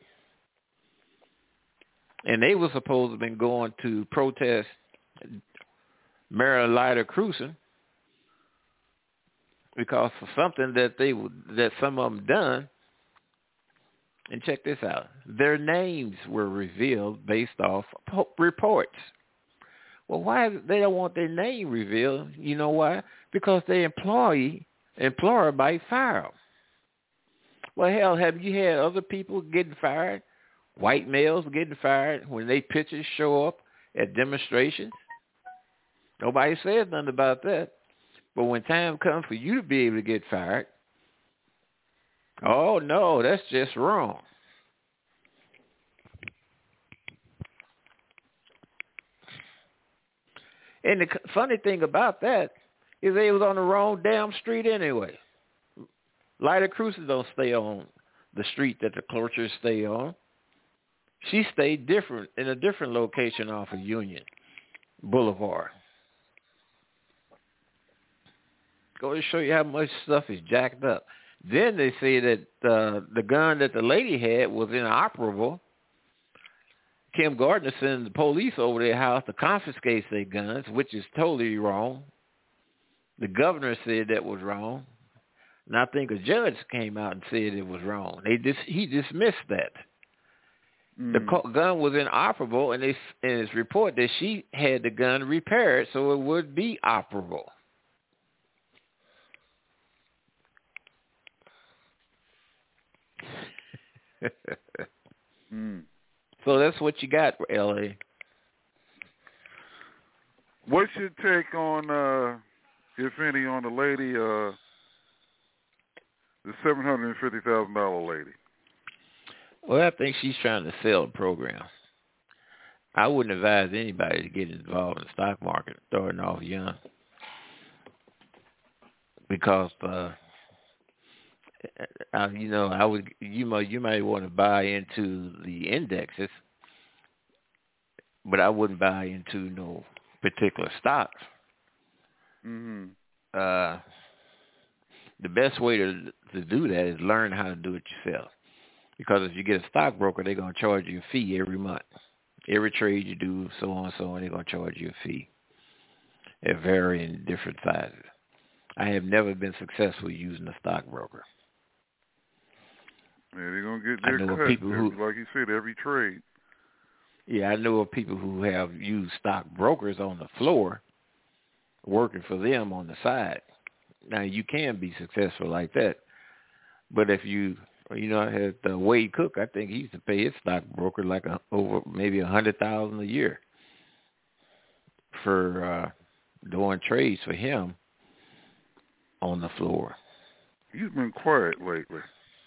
And they were supposed to have been going to protest Mayor Lyda Krewson because of something that they that some of them done. And check this out. Their names were revealed based off reports. Well, why they don't want their name revealed? You know why? Because their employee, employer might fire them. Well, hell, have you had other people getting fired? White males getting fired when their pictures show up at demonstrations? Nobody says nothing about that. But when time comes for you to be able to get fired, oh, no, that's just wrong. And the funny thing about that is they was on the wrong damn street anyway. Lyda Cruz don't stay on the street that the clerks stay on. She stayed different in a different location off of Union Boulevard. Go to show you how much stuff is jacked up. Then they say that uh, the gun that the lady had was inoperable. Kim Gardner sent the police over their house to confiscate their guns, which is totally wrong. The governor said that was wrong. And I think a judge came out and said it was wrong. They dis- he dismissed that. Mm. The co- gun was inoperable, and they, in his report that she had the gun repaired so it would be operable. mm. So that's what you got, L A. What's your take on, uh, if any, on the lady, uh, the seven hundred fifty thousand dollars lady? Well, I think she's trying to sell a program. I wouldn't advise anybody to get involved in the stock market starting off young, because, uh, I, you know, I would you might you might want to buy into the indexes, but I wouldn't buy into no particular stocks. Mm-hmm. Uh, the best way to to do that is learn how to do it yourself. Because if you get a stockbroker, they're going to charge you a fee every month. Every trade you do, so on and so on, they're going to charge you a fee at varying different sizes. I have never been successful using a stockbroker. Yeah, they're going to get their cut, people who, like you said, every trade. Yeah, I know of people who have used stockbrokers on the floor, working for them on the side. Now, you can be successful like that. But if you... You know, I had uh, Wade Cook. I think he used to pay his stockbroker like a, over maybe a hundred thousand a year for uh, doing trades for him on the floor. He's been quiet lately.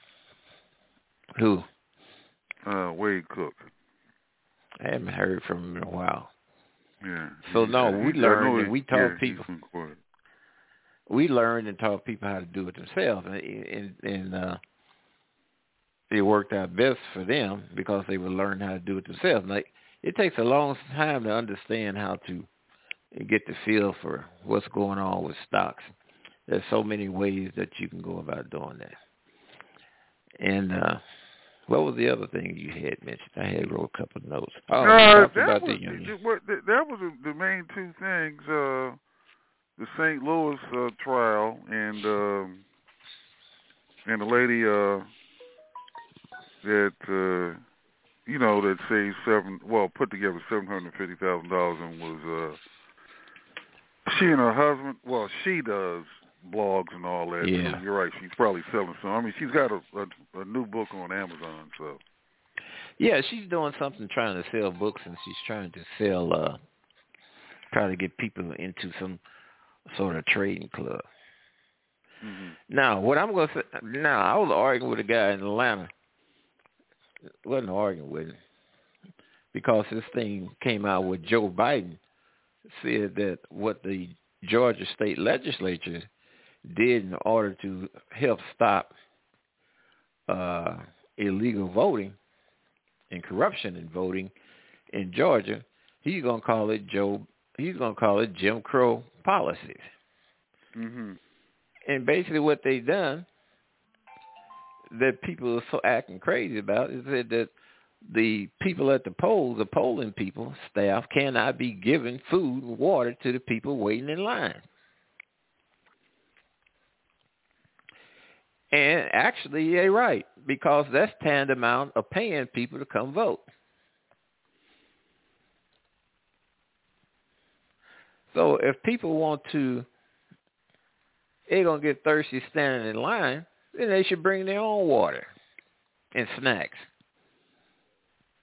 Who? Uh, Wade Cook. I haven't heard from him in a while. Yeah. So no, we learned and we taught yeah, people. He's been quiet. We learned and taught people how to do it themselves, and and, and uh, it worked out best for them because they would learn how to do it themselves. Like, it takes a long time to understand how to get the feel for what's going on with stocks. There's so many ways that you can go about doing that. And uh, what was the other thing you had mentioned? I had wrote a couple of notes. Oh, uh, talked that about was, the union. What, that was the main two things, uh, the Saint Louis uh, trial and um, and the lady... Uh, that, uh, you know, that saved seven, well, put together seven hundred fifty thousand dollars and was, uh, she and her husband, well, she does blogs and all that. Yeah. So you're right, she's probably selling some. I mean, she's got a, a, a new book on Amazon, so. Yeah, she's doing something trying to sell books, and she's trying to sell, uh, trying to get people into some sort of trading club. Mm-hmm. Now, what I'm going to say, now, I was arguing with a guy in Atlanta. Wasn't arguing with him because this thing came out with Joe Biden said that what the Georgia state legislature did in order to help stop uh, illegal voting and corruption in voting in Georgia, he's gonna call it Joe. He's gonna call it Jim Crow policies. Mm-hmm. And basically, what they done that people are so acting crazy about is that, that the people at the polls, the polling people, staff, cannot be given food and water to the people waiting in line. And actually, they're right, because that's tantamount of paying people to come vote. So if people want to, they're going to get thirsty standing in line, then they should bring their own water and snacks.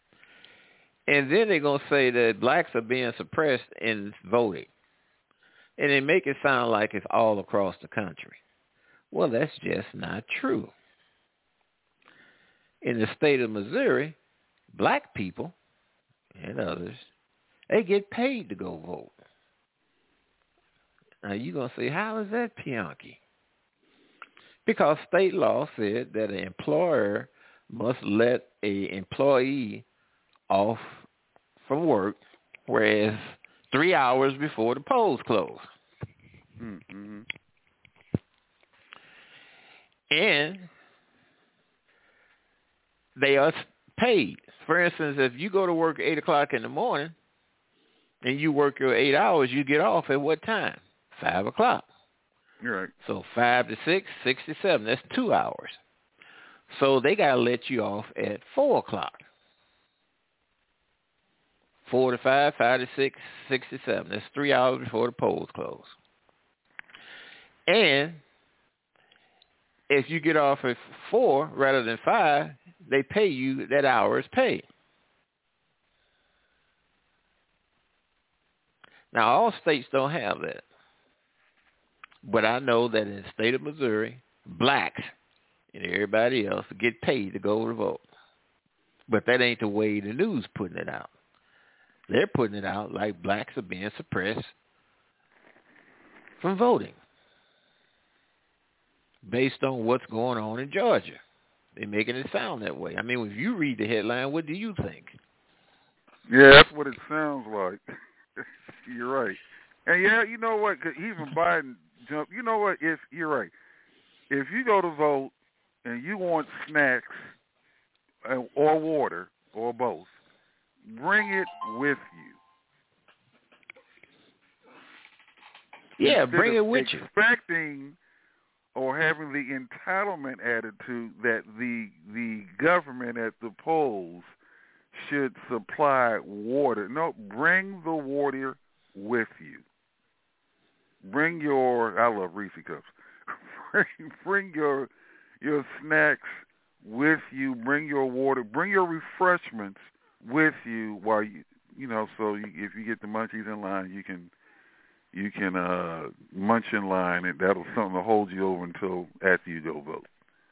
And then they're going to say that blacks are being suppressed in voting. And they make it sound like it's all across the country. Well, that's just not true. In the state of Missouri, black people and others, they get paid to go vote. Now, you're going to say, how is that, Pianki? Because state law said that an employer must let an employee off from work, whereas three hours before the polls close. Mm-hmm. And they are paid. For instance, if you go to work at eight o'clock in the morning and you work your eight hours, you get off at what time? five o'clock. You're right. So five to six, six to seven. That's two hours. So they got to let you off at four o'clock. Four to five, five to six, six to seven. That's three hours before the polls close. And if you get off at four rather than five, they pay you that hour's pay. Now, all states don't have that. But I know that in the state of Missouri, blacks and everybody else get paid to go to vote. But that ain't the way the news putting it out. They're putting it out like blacks are being suppressed from voting based on what's going on in Georgia. They're making it sound that way. I mean, if you read the headline, what do you think? Yeah, that's what it sounds like. You're right. And yeah, you know what? 'Cause even Biden jumped. You know what? If you're right, if you go to vote and you want snacks or water or both, bring it with you. Yeah, Instead bring of it with you. Expecting or having the entitlement attitude that the the government at the polls should supply water. No, bring the water with you. Bring your, I love Reese cups. bring, bring your your snacks with you. Bring your water. Bring your refreshments with you while you, you know, so you, if you get the munchies in line, you can you can uh, munch in line, and that'll something to hold you over until after you go vote.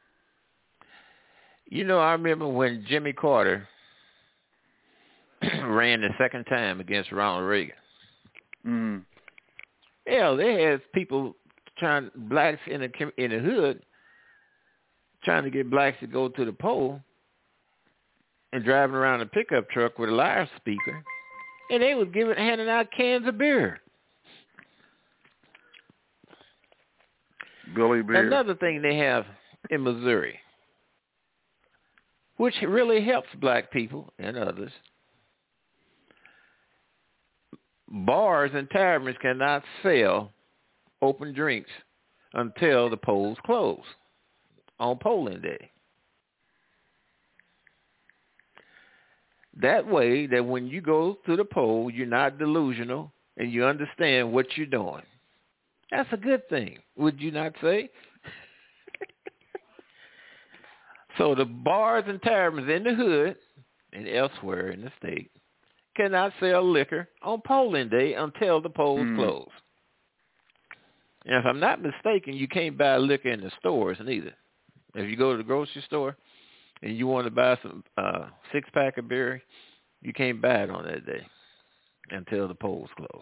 You know, I remember when Jimmy Carter ran the second time against Ronald Reagan. Mm. Yeah, they had people trying, blacks in the in the hood, trying to get blacks to go to the poll, and driving around a pickup truck with a loudspeaker, and they was giving handing out cans of beer. Billy Beer. Another thing they have in Missouri, which really helps black people and others, bars and taverns cannot sell open drinks until the polls close on polling day. That way, that when you go to the poll, you're not delusional and you understand what you're doing. That's a good thing, would you not say? So the bars and taverns in the hood and elsewhere in the state cannot sell liquor on polling day until the polls mm. close. And if I'm not mistaken, you can't buy liquor in the stores neither. If you go to the grocery store and you want to buy some uh, six-pack of beer, you can't buy it on that day until the polls close.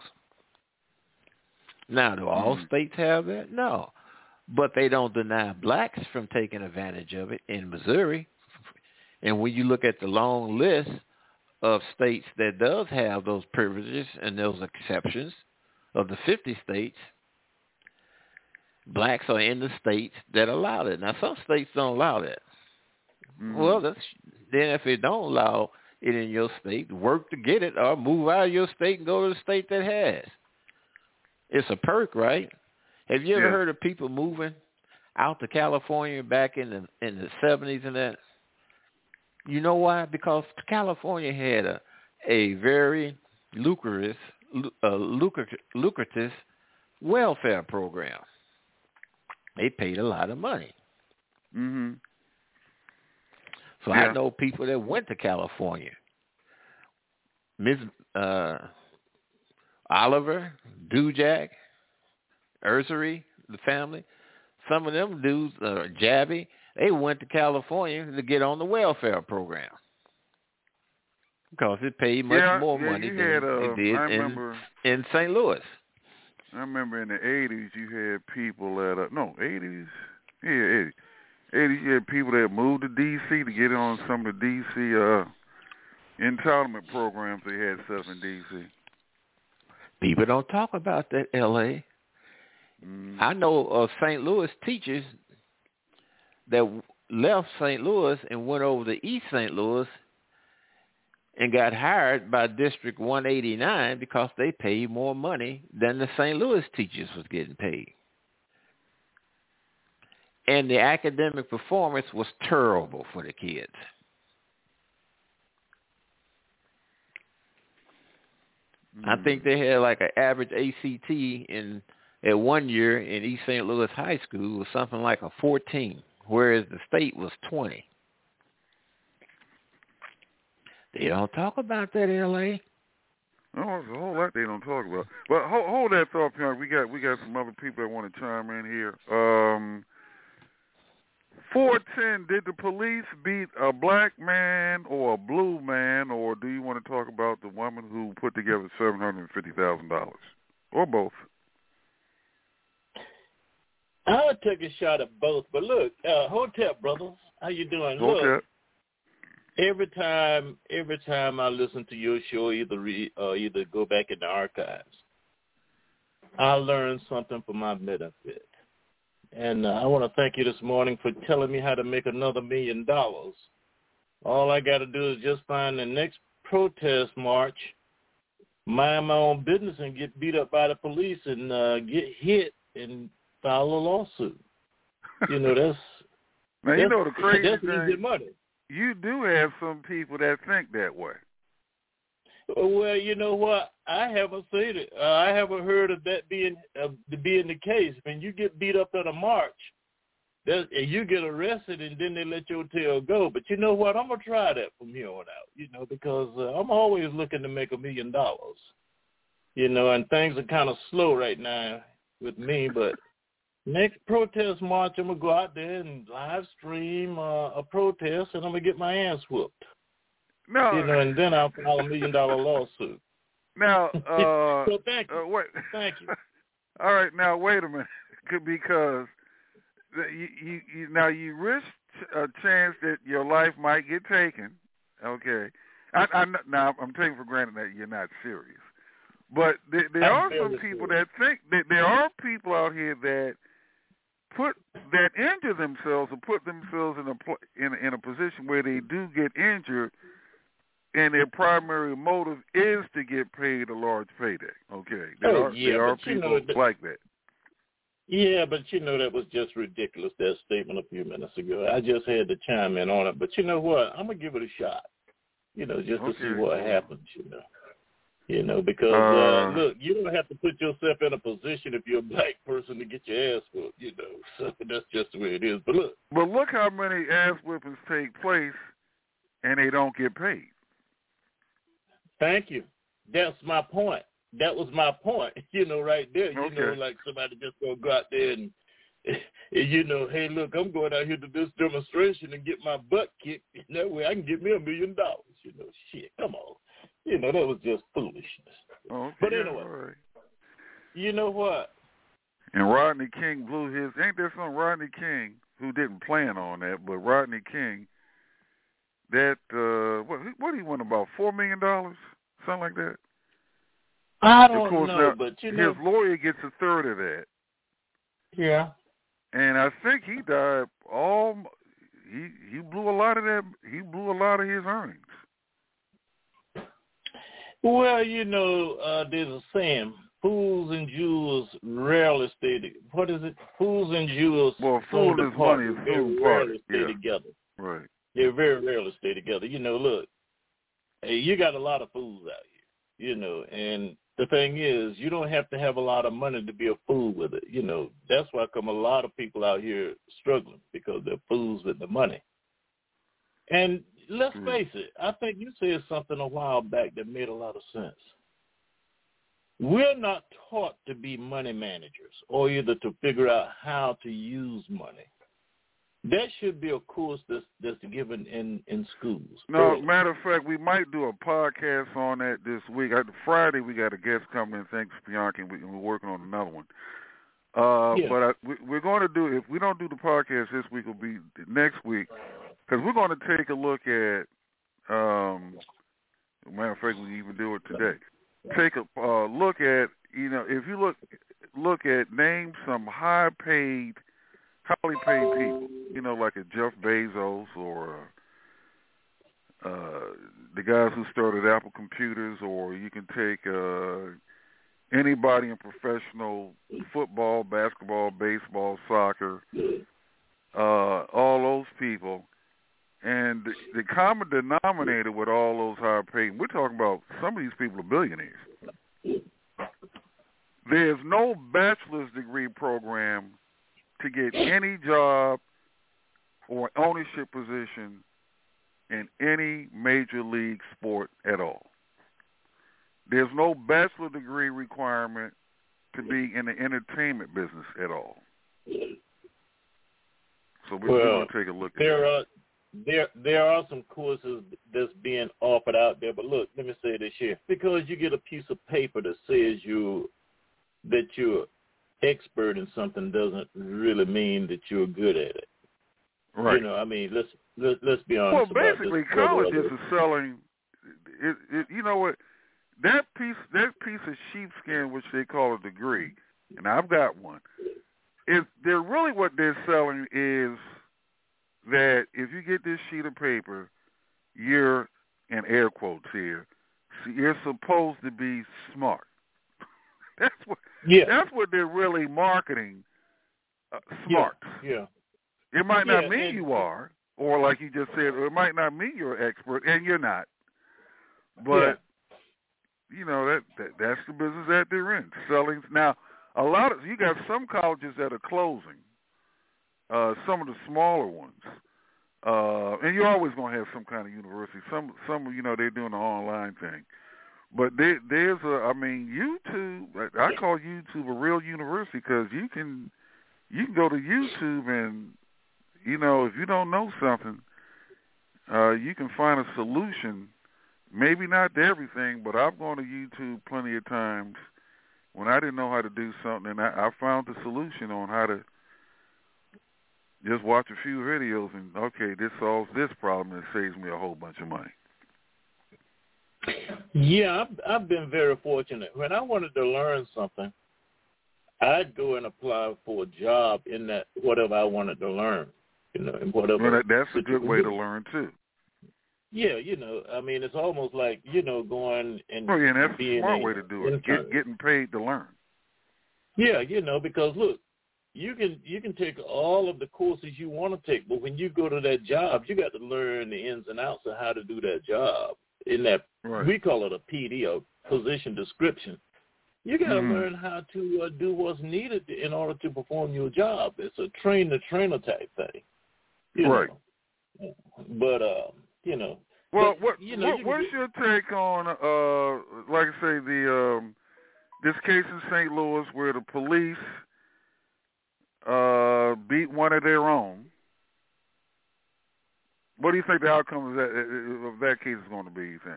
Now, do all mm. states have that? No. But they don't deny blacks from taking advantage of it in Missouri. And when you look at the long list of states that does have those privileges and those exceptions, of the fifty states, blacks are in the states that allow it. Now, some states don't allow that. Mm. Well, that's, then if they don't allow it in your state, work to get it or move out of your state and go to the state that has. It's a perk, right? Have you ever yeah. heard of people moving out to California back in the in the seventies and that? You know why? Because California had a a very lucrative uh, lucrative, lucrative welfare program. They paid a lot of money. Mm-hmm. So yeah. I know people that went to California. Miss Uh, Oliver Dujak, Ursary, the family. Some of them dudes, uh, Jabby, they went to California to get on the welfare program because it paid much yeah, more yeah, money you than had, uh, it did I in, remember, in Saint Louis. I remember in the eighties you had people that, uh, no, eighties, yeah, eighties. eighties you had people that moved to D C to get on some of the D C uh, entitlement programs they had stuff in D C. People don't talk about that, L A. Mm. I know of Saint Louis teachers that left Saint Louis and went over to East Saint Louis and got hired by District one eighty-nine because they paid more money than the Saint Louis teachers was getting paid. And the academic performance was terrible for the kids. I think they had like an average A C T in at one year in East Saint Louis High School was something like a fourteen, whereas the state was twenty. They don't talk about that, L A. Oh, there's a whole lot they don't talk about. But hold, hold that thought, Pierre. We got we got some other people that want to chime in here. Um, four ten, did the police beat a black man or a blue man, or do you want to talk about the woman who put together seven hundred fifty thousand dollars? Or both? I would take a shot at both. But look, uh, Hotep Brothers, how you doing? Hotep. Look, every time every time I listen to your show, either read or either go back in the archives, I learn something for my benefit. And uh, I want to thank you this morning for telling me how to make another million dollars. All I got to do is just find the next protest march, mind my own business, and get beat up by the police and uh, get hit and file a lawsuit. You know, that's now, you that's, know the crazy that's thing, easy money. You do have some people that think that way. Well, you know what? I haven't seen it. Uh, I haven't heard of that being uh, being the case. When you get beat up at a march, and you get arrested, and then they let your tail go. But you know what? I'm gonna try that from here on out. You know, because uh, I'm always looking to make a million dollars. You know, and things are kind of slow right now with me. But next protest march, I'm gonna go out there and live stream uh, a protest, and I'm gonna get my ass whooped. No, you know, and then I'll file a million dollar lawsuit. Now, uh, so thank you. Uh, wait. Thank you. All right, now wait a minute, because you, you, you now you risk a chance that your life might get taken. Okay, I, I now I'm taking for granted that you're not serious, but there, there are some people serious. that think that there are people out here that put that injure themselves or put themselves in a in, in a position where they do get injured. And their primary motive is to get paid a large payday. Okay, there oh, are yeah, there are people you know, that, like that. Yeah, but you know that was just ridiculous. That statement a few minutes ago. I just had to chime in on it. But you know what? I'm gonna give it a shot. You know, just okay. to see what happens. You know, you know because uh, uh, look, you don't have to put yourself in a position if you're a black person to get your ass whooped. You know, so that's just the way it is. But look, but look how many ass whippings take place, and they don't get paid. Thank you. That's my point. That was my point, you know, right there. You okay. know, like somebody just going to go out there and, and, you know, hey, look, I'm going out here to this demonstration and get my butt kicked. And that way I can get me a million dollars. You know, shit, come on. You know, that was just foolishness. Okay, but anyway, right. You know what? And Rodney King blew his, ain't there some Rodney King who didn't plan on that, but Rodney King, that, uh, what, what he won, about four million dollars? Something like that. I don't of course, know, now, but you know, his lawyer gets a third of that. Yeah. And I think he died all. He he blew a lot of that. He blew a lot of his earnings. Well, you know, uh, there's a saying: fools and jewels rarely stay together. What is it? Fools and jewels. Well, fool is money is fool rarely stay yeah. together. Right. They very rarely stay together. You know, look, hey, you got a lot of fools out here, you know, and the thing is, you don't have to have a lot of money to be a fool with it. You know, that's why come a lot of people out here struggling, because they're fools with the money. And let's mm. face it, I think you said something a while back that made a lot of sense. we're not taught to be money managers or either to figure out how to use money. That should be a course that's, that's given in, in schools. No, matter of fact, we might do a podcast on that this week. Friday, we got a guest coming in. Thanks, Bianchi, and we're working on another one. Uh, yeah. But I, we, we're going to do, if we don't do the podcast this week, it'll be next week, because we're going to take a look at, um, matter of fact, we even do it today. Take a uh, look at, you know, if you look look at, name some high-paid, highly paid people, you know, like a Jeff Bezos or uh, the guys who started Apple Computers, or you can take uh, anybody in professional football, basketball, baseball, soccer, uh, all those people. And the, the common denominator with all those high paid, we're talking about some of these people are billionaires. There's no bachelor's degree program to get any job or ownership position in any major league sport at all. There's no bachelor degree requirement to be in the entertainment business at all. So we're well, going to take a look at there that. Are, there, there are some courses that's being offered out there, but look, let me say this here. Because you get a piece of paper that says you that you're expert in something doesn't really mean that you're good at it. Right. You know, I mean, let's let, let's be honest. Well, basically, about this. colleges are selling. It, it, you know what? That piece, that piece of sheepskin, which they call a degree, and I've got one. If they're really what they're selling is that if you get this sheet of paper, you're, in air quotes here, you're supposed to be smart. That's what. Yeah. That's what they're really marketing. Uh, smart. Yeah. yeah. It might not yeah, mean and, you are, or like you just said, it might not mean you're an expert, and you're not. But yeah. you know that, that that's the business that they're in, selling. Now, a lot of you got some colleges that are closing. Uh, some of the smaller ones, uh, and you're always going to have some kind of university. Some, some, you know, they're doing the online thing. But there, there's a, I mean, YouTube. I call YouTube a real university because you can, you can go to YouTube and, you know, if you don't know something, uh, you can find a solution. Maybe not to everything, but I've gone to YouTube plenty of times when I didn't know how to do something, and I, I found the solution on how to just watch a few videos and, okay, this solves this problem and saves me a whole bunch of money. Yeah, I've, I've been very fortunate. When I wanted to learn something, I'd go and apply for a job in that whatever I wanted to learn. You know, and whatever. Well, that, that's a good way to learn too. Yeah, you know, I mean, it's almost like, you know, going and oh, yeah, and that's being a smart a way to do it. Get, getting paid to learn. Yeah, you know, because look, you can you can take all of the courses you want to take, but when you go to that job, you got to learn the ins and outs of how to do that job. In that, right. we call it a P D, a position description. You got to mm-hmm. learn how to uh, do what's needed in order to perform your job. It's a train-the-trainer type thing. You right. know? But, uh, you know. Well, but, what, you know, what you what's can, your take on, uh, like I say, the um, this case in Saint Louis where the police uh, beat one of their own? What do you think the outcome of that of that case is going to be, you think?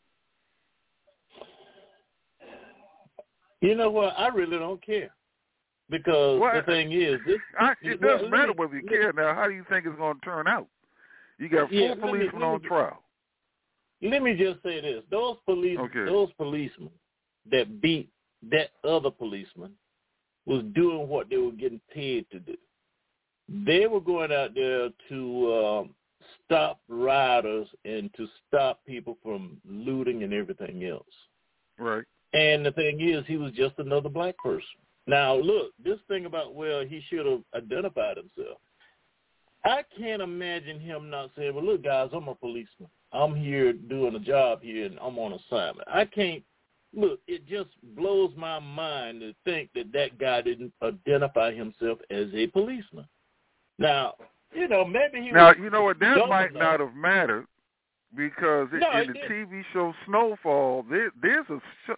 You know what? I really don't care. Because well, the thing is... This, I, it well, doesn't matter me, whether you care. Now, how do you think it's going to turn out? You got four yeah, policemen me, on me, trial. Let me just say this. Those police, okay. those policemen that beat that other policeman was doing what they were getting paid to do. They were going out there to... Um, stop rioters and to stop people from looting and everything else. Right. And the thing is, he was just another black person. Now, look, this thing about, well, he should have identified himself. I can't imagine him not saying, well, look, guys, I'm a policeman. I'm here doing a job here, and I'm on assignment. I can't, look, it just blows my mind to think that that guy didn't identify himself as a policeman. Now, You know, maybe he now, was you know what, that might enough. not have mattered because it, no, in the did. T V show Snowfall, there, there's a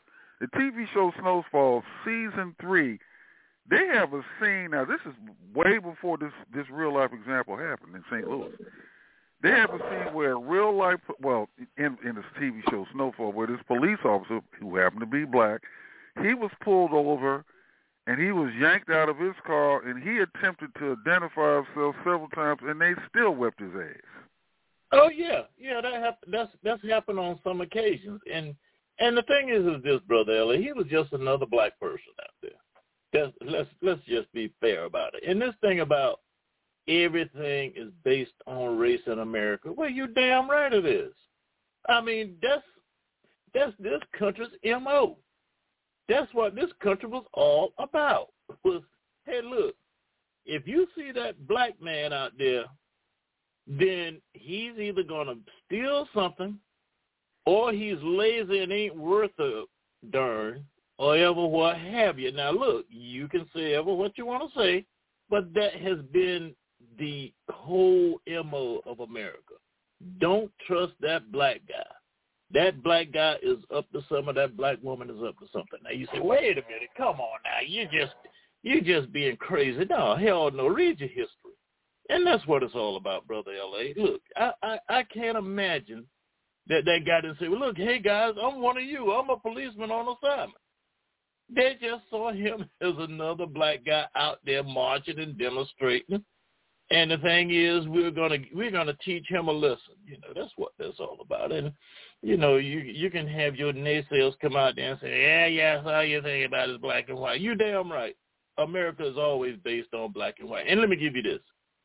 The T V show Snowfall, season three, they have a scene. Now, this is way before this, this real-life example happened in Saint Louis. They have a scene where real-life, well, in, in this T V show Snowfall, where this police officer, who happened to be black, he was pulled over, and he was yanked out of his car, and he attempted to identify himself several times, and they still whipped his ass. Oh yeah, yeah, that hap- that's that's happened on some occasions, and and the thing is, is this, Brother Ellie, he was just another black person out there. That's, let's let's just be fair about it. And this thing about everything is based on race in America, well, you're damn right it is. I mean, that's that's this country's M O. That's what this country was all about. Was, hey, look, if you see that black man out there, then he's either going to steal something, or he's lazy and ain't worth a darn, or ever what have you. Now, look, you can say ever what you want to say, but that has been the whole M O of America. Don't trust that black guy. That black guy is up to something. That black woman is up to something. Now, you say, wait a minute, come on now. You just, you just being crazy. No, hell no, read your history. And that's what it's all about, Brother L A. Look, I, I, I can't imagine that that guy didn't say, well, look, hey, guys, I'm one of you. I'm a policeman on assignment. They just saw him as another black guy out there marching and demonstrating. And the thing is, we're gonna we're gonna teach him a lesson. You know, that's what that's all about. And you know, you you can have your naysayers come out there and say, yeah, yeah, that's all you think about is black and white. You're damn right. America is always based on black and white. And let me give you this.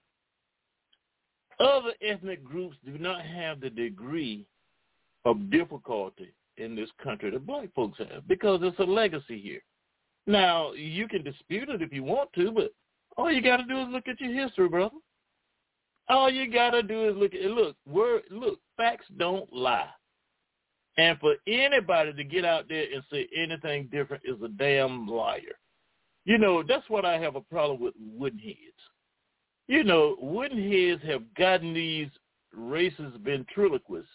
Other ethnic groups do not have the degree of difficulty in this country that black folks have, because it's a legacy here. Now, you can dispute it if you want to, but all you got to do is look at your history, brother. All you got to do is look at look, word, look, facts don't lie. And for anybody to get out there and say anything different is a damn liar. You know, that's what I have a problem with wooden heads. You know, wooden heads have gotten these racist ventriloquists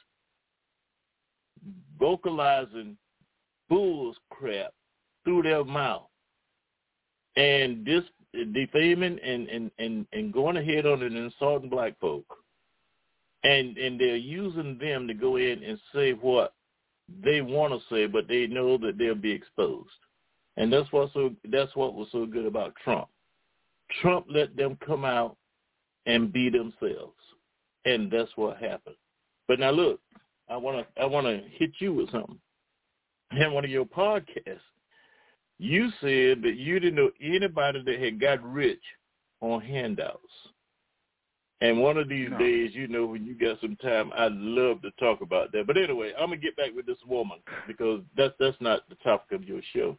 vocalizing bull's crap through their mouth and this defaming and, and, and, and going ahead on and insulting black folk. And and they're using them to go in and say what they want to say, but they know that they'll be exposed. And that's what so that's what was so good about Trump. Trump let them come out and be themselves. And that's what happened. But now look, I wanna I wanna hit you with something. In one of your podcasts, you said that you didn't know anybody that had got rich on handouts. And one of these no. days, you know, when you got some time, I'd love to talk about that. But anyway, I'm going to get back with this woman because that's, that's not the topic of your show.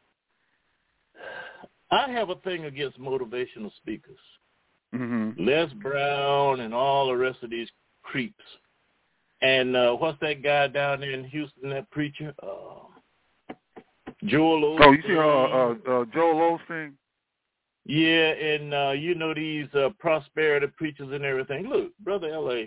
I have a thing against motivational speakers. Mm-hmm. Les Brown and all the rest of these creeps. And uh, what's that guy down there in Houston, that preacher? Uh, Joel Osteen. Oh, you see uh, uh, uh, Joel Osteen? Yeah, and, uh, you know, these uh, prosperity preachers and everything. Look, Brother L A,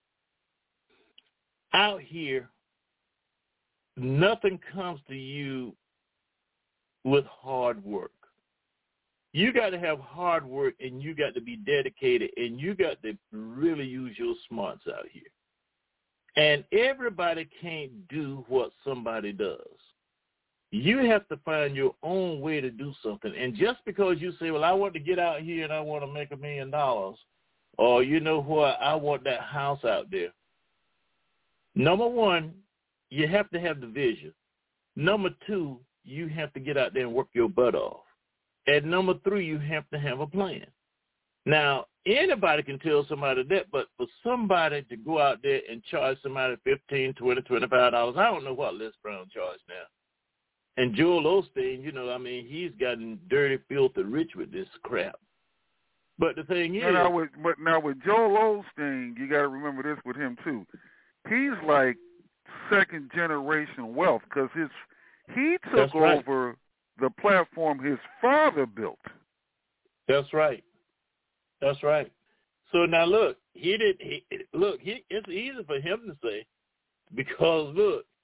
out here, nothing comes to you with hard work. You got to have hard work, and you got to be dedicated, and you got to really use your smarts out here. And everybody can't do what somebody does. You have to find your own way to do something. And just because you say, well, I want to get out here and I want to make a million dollars, or you know what, I want that house out there. Number one, you have to have the vision. Number two, you have to get out there and work your butt off. And number three, you have to have a plan. Now, anybody can tell somebody that, but for somebody to go out there and charge somebody fifteen dollars, twenty dollars, twenty-five dollars, I don't know what Les Brown charged now. And Joel Osteen, you know, I mean, he's gotten dirty, filthy rich with this crap. But the thing is... Now with, but now with Joel Osteen, you got to remember this with him, too. He's like second-generation wealth because his he took right. over the platform his father built. That's right. That's right. So now, look, he did. He, look, he, it's easy for him to say because, look,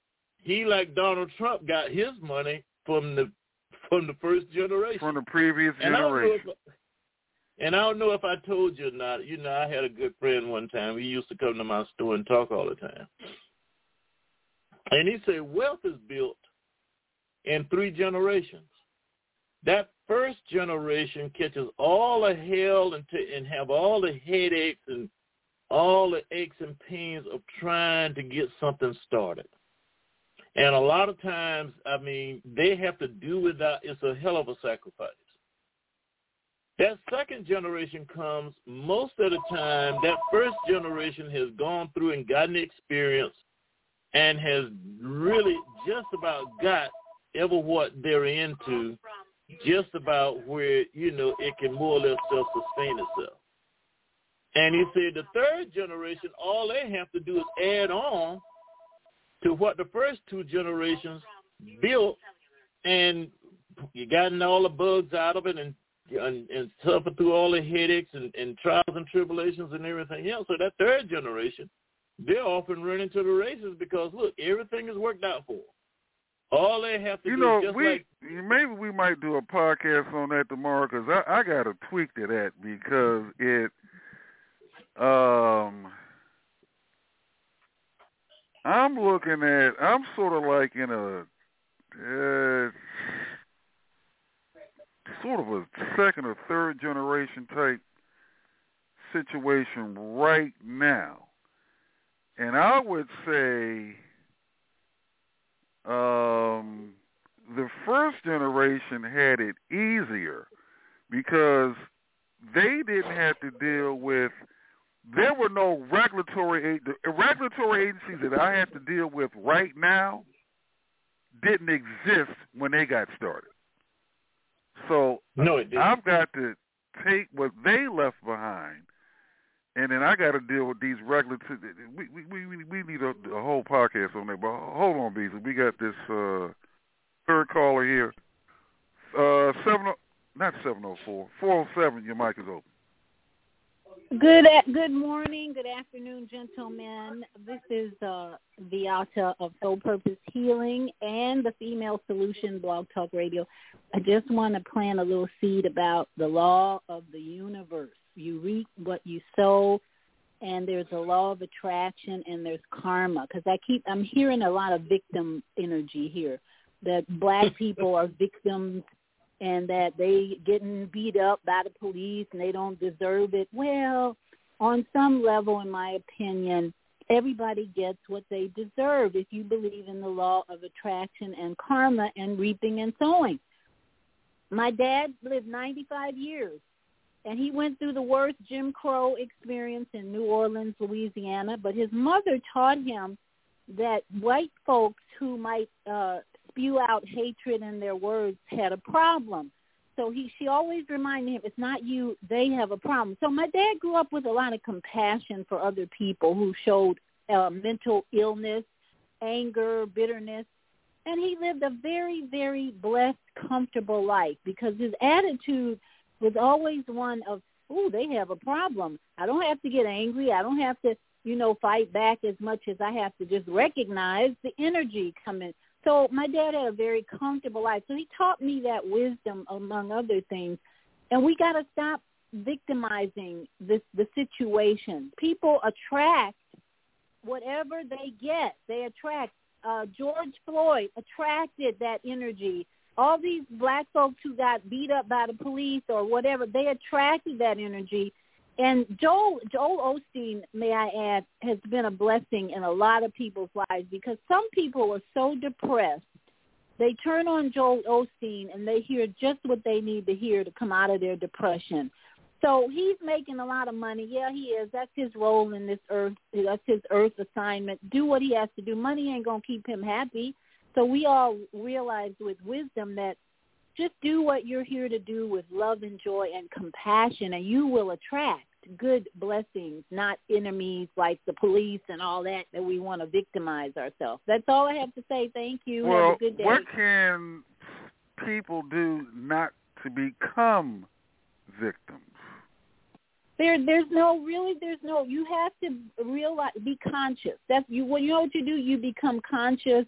he, like Donald Trump, got his money from the from the first generation. From the previous and generation. I if, and I don't know if I told you or not. You know, I had a good friend one time. He used to come to my store and talk all the time. And he said, wealth is built in three generations. That first generation catches all the hell and, t- and have all the headaches and all the aches and pains of trying to get something started. And a lot of times, I mean, they have to do without, it's a hell of a sacrifice. That second generation comes, most of the time, that first generation has gone through and gotten experience and has really just about got ever what they're into, just about where, you know, it can more or less self-sustain itself. And he said the third generation, all they have to do is add on to what the first two generations built, and you gotten all the bugs out of it and and, and suffered through all the headaches and, and trials and tribulations and everything else. So that third generation, they're often running to the races because, look, everything is worked out for them. All they have to you do know, is just we, like... maybe we might do a podcast on that tomorrow because I, I got a tweak to that because it, um, I'm looking at, I'm sort of like in a, uh, sort of a second or third generation type situation right now. And I would say um, the first generation had it easier because they didn't have to deal with, there were no regulatory, the regulatory agencies that I have to deal with right now didn't exist when they got started. So no, it didn't. I've got to take what they left behind, and then I got to deal with these regulatory. We we we we need a, a whole podcast on that. But hold on, Beasley. We got this uh, third caller here. Uh, seven, not seven oh four, four oh seven. Your mic is open. Good good morning, good afternoon, gentlemen. This is uh, Viata of Soul Purpose Healing and the Female Solution Blog Talk Radio. I just want to plant a little seed about the law of the universe. You reap what you sow, and there's a law of attraction, and there's karma. Because I keep, I'm hearing a lot of victim energy here. That black people are victims, and that they getting beat up by the police and they don't deserve it. Well, on some level, in my opinion, everybody gets what they deserve if you believe in the law of attraction and karma and reaping and sowing. My dad lived ninety-five years, and he went through the worst Jim Crow experience in New Orleans, Louisiana, but his mother taught him that white folks who might uh, spew out hatred in their words had a problem. So he, she always reminded him, it's not you, they have a problem. So my dad grew up with a lot of compassion for other people who showed uh, mental illness, anger, bitterness, and he lived a very, very blessed, comfortable life because his attitude was always one of, oh, they have a problem. I don't have to get angry. I don't have to, you know, fight back as much as I have to just recognize the energy coming. So my dad had a very comfortable life. So he taught me that wisdom, among other things. And we got to stop victimizing this the situation. People attract whatever they get. They attract. Uh, George Floyd attracted that energy. All these black folks who got beat up by the police or whatever, they attracted that energy. And Joel, Joel Osteen, may I add, has been a blessing in a lot of people's lives because some people are so depressed, they turn on Joel Osteen and they hear just what they need to hear to come out of their depression. So he's making a lot of money. Yeah, he is. That's his role in this earth. That's his earth assignment. Do what he has to do. Money ain't going to keep him happy. So we all realize with wisdom that just do what you're here to do with love and joy and compassion, and you will attract good blessings, not enemies like the police and all that that we want to victimize ourselves. That's all I have to say. Thank you. Well, have a good day. What can people do not to become victims? There, there's no really. There's no. You have to realize, be conscious. That's you. When you know what you do, you become conscious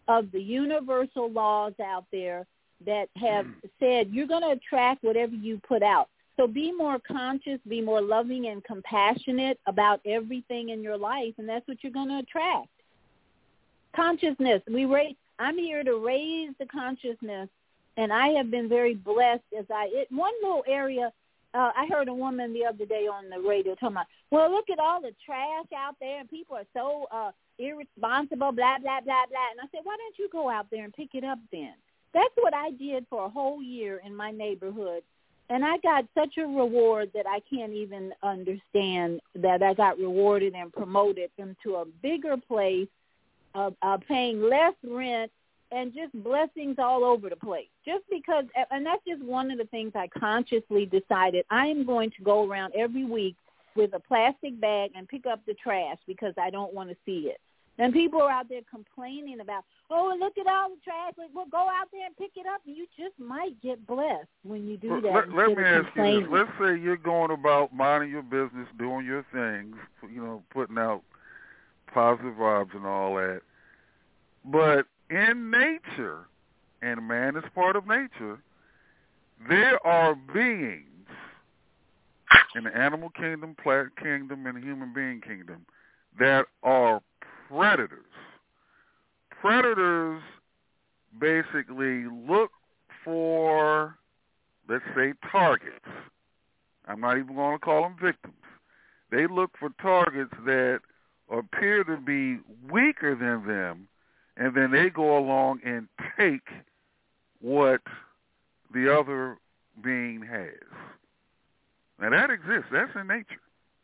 of the universal laws out there that have said you're going to attract whatever you put out. So be more conscious, be more loving and compassionate about everything in your life, and that's what you're going to attract. Consciousness. We raise, I'm here to raise the consciousness, and I have been very blessed as I, it, one little area, uh, I heard a woman the other day on the radio talking about, well, look at all the trash out there, and people are so uh, irresponsible, blah, blah, blah, blah. And I said, why don't you go out there and pick it up then? That's what I did for a whole year in my neighborhood. And I got such a reward that I can't even understand that I got rewarded and promoted into a bigger place, uh, uh, paying less rent, and just blessings all over the place. Just because, and that's just one of the things I consciously decided. I am going to go around every week with a plastic bag and pick up the trash because I don't want to see it. And people are out there complaining about, oh, look at all the trash. Like, well, go out there and pick it up, and you just might get blessed when you do that. Let, let me ask you this. Complaining. Let's say you're going about minding your business, doing your things, you know, putting out positive vibes and all that. But in nature, and man is part of nature, there are beings in the animal kingdom, plant kingdom, and the human being kingdom that are predators. Predators basically look for, let's say, targets. I'm not even going to call them victims. They look for targets that appear to be weaker than them, and then they go along and take what the other being has. Now, that exists. That's in nature.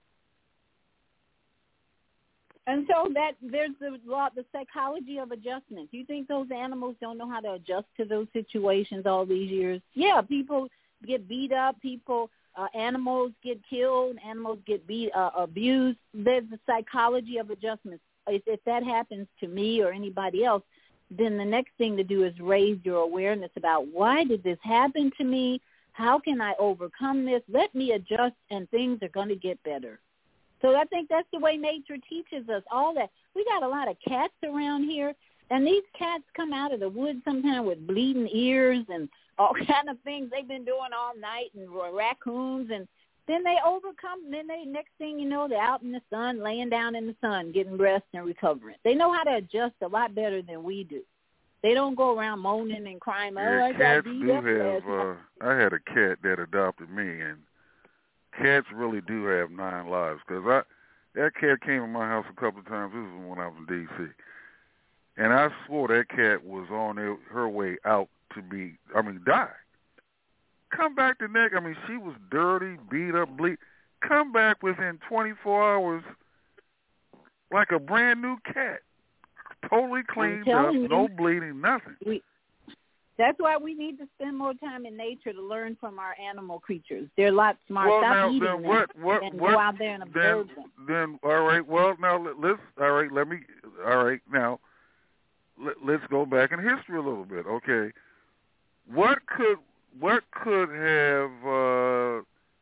And so that there's the law, the psychology of adjustment. You think those animals don't know how to adjust to those situations all these years? Yeah, people get beat up, people, uh, animals get killed, animals get beat, uh, abused. There's the psychology of adjustment. If, if that happens to me or anybody else, then the next thing to do is raise your awareness about why did this happen to me? How can I overcome this? Let me adjust, and things are going to get better. So I think that's the way nature teaches us all that. We got a lot of cats around here, and these cats come out of the woods sometimes with bleeding ears and all kind of things they've been doing all night, and raccoons, and then they overcome. Then they, next thing you know, they're out in the sun, laying down in the sun, getting rest and recovering. They know how to adjust a lot better than we do. They don't go around moaning and crying. Oh, yeah, I got cats beat do up last have. Uh, I had a cat that adopted me, and cats really do have nine lives, because I that cat came in my house a couple of times. This was when I was in D C, and I swore that cat was on her, her way out to be, I mean, die. Come back the next, I mean, she was dirty, beat up, bleed. Come back within twenty-four hours like a brand new cat, totally cleaned up, you, no bleeding, nothing. We, That's why we need to spend more time in nature to learn from our animal creatures. They're a lot smarter. Well, Stop now, eating then them what, what, and what, go out there and observe then, them. Then, all right, well, now, let's, all right, let me, all right, now, let, let's go back in history a little bit, okay? What could, what could have, uh,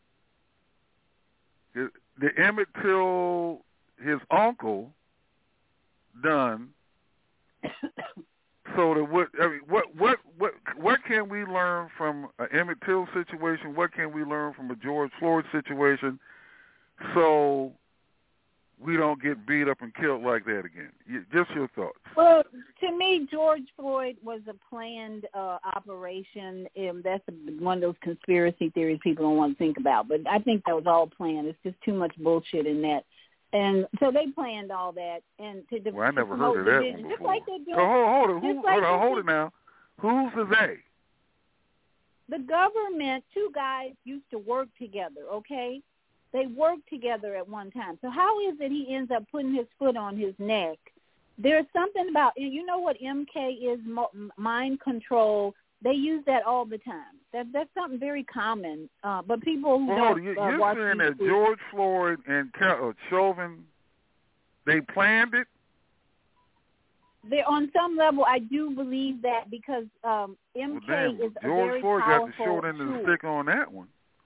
the, the Emmett Till, his uncle, done so that what I mean, what what what what can we learn from an Emmett Till situation? What can we learn from a George Floyd situation, so we don't get beat up and killed like that again? You, just your thoughts. Well, to me, George Floyd was a planned uh, operation. Um, that's a, one of those conspiracy theories people don't want to think about. But I think that was all planned. It's just too much bullshit in that. And so they planned all that. And to de- well, I never to heard of that division, one just before. like they're doing, oh, hold, hold it. Who, like hold on, hold doing, it now. Who's the they? The government, two guys used to work together, okay? They worked together at one time. So how is it he ends up putting his foot on his neck? There's something about, you know what M K is, mind control. They use that all the time. That That's something very common. Uh, but people who well, don't hold on. You, uh, you're watch saying these that George Floyd and uh, Chauvin, they planned it? They, on some level, I do believe that because um, M K well, damn, is George a very Floyd powerful got the short end of the tool. stick on that one.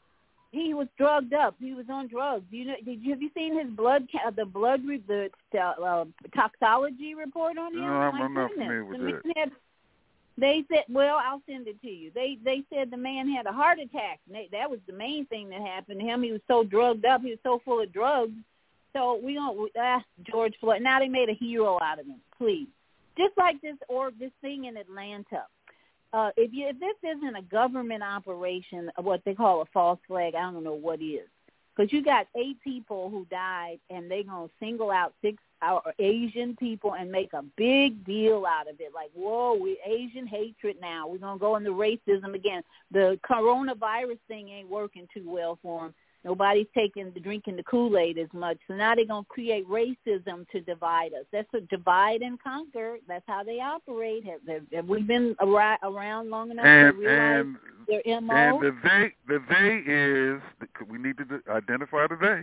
he was drugged up. He was on drugs. You know, did you have you seen his blood, the blood, the uh, toxology report on him? No, I'm My not goodness. familiar with the that. Man had, they said, well, I'll send it to you. They they said the man had a heart attack. They, that was the main thing that happened to him. He was so drugged up. He was so full of drugs. So we don't, ah, George Floyd. Now they made a hero out of him. Please, just like this or this thing in Atlanta. Uh, if you if this isn't a government operation, what they call a false flag, I don't know what is. Because you got eight people who died, and they're going to single out six our Asian people and make a big deal out of it. Like, whoa, we Asian hatred now. We're going to go into racism again. The coronavirus thing ain't working too well for them. Nobody's taking the drinking the Kool-Aid as much. So now they're going to create racism to divide us. That's a divide and conquer. That's how they operate. Have, have, have we been ar- around long enough and, to realize and, their M O? And the they, the they is, we need to identify the they.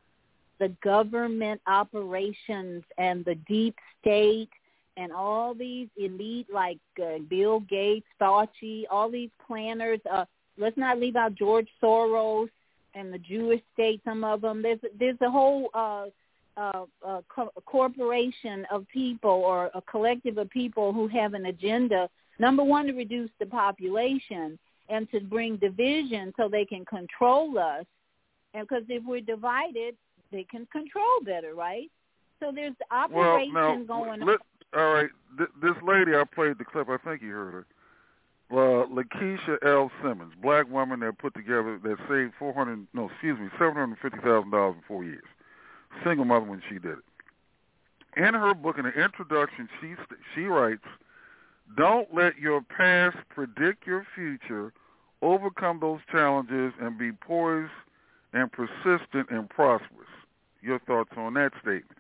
The government operations and the deep state and all these elite like uh, Bill Gates, Fauci, all these planners. Uh, let's not leave out George Soros and the Jewish state, some of them. There's there's a whole uh, uh, uh, co- corporation of people or a collective of people who have an agenda, number one, to reduce the population and to bring division so they can control us. And because if we're divided, they can control better, right? So there's operation well, now, going let, on. All right, Th- this lady, I played the clip. I think you heard her. Uh, Lakeisha L. Simmons, black woman that put together, that saved four hundred, no, excuse me, seven hundred fifty thousand dollars in four years. Single mother when she did it. In her book, in the introduction, she she writes, "Don't let your past predict your future. Overcome those challenges and be poised and persistent and prosperous." Your thoughts on that statement?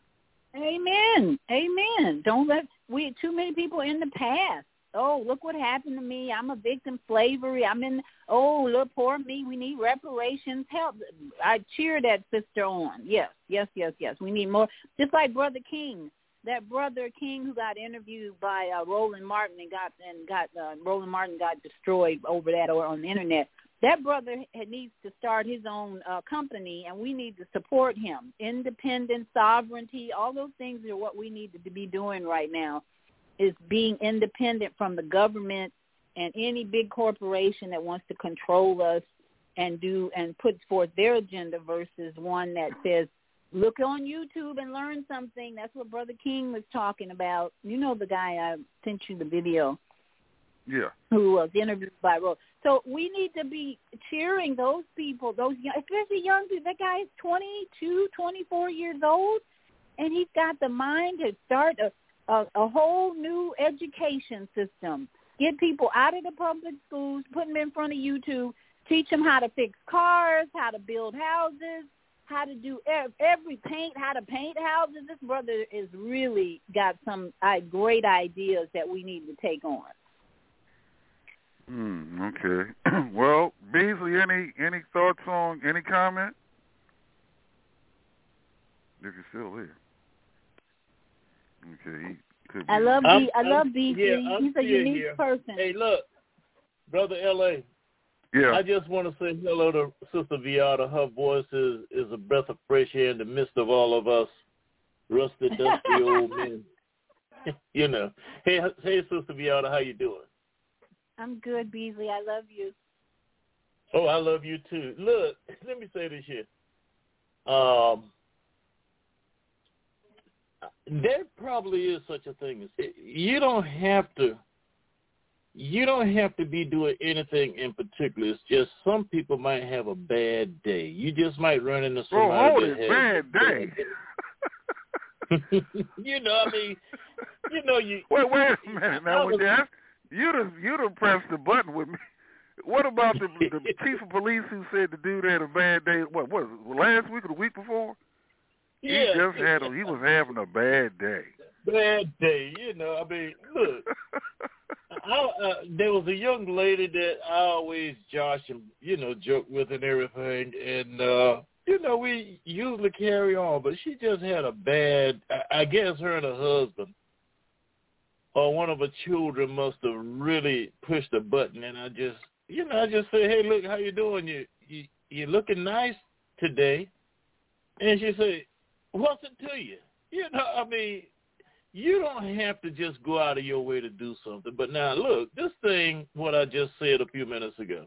Amen. Amen. Don't let we too many people in the past. Oh, look what happened to me. I'm a victim of slavery. I'm in, oh, look, poor me. We need reparations. Help. I cheer that sister on. Yes, yes, yes, yes. We need more. Just like Brother King, that Brother King who got interviewed by uh, Roland Martin and got, and got uh, Roland Martin got destroyed over that or on the internet. That brother needs to start his own uh, company, and we need to support him. Independent, sovereignty, all those things are what we need to be doing right now. Is being independent from the government and any big corporation that wants to control us and do and put forth their agenda versus one that says, look on YouTube and learn something. That's what Brother King was talking about. You know the guy, I sent you the video. Yeah. Who was interviewed by Rose. So we need to be cheering those people, those young, especially young people. That guy is twenty-two, twenty-four years old, and he's got the mind to start a A, a whole new education system. Get people out of the public schools, put them in front of YouTube, teach them how to fix cars, how to build houses, how to do every paint, how to paint houses. This brother is really got some uh, great ideas that we need to take on. Hmm, okay. Well, Beasley, any any thoughts on, any comment? If you're still there. Okay, he could be. I love I'm, B. I love I'm, B. Yeah, He's a unique here. person. Hey, look, Brother L A. Yeah. I just want to say hello to Sister Viata. Her voice is, is a breath of fresh air in the midst of all of us rusty, dusty old men. You know. Hey, hey, Sister Viata, how you doing? I'm good, Beasley. I love you. Oh, I love you too. Look, let me say this here. Um, there probably is such a thing as you don't have to. You don't have to be doing anything in particular. It's just some people might have a bad day. You just might run into somebody oh, that has bad day. You know, I mean, you know, you. Wait, wait a minute now. Was, that, you'd have you'd have pressed the button with me. What about the, the chief of police who said the dude had a bad day? What was it, last week or the week before? Yeah, he just had a, he was having a bad day. Bad day, you know. I mean, look. I, uh, there was a young lady that I always josh and, you know, joke with and everything. And, uh, you know, we usually carry on. But she just had a bad, I, I guess her and her husband or one of her children must have really pushed a button. And I just, you know, I just say, hey, look, how you doing? You, you, you're looking nice today. And she say, what's it to you? You know, I mean, you don't have to just go out of your way to do something. But now, look, this thing, what I just said a few minutes ago,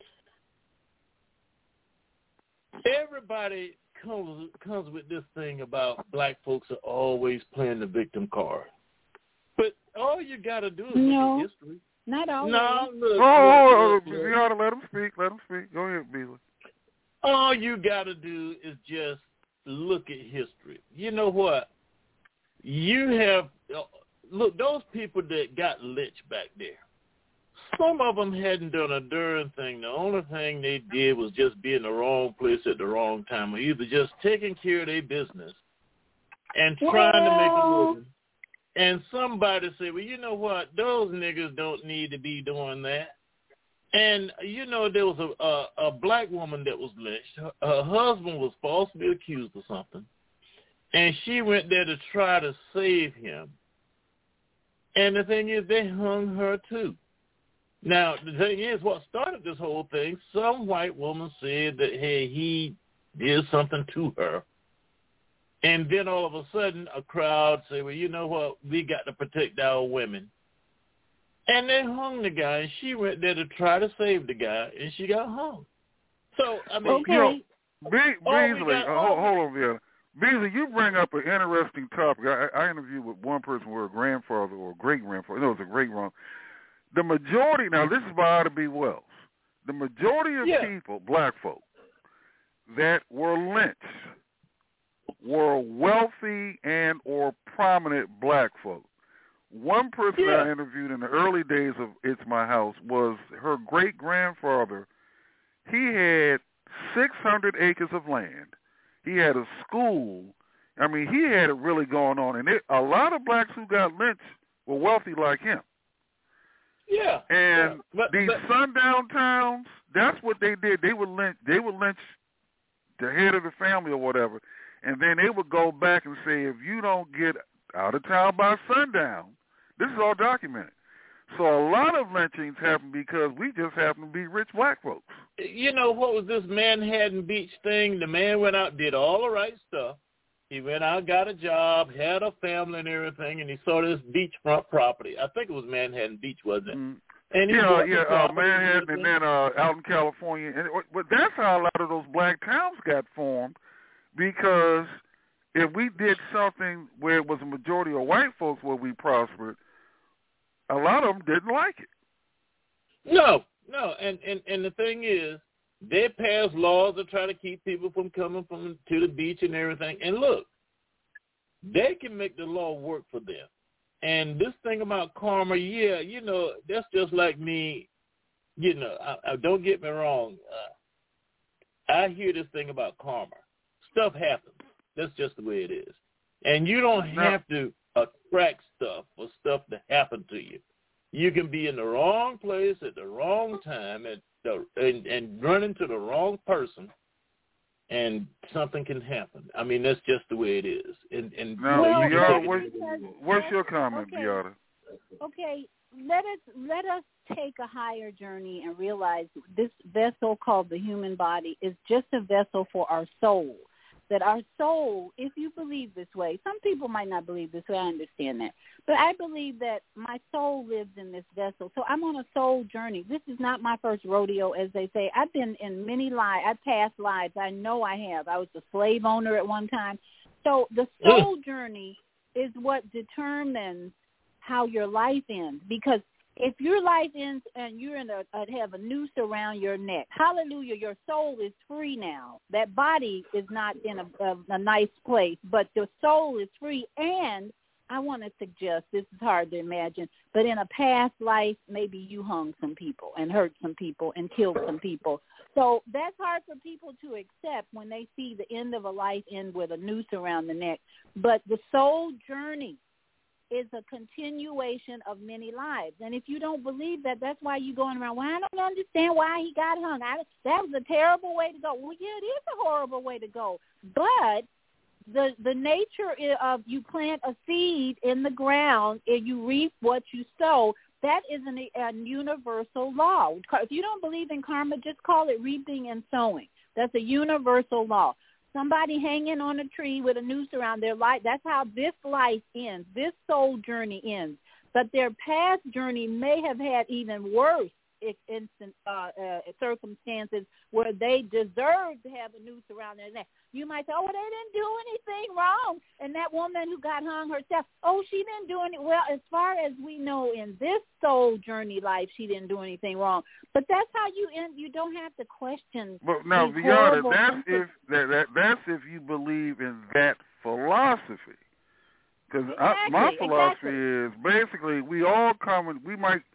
everybody comes comes with this thing about black folks are always playing the victim card. But all you got to do is no, look at history. Not always. No, look, Oh, look, look, you look. ought to let him speak. Let him speak. Go ahead, Beasley. All you got to do is just look at history. You know what? You have, look, those people that got lynched back there, some of them hadn't done a darn thing. The only thing they did was just be in the wrong place at the wrong time, or either just taking care of their business and trying to make a living. And somebody said, well, you know what? Those niggas don't need to be doing that. And, you know, there was a, a, a black woman that was lynched. Her, her husband was falsely accused of something. And she went there to try to save him. And the thing is, they hung her too. Now, the thing is, what started this whole thing, some white woman said that, hey, he did something to her. And then all of a sudden, a crowd said, well, you know what, we got to protect our women. And they hung the guy, and she went there to try to save the guy, and she got hung. So, I mean, okay. You know, Be- Beasley, got, uh, hold, hold on, Vienna. Beasley, you bring up an interesting topic. I, I interviewed with one person who was a grandfather or a great-grandfather. No, it was a great-grandfather. The majority, now this is by Ida B. Wells, the majority of yeah. people, black folk, that were lynched were wealthy and or prominent black folk. One person yeah. I interviewed in the early days of It's My House was her great-grandfather. He had six hundred acres of land. He had a school. I mean, he had it really going on. And it, a lot of blacks who got lynched were wealthy like him. Yeah. And yeah. But, these but, sundown towns, that's what they did. They would lynch, they would lynch the head of the family or whatever. And then they would go back and say, if you don't get out of town by sundown, this is all documented. So a lot of lynchings happen because we just happen to be rich black folks. You know, what was this Manhattan Beach thing? The man went out, did all the right stuff. He went out, got a job, had a family and everything, and he saw this beachfront property. I think it was Manhattan Beach, wasn't it? Mm. And he yeah, yeah, uh, Manhattan and then uh, out in California. And, but that's how a lot of those black towns got formed, because if we did something where it was a majority of white folks where we prospered, a lot of them didn't like it. No, no, and, and, and the thing is, they pass laws to try to keep people from coming from to the beach and everything. And look, they can make the law work for them. And this thing about karma, yeah, you know, that's just like me. You know, I, I, don't get me wrong. Uh, I hear this thing about karma. Stuff happens. That's just the way it is. And you don't have to attract stuff for stuff to happen to you. You can be in the wrong place at the wrong time and the, and, and run into the wrong person, and something can happen. I mean, that's just the way it is. And, and now, you know, Beata, what, what's your comment, okay. Beata? Okay, let us let us take a higher journey and realize this vessel called the human body is just a vessel for our soul. That our soul, if you believe this way, some people might not believe this way, I understand that. But I believe that my soul lives in this vessel. So I'm on a soul journey. This is not my first rodeo, as they say. I've been in many lives. I've passed lives. I know I have. I was a slave owner at one time. So the soul journey is what determines how your life ends. Because if your life ends and you're in a, uh, have a noose around your neck, hallelujah, your soul is free now. That body is not in a, a, a nice place, but the soul is free. And I want to suggest, this is hard to imagine, but in a past life, maybe you hung some people and hurt some people and killed some people. So that's hard for people to accept when they see the end of a life end with a noose around the neck. But the soul journey is a continuation of many lives. And if you don't believe that, that's why you're going around, well, I don't understand why he got hung. I, that was a terrible way to go. Well, yeah, it is a horrible way to go. But the the nature of you plant a seed in the ground and you reap what you sow, that is an, a universal law. If you don't believe in karma, just call it reaping and sowing. That's a universal law. Somebody hanging on a tree with a noose around their life, that's how this life ends. This soul journey ends. But their past journey may have had even worse instant uh, uh, circumstances where they deserve to have a noose around their neck. You might say, oh, they didn't do anything wrong. And that woman who got hung herself, oh, she didn't do any. Well, as far as we know in this soul journey life, she didn't do anything wrong. But that's how you end. You don't have to question. But now, Viata, that's if that, that that's if you believe in that philosophy. Because exactly, my philosophy exactly. is basically we all come and we might.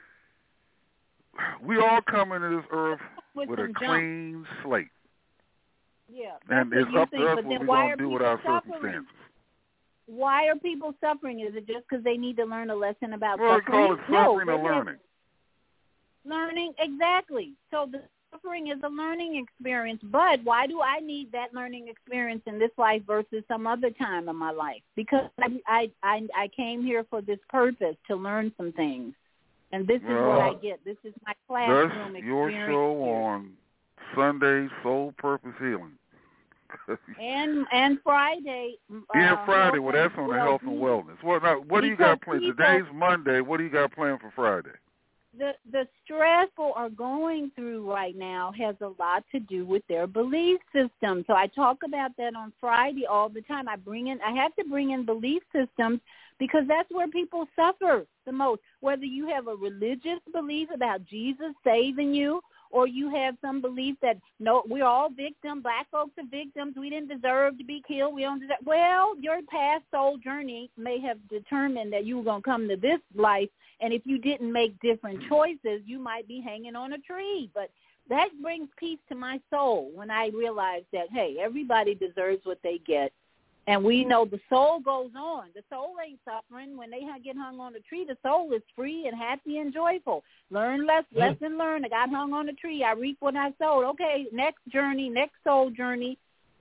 We all come into this earth with, with a clean jump. slate. Yeah, and it's up think, to us what we're going to do with our suffering? circumstances. Why are people suffering? Is it just because they need to learn a lesson about well, suffering? Well, they call it suffering no, or learning. Learning, exactly. So the suffering is a learning experience, but why do I need that learning experience in this life versus some other time in my life? Because I I, I, I came here for this purpose, to learn some things. And this well, is what I get. This is my classroom that's experience. Your show here. On Sunday, Soul Purpose Healing. and and Friday. Yeah, uh, Friday. Well, that's on the health and wellness. Well, now, what do you got planned? Today's Monday. What do you got planned for Friday? The the stress people are going through right now has a lot to do with their belief system. So I talk about that on Friday all the time. I bring in. I have to bring in belief systems. Because that's where people suffer the most, whether you have a religious belief about Jesus saving you or you have some belief that, no, we're all victims, black folks are victims, we didn't deserve to be killed, we don't deserve. Well, your past soul journey may have determined that you were going to come to this life, and if you didn't make different choices, you might be hanging on a tree. But that brings peace to my soul when I realize that, hey, everybody deserves what they get. And we know the soul goes on. The soul ain't suffering. When they get hung on a tree, the soul is free and happy and joyful. Learn less, lesson learned. I got hung on a tree. I reap what I sowed. Okay, next journey, next soul journey.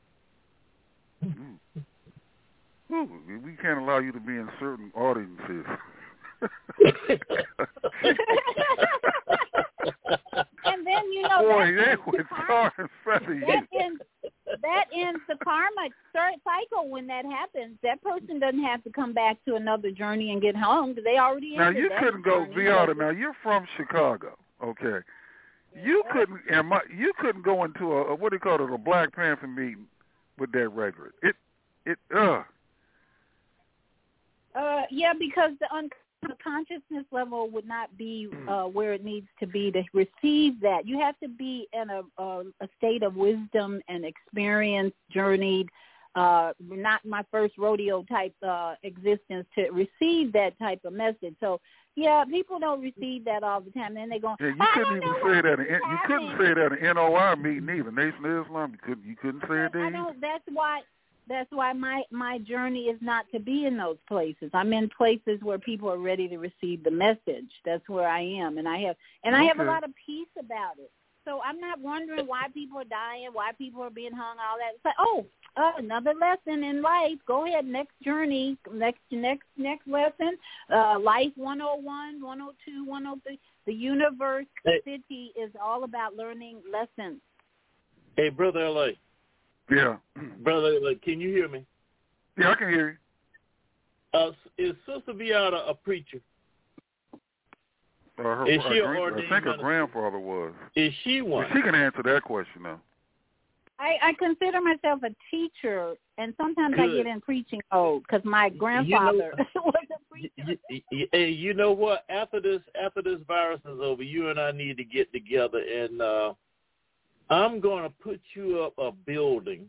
Ooh, we can't allow you to be in certain audiences. And then, you know, boy, that, that was starting funny. That ends, that ends the karma cycle when that happens. That person doesn't have to come back to another journey and get hung because they already now ended you that couldn't go journey. Viata. Now you're from Chicago, okay? You couldn't. And my, you couldn't go into a, a what do you call it, a Black Panther meeting with that rhetoric. It, it, uh. Uh, yeah, because the un- the consciousness level would not be uh, where it needs to be to receive that. You have to be in a, a, a state of wisdom and experience, journeyed, uh, not my first rodeo type uh, existence to receive that type of message. So, yeah, people don't receive that all the time. Then they go, yeah, you couldn't even say that. In, you couldn't say that in N O I meeting either. Nation of Islam, you couldn't. You couldn't say it there. I don't. That's why. That's why my, my journey is not to be in those places. I'm in places where people are ready to receive the message. That's where I am, and I have and okay. I have a lot of peace about it. So I'm not wondering why people are dying, why people are being hung, all that. It's like, oh, uh, another lesson in life. Go ahead, next journey, next next next lesson. Uh, life one oh one, one oh two, one oh three. The universe, the city is all about learning lessons. Hey, Brother L A. Yeah. Brother, can you hear me? Yeah, I can hear you. Uh, is Sister Viata a preacher? Uh, her, is she her, an I think her grandfather was. Is she one? She can answer that question now. I, I consider myself a teacher, and sometimes Good. I get in preaching mode because my grandfather you know, was a preacher. You, you, you know what? After this, after this virus is over, you and I need to get together and. Uh, I'm going to put you up a building,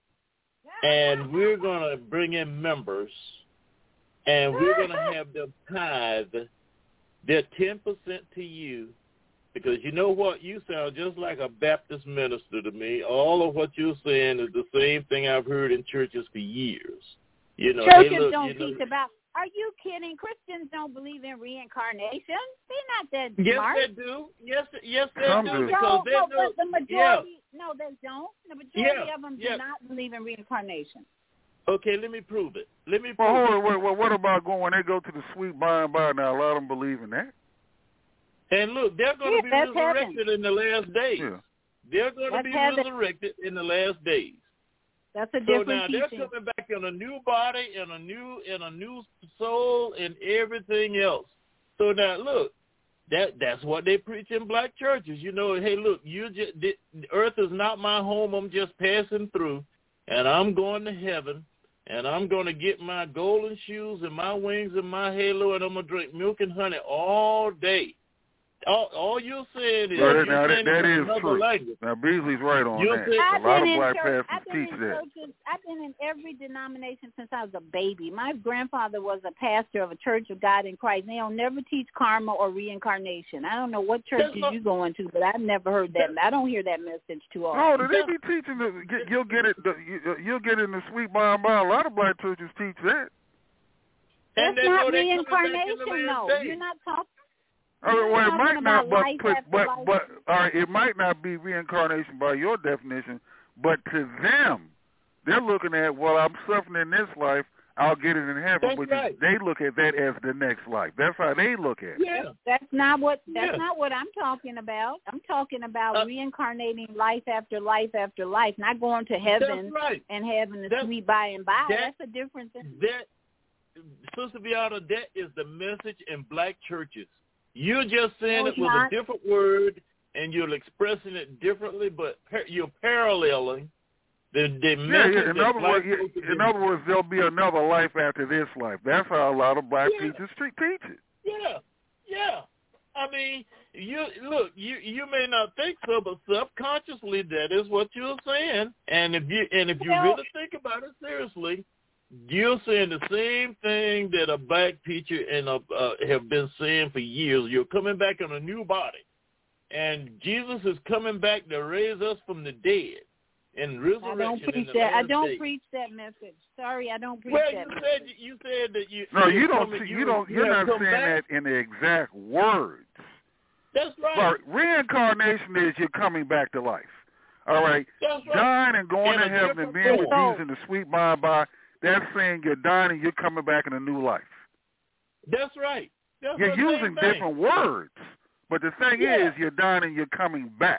and we're going to bring in members, and we're going to have them tithe their ten percent to you, because you know what? You sound just like a Baptist minister to me. All of what you're saying is the same thing I've heard in churches for years. You know, Churches hey, look, don't you know, teach about... Are you kidding? Christians don't believe in reincarnation. They're not that yes, smart. Yes, they do. Yes, yes, they Some do. do. Because no, they no, know, but the majority, yeah. no, they don't. The majority yeah. of them yeah. do not believe in reincarnation. Okay, let me prove it. Let me prove well, it. Hold on, wait, well, what about going when they go to the sweet by and by? Now, a lot of them believe in that. And look, they're going yeah, to be resurrected heaven. in the last days. Yeah. They're going to Let's be have it. resurrected in the last days. That's a So different now teaching. they're coming back in a new body, in a new, in a new soul, and everything else. So now look, that that's what they preach in black churches. You know, hey, look, you just the earth is not my home. I'm just passing through, and I'm going to heaven, and I'm going to get my golden shoes and my wings and my halo, and I'm going to drink milk and honey all day. All, all you're saying is Well, you're now, saying that, that in is another true. language. Now, Beasley's right on You'll that. say- A I've lot been of in black church, pastors I've been teach in that. churches, I've been in every denomination since I was a baby. My grandfather was a pastor of a Church of God in Christ. They don't never teach karma or reincarnation. I don't know what churches you going to, but I've never heard that. I don't hear that message too Oh, often. do they be teaching? The, get, you'll get it. The, you, you'll get it in the sweet by and by. A lot of black churches teach that. That's And they not know they coming back in the reincarnation, last though. days. You're not talking. Oh, You're well, it talking might about not, but life but after but, life. but all right, it might not be reincarnation by your definition, but to them, they're looking at, well, I'm suffering in this life, I'll get it in heaven, That's which right. is they look at that as the next life. That's how they look at it. Yeah. That's not what that's Yeah. not what I'm talking about. I'm talking about Uh, reincarnating life after life after life, not going to heaven That's right. and having the That's- sweet by and by. that- That's a different thing. That, Sister Beata, that is the message in black churches. You're just saying No, it it's with not. a different word, and you're expressing it differently, but par- you're paralleling the, the Yeah, message yeah. In that other black words, churches yeah, in other words, there'll be another life after this life. That's how a lot of black Yeah. teachers treat teach it. Yeah, yeah. I mean, you look, you you may not think so, but subconsciously that is what you're saying. And if you and if you Well- really think about it seriously, you're saying the same thing that a black teacher and a, uh, have been saying for years. You're coming back in a new body, and Jesus is coming back to raise us from the dead and resurrection. I don't in preach the that. I last don't days. preach that message. Sorry, I don't preach Well, that you message. said you said that you. No, you you're don't. coming- see- You don't. you You're have not come saying back. that in the exact words. That's right. Well, reincarnation is you're coming back to life. All right, That's right. dying and going In to a heaven and different being with form. Jesus in the sweet by and by. That's saying you're dying and you're coming back in a new life. That's right. That's You're the same using thing. different words, but the thing Yeah. is, you're dying and you're coming back.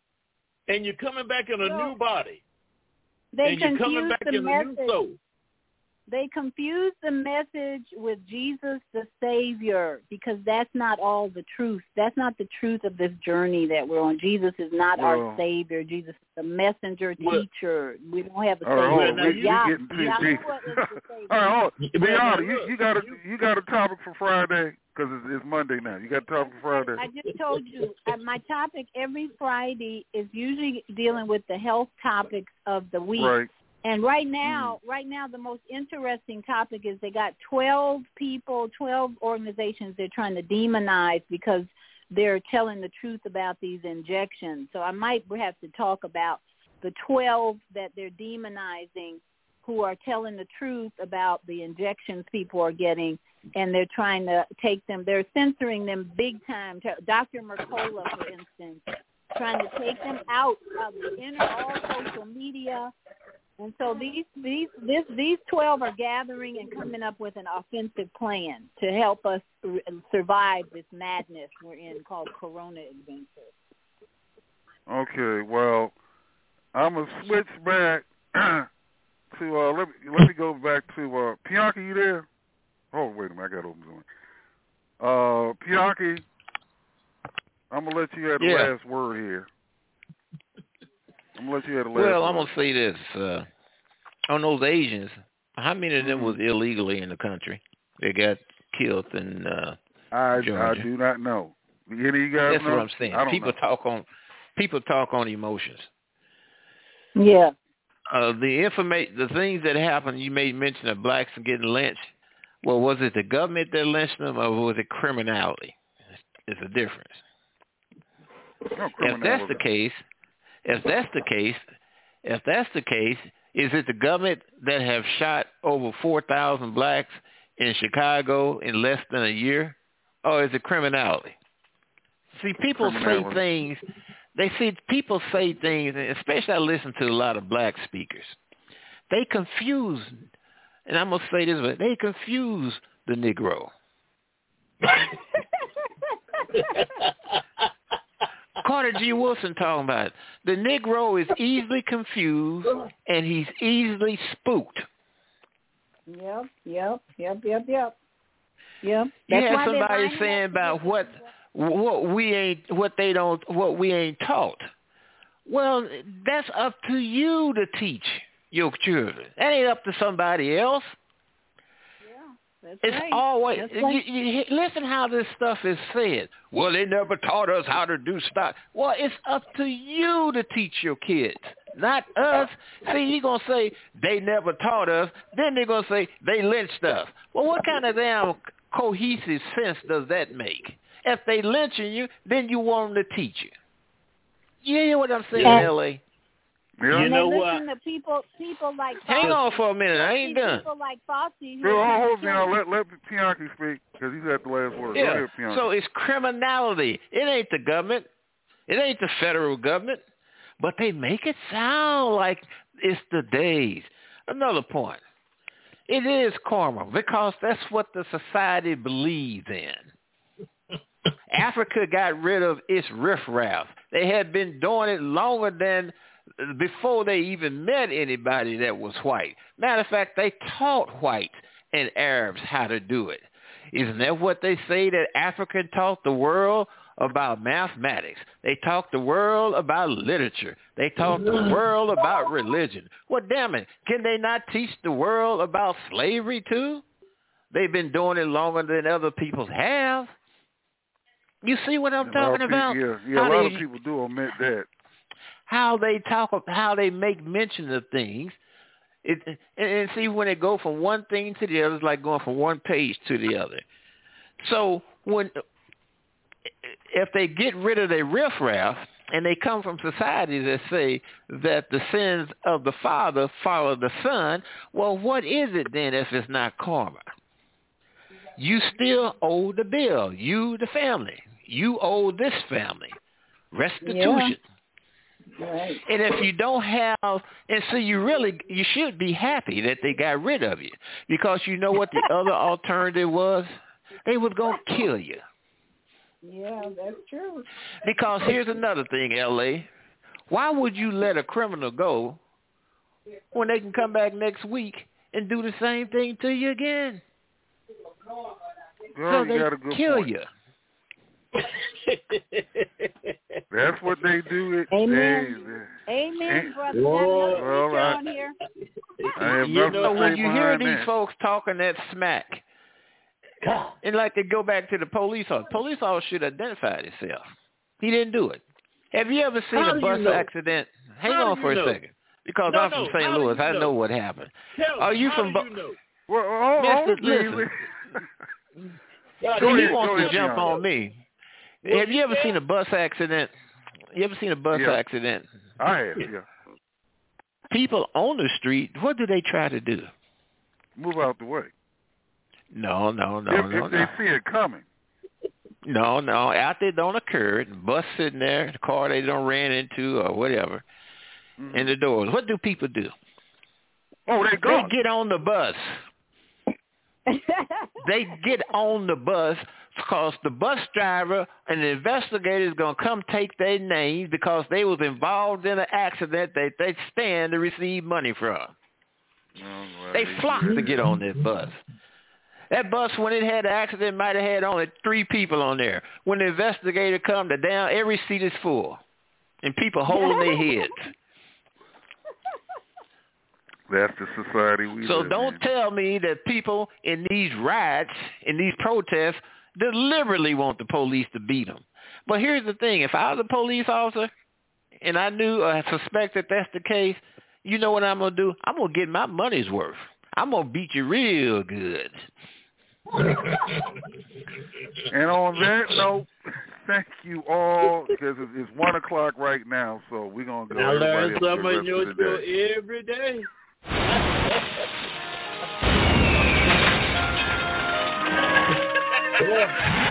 And you're coming back in a Well, new body. They and you're coming confuse back the in a new message. soul. They confuse the message with Jesus the Savior because that's not all the truth. That's not the truth of this journey that we're on. Jesus is not Well- our Savior. Jesus is the messenger Well- teacher. We don't have a All right, Savior. hold on. now We, you- we Yah- getting too Yahshua deep. is the Savior. All right, hold on. Well, Beata, now, you, look, you got a you- you got a topic for Friday because it's, it's Monday now. You got a topic for Friday. I just told you uh, my topic every Friday is usually dealing with the health topics of the week. Right. And right now, right now, the most interesting topic is they got twelve people, twelve organizations they're trying to demonize because they're telling the truth about these injections. So I might have to talk about the twelve that they're demonizing who are telling the truth about the injections people are getting, and they're trying to take them, they're censoring them big time. Doctor Mercola, for instance, trying to take them out of the inner, all social media. And so these these this, these twelve are gathering and coming up with an offensive plan to help us r- survive this madness we're in called Corona Adventure. Okay. Well, I'm gonna switch back to uh, let me let me go back to uh, Pianki. You there? Oh, wait a minute. I got to open something. Uh, Pianki, I'm gonna let you have the Yeah. last word here. I'm gonna let you have the last Well, word. I'm gonna say this: uh, on those Asians, how many of them was illegally in the country? They got killed in uh, I Georgia. I do not know. Any of you guys That's know? what I'm saying. I don't People know. talk on people talk on emotions. Yeah. Uh, the information, the things that happened. You made mention of blacks getting lynched. Well, was it the government that lynched them, or was it criminality? It's a difference. No, If that's the case, if that's the case, if that's the case, is it the government that have shot over four thousand blacks in Chicago in less than a year, or is it criminality? See, people say Criminality. things. They see people say things, and especially I listen to a lot of black speakers. They confuse, and I'm gonna say this, but they confuse the Negro. Carter G. Woodson talking about it. The Negro is easily confused and he's easily spooked. Yep, yep, yep, yep, yep. Yep. You had somebody saying about what what we ain't what they don't what we ain't taught. Well, that's up to you to teach your children. That ain't up to somebody else. That's it's right. always That's you, right. you, listen how this stuff is said. Well, they never taught us how to do stuff. Well, it's up to you to teach your kids, not us. See, you're gonna say they never taught us, then they're gonna say they lynched us. Well, what kind of damn cohesive sense does that make? If they lynching you, then you want them to teach you. You hear what I'm saying, Yeah. L A? Yeah. You know what? To people, people like Hang Fauci. on for a minute. I ain't done. People like Fauci. who Girl, are hold trying on, to let let Bianchi speak because he's at the last word. Go Yeah. ahead, Bianchi. So it's criminality. It ain't the government. It ain't the federal government. But they make it sound like it's the days. Another point. It is karma because that's what the society believes in. Africa got rid of its riffraff. They had been doing it longer than before they even met anybody that was white. Matter of fact, they taught whites and Arabs how to do it. Isn't that what they say that Africa taught the world about mathematics? They taught the world about literature. They taught the world about religion. Well, damn it, can they not teach the world about slavery too? They've been doing it longer than other people have. You see what I'm A lot talking of people- about? Yeah, yeah. A How lot they- of people do omit that. How they talk, of how they make mention of things. It, and, and see, when it go from one thing to the other, it's like going from one page to the other. So when if they get rid of their riffraff and they come from societies that say that the sins of the father follow the son, well, what is it then if it's not karma? You still owe the bill. You, the family. You owe this family restitution. Yeah. Right. And if you don't have, and so you really, you should be happy that they got rid of you, because you know what the other alternative was? They was going to kill you. Yeah, that's true. Because here's another thing, L A. Why would you let a criminal go when they can come back next week and do the same thing to you again? Girl, so you got a they good kill point. you. That's what they do. It. Amen. They, Amen, brother. Whoa. Got no All right. on here. I have You nothing know, to when say you hear behind these that. folks talking that smack, and like to go back to the police officer, police officer should identify himself. He didn't do it. Have you ever seen How a do bus you know? accident? Hang How on do for you a know? second. Because No, I'm no, from Saint how do Louis. you I know? know what happened. Tell Are me, you how from do Bu- you know? Well, hold, Mister hold, Listen. God, See, Go he ahead, wants go to ahead, jump Bianca. on me. What Have you you ever said? seen a bus accident? You ever seen a bus Yeah. accident? I have, yeah. People on the street, what do they try to do? Move out the way. No, no, no, if no, if no. they see it coming. No, no. After it don't occur, the bus sitting there, the car they don't ran into or whatever, Mhm. in the doors. What do people do? Oh, they They go. get on the bus. They get on the bus because the bus driver and the investigator is going to come take their names because they was involved in an accident that they stand to receive money from. Oh, They flock to get on that bus. That bus, when it had the accident, might have had only three people on there. When the investigator come, the down every seat is full, and people holding their heads. That's the society we So live don't in. tell me that people in these riots, in these protests, deliberately want the police to beat them. But here's the thing. If I was a police officer and I knew or suspected that's the case, you know what I'm going to do? I'm going to get my money's worth. I'm going to beat you real good. And on that note, thank you all, because it's, it's one o'clock right now, so we're going to go. I learn Everybody have a something good in your rest of the show day. every day. Yeah.